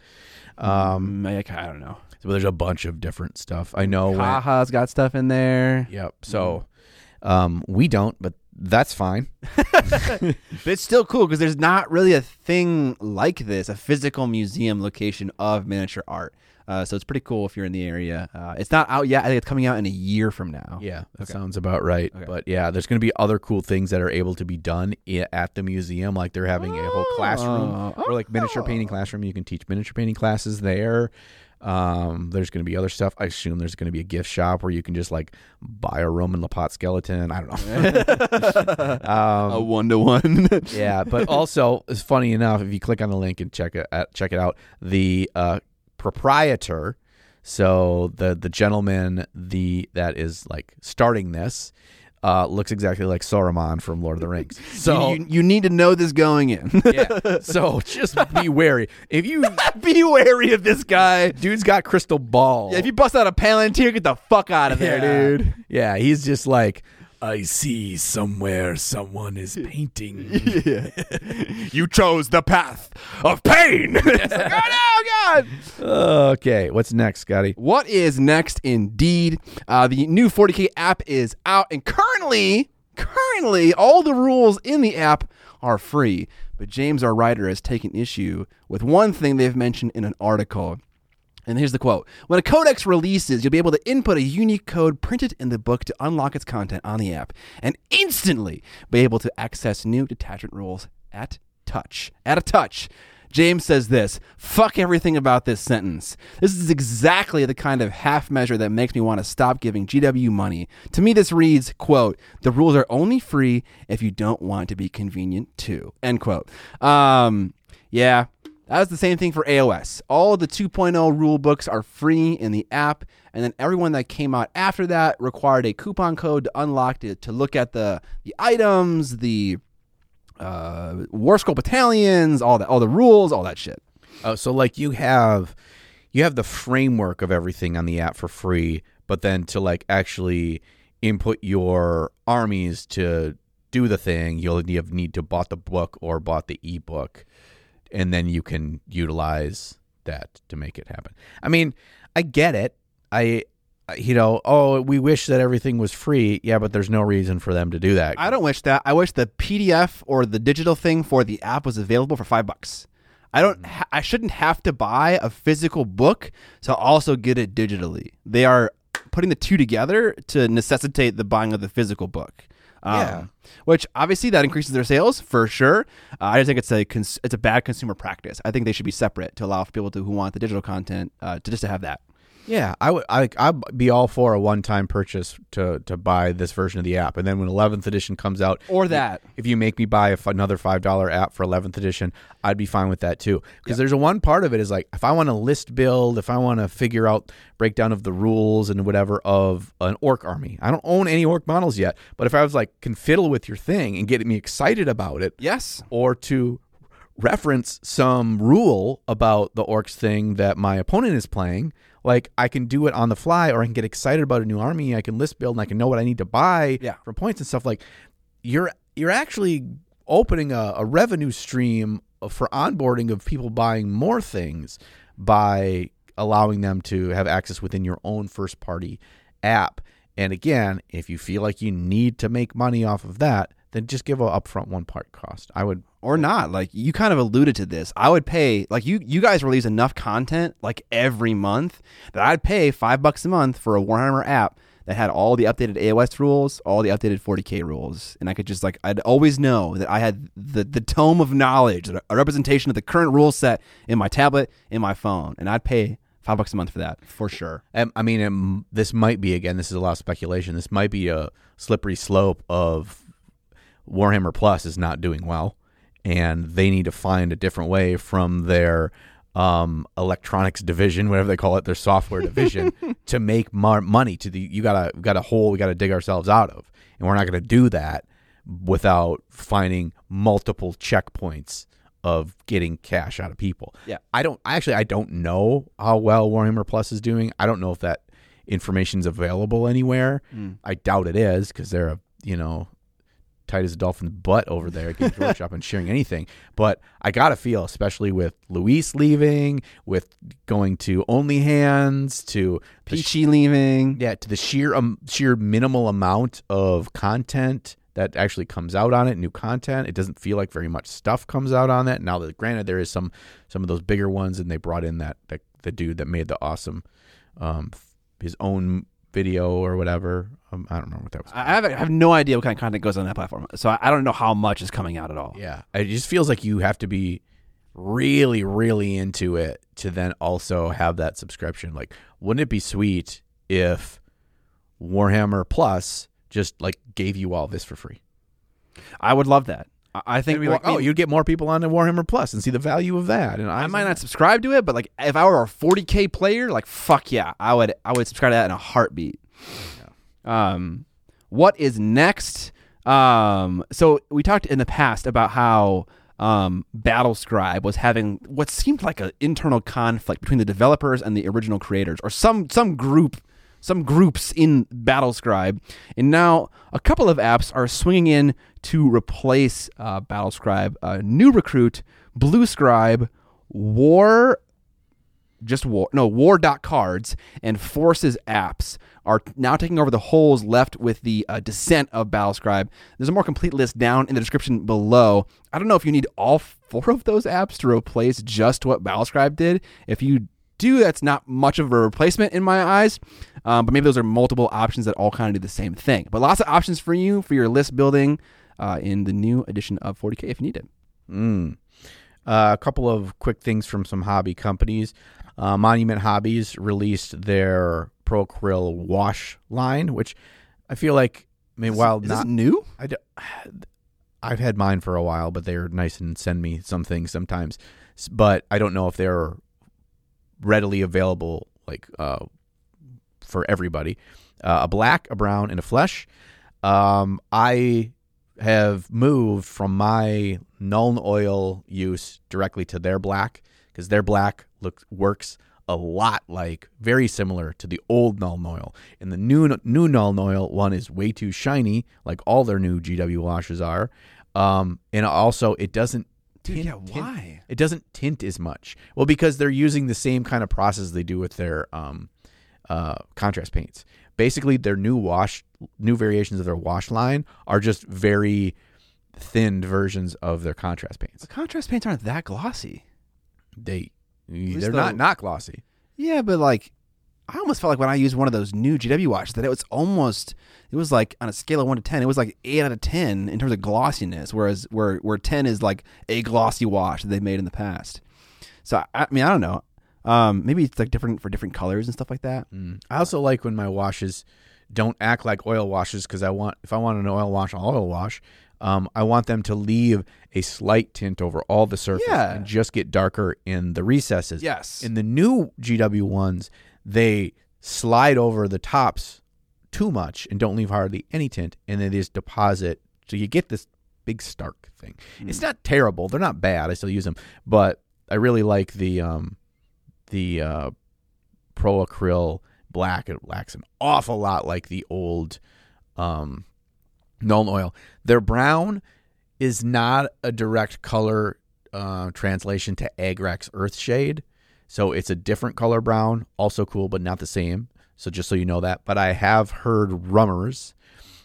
Um, I, I don't know. so there's a bunch of different stuff. I know. when- Kaha's got stuff in there. Yep. So um, we don't, but that's fine. But it's still cool because there's not really a thing like this, a physical museum location of miniature art. Uh, so it's pretty cool if you're in the area. Uh, it's not out yet. I think it's coming out in a year from now. Yeah, that Okay. sounds about right. Okay. But yeah, there's going to be other cool things that are able to be done i- at the museum. Like they're having a whole classroom Oh. or like miniature painting classroom. You can teach miniature painting classes there. Um, there's going to be other stuff. I assume there's going to be a gift shop where you can just like buy a Roman Lapotte skeleton. I don't know. um, a one to one. yeah, but also it's funny enough if you click on the link and check it out, check it out. The uh, proprietor, so the the gentleman the that is like starting this, uh, looks exactly like Saruman from Lord of the Rings. So you, you, you need to know this going in. yeah, so just be wary. If you Be wary of this guy. dude's got crystal ball. Yeah, if you bust out a Palantir, get the fuck out of there, Yeah. dude. Yeah, he's just like, I see somewhere someone is painting. Yeah. You chose the path of pain. It's like, oh no, God. Okay, what's next, Scotty? What is next? Indeed, uh, the new forty K app is out, and currently, currently, all the rules in the app are free. But James, our writer, has taken issue with one thing they've mentioned in an article. And here's the quote. When a codex releases, you'll be able to input a unique code printed in the book to unlock its content on the app and instantly be able to access new detachment rules at touch. At a touch. James says this, fuck everything about this sentence. This is exactly the kind of half measure that makes me want to stop giving G W money. To me, this reads, quote, the rules are only free if you don't want to be convenient too, end quote. Um, yeah. That was the same thing for A O S. All the two point oh rule books are free in the app, and then everyone that came out after that required a coupon code to unlock it to look at the the items, the uh, War Scroll battalions, all that, all the rules, all that shit. Oh, so like you have you have the framework of everything on the app for free, but then to like actually input your armies to do the thing, you'll need need to bought the book or bought the ebook, and then you can utilize that to make it happen. I mean, I get it. I you know, oh, we wish that everything was free. Yeah, but there's no reason for them to do that. I don't wish that. I wish the P D F or the digital thing for the app was available for five bucks. I don't. Ha- I shouldn't have to buy a physical book to also get it digitally. They are putting the two together to necessitate the buying of the physical book. Um, Yeah. Which obviously that increases their sales for sure. Uh, I just think it's a cons- it's a bad consumer practice. I think they should be separate to allow for people to who want the digital content uh, to just to have that. Yeah, I would. I I'd be all for a one-time purchase to to buy this version of the app, and then when eleventh edition comes out, Or that. if you make me buy a f- another five dollar app for eleventh edition, I'd be fine with that too. Because there's a one part of it is like if I want to list build, if I want to figure out breakdown of the rules and whatever of an orc army. I don't own any orc models yet, but if I was like can fiddle with your thing and get me excited about it, Yes. or to reference some rule about the orcs thing that my opponent is playing, like I can do it on the fly, or I can get excited about a new army. I can list build and I can know what I need to buy Yeah. for points and stuff. Like you're you're actually opening a, a revenue stream for onboarding of people buying more things by allowing them to have access within your own first party app. And again, if you feel like you need to make money off of that, then just give a upfront one part cost. I would. Or not. Like you kind of alluded to this. I would pay, like you you guys release enough content like every month that I'd pay five bucks a month for a Warhammer app that had all the updated A O S rules, all the updated forty K rules. And I could just like, I'd always know that I had the, the tome of knowledge, a representation of the current rule set in my tablet, in my phone. And I'd pay five bucks a month for that for sure. Um, I mean, um, this might be, again, this is a lot of speculation. This might be a slippery slope of Warhammer Plus is not doing well, and they need to find a different way from their um, electronics division, whatever they call it, their software division, to make more money. To the you got a got a hole we got to dig ourselves out of, and we're not going to do that without finding multiple checkpoints of getting cash out of people. Yeah. I don't actually I don't know how well Warhammer Plus is doing. I don't know if that information's available anywhere. Mm. I doubt it is because they're a you know tight as a dolphin's butt over there at Games Workshop and sharing anything. But I gotta feel, especially with Luis leaving, with going to Only Hands, to the Peachy leaving. yeah, to the sheer um, sheer minimal amount of content that actually comes out on it, new content. It doesn't feel like very much stuff comes out on that. Now that granted there is some some of those bigger ones, and they brought in that, that the dude that made the awesome um his own video or whatever. Um, I don't remember what that was. I have, I have no idea what kind of content goes on that platform, so I, I don't know how much is coming out at all. Yeah, it just feels like you have to be really, really into it to then also have that subscription. Like, wouldn't it be sweet if Warhammer Plus just like gave you all this for free? I would love that. I, I think Be like, oh, you'd get more people onto Warhammer Plus and see the value of that. And I, I might not subscribe to it, but like if I were a forty K player, like fuck yeah, I would I would subscribe to that in a heartbeat. Yeah. Um, what is next? Um, so we talked in the past about how um, Battlescribe was having what seemed like an internal conflict between the developers and the original creators, or some some group. Some groups in Battlescribe, and now a couple of apps are swinging in to replace uh, Battlescribe. Uh, New Recruit, Blue Scribe, War, just War, no, War.cards, and Forces apps are now taking over the holes left with the uh, descent of Battlescribe. There's a more complete list down in the description below. I don't know if you need all four of those apps to replace just what Battlescribe did. If you do, that's not much of a replacement in my eyes, um, but maybe those are multiple options that all kind of do the same thing. But lots of options for you for your list building uh, in the new edition of forty K if you need it. Mm. Uh, a couple of quick things from some hobby companies. Uh, Monument Hobbies released their Pro Acryl wash line, which I feel like, I mean, is, while is not this new, I do, I've had mine for a while, but they're nice and send me some things sometimes. But I don't know if they're readily available, like uh, for everybody. Uh, a black, a brown, and a flesh. Um, I have moved from my Nuln Oil use directly to their black, because their black looks works a lot like, very similar to the old Nuln Oil. And the new new Nuln Oil one is way too shiny, like all their new G W washes are. Um, and also, it doesn't Dude, tint, yeah, why? Tint, it doesn't tint as much. Well, because they're using the same kind of process they do with their um, uh, contrast paints. Basically, their new wash, new variations of their wash line are just very thinned versions of their contrast paints. The contrast paints aren't that glossy. They, least they're the- not not glossy. Yeah, but like, I almost felt like when I used one of those new G W washes that it was almost, it was like on a scale of one to ten, it was like eight out of ten in terms of glossiness, whereas where where ten is like a glossy wash that they made in the past. So I, I mean, I don't know. Um, maybe it's like different for different colors and stuff like that. Mm. I also like when my washes don't act like oil washes, because I want, if I want an oil wash, I'll oil wash. Um, I want them to leave a slight tint over all the surface Yeah. and just get darker in the recesses. Yes. In the new G W ones, they slide over the tops too much and don't leave hardly any tint, and they just deposit. So you get this big stark thing. Mm. It's not terrible. They're not bad. I still use them, but I really like the um, the uh, Pro Acryl black. It lacks an awful lot like the old um, Nuln Oil. Their brown is not a direct color uh, translation to Agrax Earthshade. So it's a different color brown, also cool, but not the same. So just so you know that. But I have heard rumors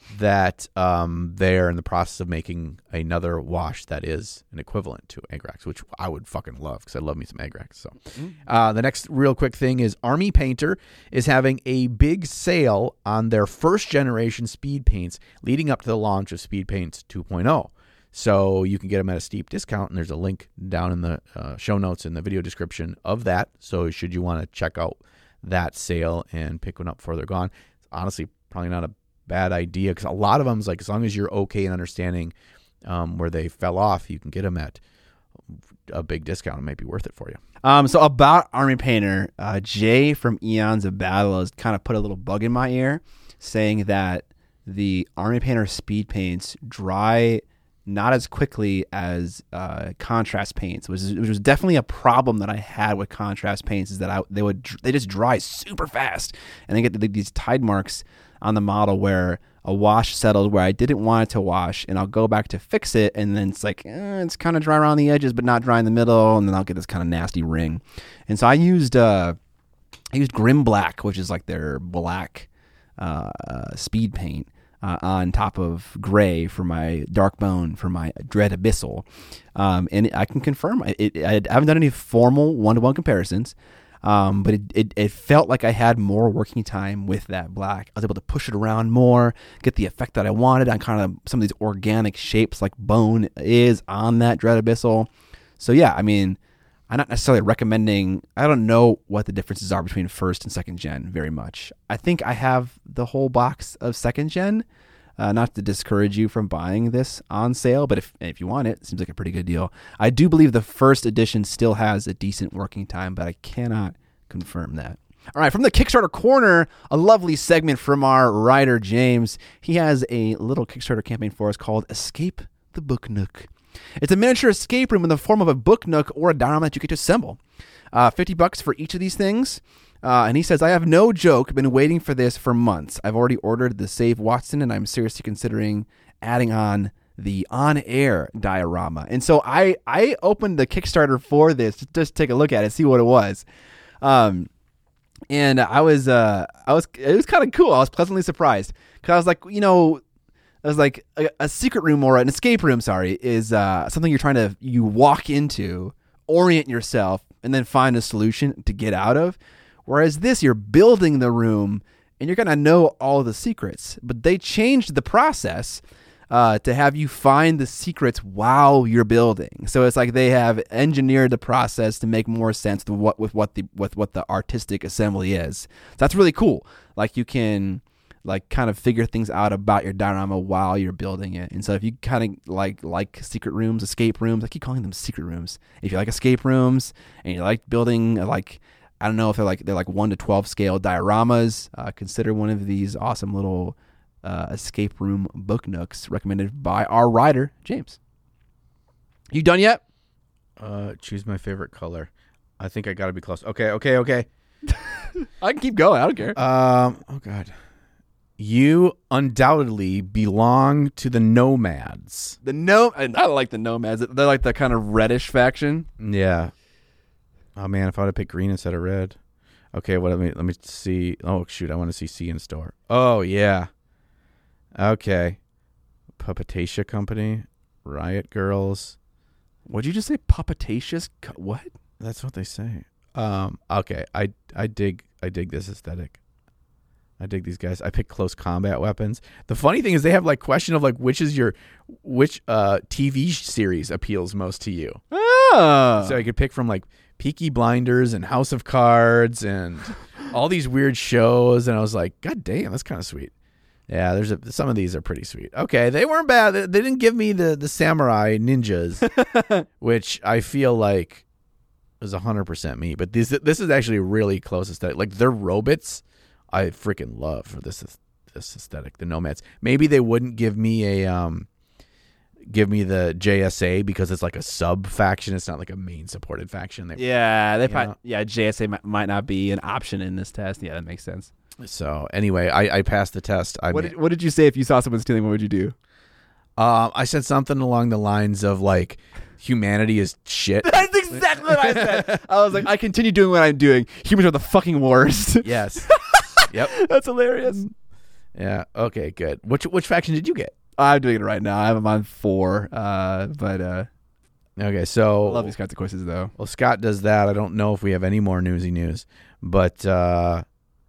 that um, they're in the process of making another wash that is an equivalent to Agrax, which I would fucking love, because I love me some Agrax. So uh, the next real quick thing is Army Painter is having a big sale on their first generation speed paints leading up to the launch of Speed Paints two point oh. So you can get them at a steep discount, and there's a link down in the uh, show notes in the video description of that. So should you want to check out that sale and pick one up before they're gone, it's honestly probably not a bad idea, because a lot of them is like, as long as you're okay in understanding um, where they fell off, you can get them at a big discount. It might be worth it for you. Um, so about Army Painter, uh, Jay from Eons of Battle has kind of put a little bug in my ear, saying that the Army Painter speed paints dry not as quickly as uh, contrast paints, which, is, which was definitely a problem that I had with contrast paints. Is that I, they would they just dry super fast, and they get the, these tide marks on the model where a wash settled where I didn't want it to wash, and I'll go back to fix it, and then it's like eh, it's kind of dry around the edges, but not dry in the middle, and then I'll get this kind of nasty ring. And so I used uh, I used Grim Black, which is like their black uh, speed paint. uh, on top of gray for my Darkbone, for my Dread Abyssal. Um, and I can confirm, it, it, I haven't done any formal one-to-one comparisons, um, but it, it, it felt like I had more working time with that black. I was able to push it around more, get the effect that I wanted on kind of some of these organic shapes like bone is on that Dread Abyssal. So yeah, I mean, I'm not necessarily recommending, I don't know what the differences are between first and second gen very much. I think I have the whole box of second gen, uh, not to discourage you from buying this on sale, but if if you want it, it seems like a pretty good deal. I do believe the first edition still has a decent working time, but I cannot confirm that. All right, from the Kickstarter corner, a lovely segment from our writer, James. He has a little Kickstarter campaign for us called Escape the Book Nook. It's a miniature escape room in the form of a book nook or a diorama that you get to assemble. Uh, fifty bucks for each of these things. Uh, and he says, I have no joke been waiting for this for months. I've already ordered the Save Watson, and I'm seriously considering adding on the on-air diorama. And so I, I opened the Kickstarter for this to just take a look at it, see what it was. Um, and I was, uh, I was, it was kind of cool. I was pleasantly surprised because I was like, you know, I was like a, a secret room or an escape room, sorry, is uh, something you're trying to, you walk into, orient yourself, and then find a solution to get out of. Whereas this, you're building the room and you're going to know all the secrets. But they changed the process uh, to have you find the secrets while you're building. So it's like they have engineered the process to make more sense with what with what the with what the artistic assembly is. So that's really cool. Like you can like kind of figure things out about your diorama while you're building it. And so if you kind of like like secret rooms, escape rooms, I keep calling them secret rooms. If you like escape rooms and you like building like, I don't know if they're like they're like one to twelve scale dioramas. Uh, consider one of these awesome little uh, escape room book nooks recommended by our writer James. You done yet? Uh, choose my favorite color. I think I got to be close. Okay, okay, okay. I can keep going. I don't care. Um. Oh God. You undoubtedly belong to the Nomads. The no, and I like the Nomads. They're like the kind of reddish faction. Yeah. Oh man, if I would have picked green instead of red. Okay, what let me let me see. Oh shoot, I want to see C in store. Oh yeah. Okay. Puppetatia Company, Riot Girls. What'd you just say? Puppetacious? What? That's what they say. Um. Okay, I I dig I dig this aesthetic. I dig these guys. I pick close combat weapons. The funny thing is they have like question of like which is your which uh T V series appeals most to you. Oh. So I could pick from like Peaky Blinders and House of Cards and all these weird shows, and I was like, God damn, that's kind of sweet. Yeah, there's a, some of these are pretty sweet. Okay, they weren't bad. They, they didn't give me the the samurai ninjas, which I feel like is one hundred percent me. But this this is actually really close aesthetic. Like their robots, I freaking love for this this aesthetic. The Nomads. Maybe they wouldn't give me a um. give me the J S A because it's like a sub faction. It's not like a main supported faction. They, yeah, they probably, yeah, J S A might, might not be an option in this test. Yeah, that makes sense. So anyway, I, I passed the test. I what mean, did, what did you say if you saw someone stealing? What would you do? Um, I said something along the lines of like, humanity is shit. That's exactly what I said. I was like, I continue doing what I'm doing. Humans are the fucking worst. Yes. Yep. That's hilarious. Yeah. Okay. Good. Which which faction did you get? I'm doing it right now. I'm on four. Uh, but uh, okay. So I love these consequences though. Well, Scott does that. I don't know if we have any more newsy news, but uh,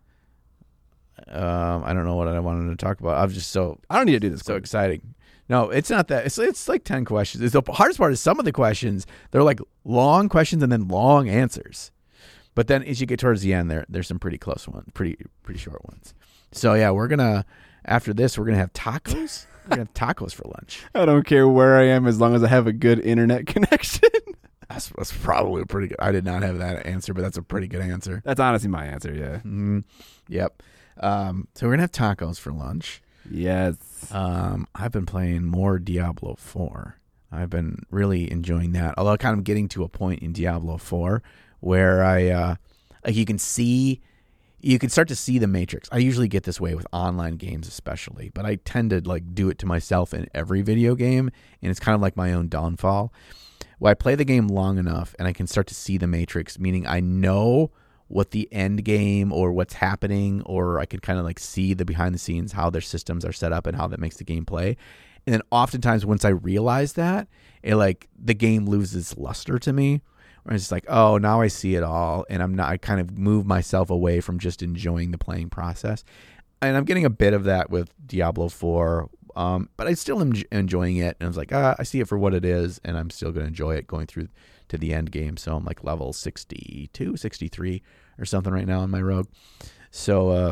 um, I don't know what I wanted to talk about. I'm just so I don't need to do this. So quick. exciting. No, it's not that. It's it's like ten questions. It's the hardest part is some of the questions. They're like long questions and then long answers. But then as you get towards the end, there there's some pretty close ones, pretty pretty short ones. So yeah, we're gonna after this we're gonna have tacos. We're gonna have tacos for lunch. I don't care where I am as long as I have a good internet connection. That's, that's probably pretty good. I did not have that answer, but that's a pretty good answer. That's honestly my answer. Yeah. Mm-hmm. Yep. Um, so we're gonna have tacos for lunch. Yes. Um, I've been playing more Diablo four. I've been really enjoying that. Although kind of getting to a point in Diablo four where I, uh, like you can see, you can start to see the Matrix. I usually get this way with online games especially, but I tend to like do it to myself in every video game, and it's kind of like my own downfall. Well, I play the game long enough and I can start to see the Matrix, meaning I know what the end game or what's happening, or I could kind of like see the behind the scenes, how their systems are set up and how that makes the game play. And then oftentimes once I realize that, it like the game loses luster to me. Where it's just like, oh, now I see it all, and I'm not. I kind of move myself away from just enjoying the playing process, and I'm getting a bit of that with Diablo four. Um, but I still am enjoying it, and I was like, ah, I see it for what it is, and I'm still going to enjoy it going through to the end game. So I'm like level sixty-two, sixty-three or something right now on my rogue. So uh,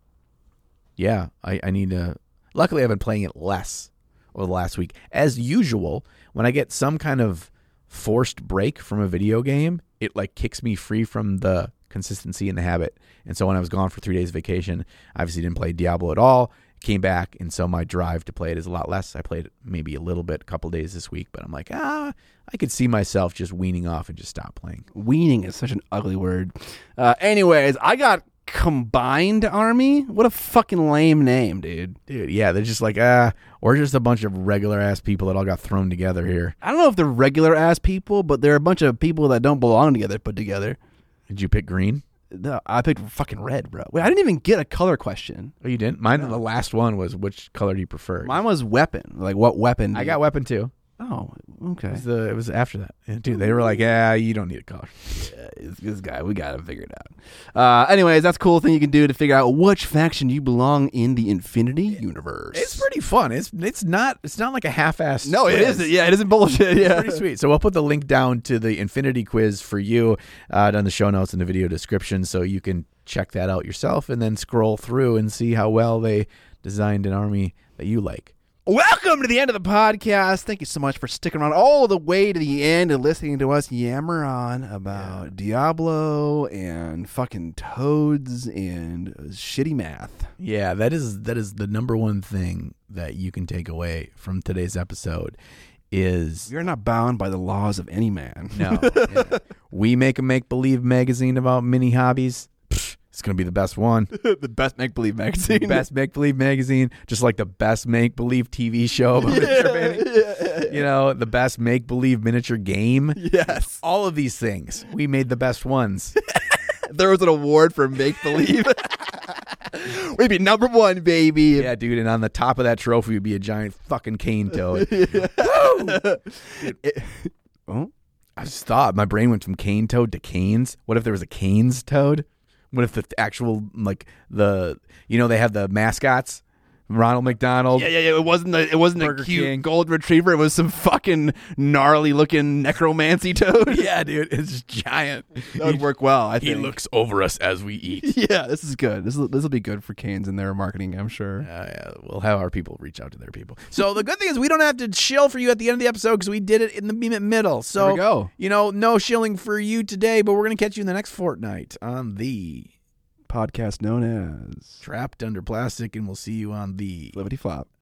yeah, I, I need to. Luckily, I've been playing it less over the last week. As usual, when I get some kind of forced break from a video game, it like kicks me free from the consistency and the habit. And so when I was gone for three days vacation, I obviously didn't play Diablo at all, came back, and so my drive to play it is a lot less. I played it maybe a little bit, a couple days this week, but I'm like, ah, I could see myself just weaning off and just stop playing. Weaning is such an ugly word. Uh, anyways, I got Combined Army. What a fucking lame name, dude. Dude, yeah, they're just like, ah, we're just a bunch of regular ass people that all got thrown together here. I don't know if they're regular ass people, but they're a bunch of people that don't belong together put together. Did you pick green? No, I picked fucking red, bro. Wait, I didn't even get a color question. Oh, you didn't? Mine, no. The last one was which color do you prefer? Mine was weapon. Like, what weapon? do I you- got weapon too. Oh, okay. It was, the, it was after that. Yeah, dude, they were like, yeah, you don't need a color. Yeah, this, this guy, we got to figure it out. Uh, anyways, that's a cool thing you can do to figure out which faction you belong in the Infinity Universe. It's pretty fun. It's it's not it's not like a half-assed No, it quiz. isn't. Yeah, it isn't bullshit. Yeah. It's pretty sweet. So we'll put the link down to the Infinity quiz for you uh, down in the show notes in the video description, so you can check that out yourself and then scroll through and see how well they designed an army that you like. Welcome to the end of the podcast. Thank you so much for sticking around all the way to the end and listening to us yammer on about yeah. Diablo and fucking toads and shitty math. Yeah, that is that is the number one thing that you can take away from today's episode is you're not bound by the laws of any man. No. Yeah. We make a make-believe magazine about mini hobbies. It's going to be the best one. The best make-believe magazine. The best make-believe magazine, just like the best make-believe T V show about miniature painting. Yeah, yeah. You know, the best make-believe miniature game. Yes. All of these things. We made the best ones. There was an award for make-believe. We'd be number one, baby. Yeah, dude, and on the top of that trophy would be a giant fucking cane toad. It- oh? I just thought, my brain went from cane toad to canes. What if there was a canes toad? What if the actual, like, the, you know, they have the mascots? Ronald McDonald. Yeah, yeah, yeah. It wasn't a, it wasn't Burger a cute King. gold retriever. It was some fucking gnarly looking necromancy toad. Yeah, dude, it's giant. That would work well, I He think. looks over us as we eat. Yeah, this is good. This will this will be good for Canes and their marketing, I'm sure. Uh, yeah, we'll have our people reach out to their people. So the good thing is we don't have to shill for you at the end of the episode because we did it in the middle. So There we go. You know, no shilling for you today, but we're gonna catch you in the next fortnight on the Podcast known as Trapped Under Plastic, and we'll see you on the Flippity Flop.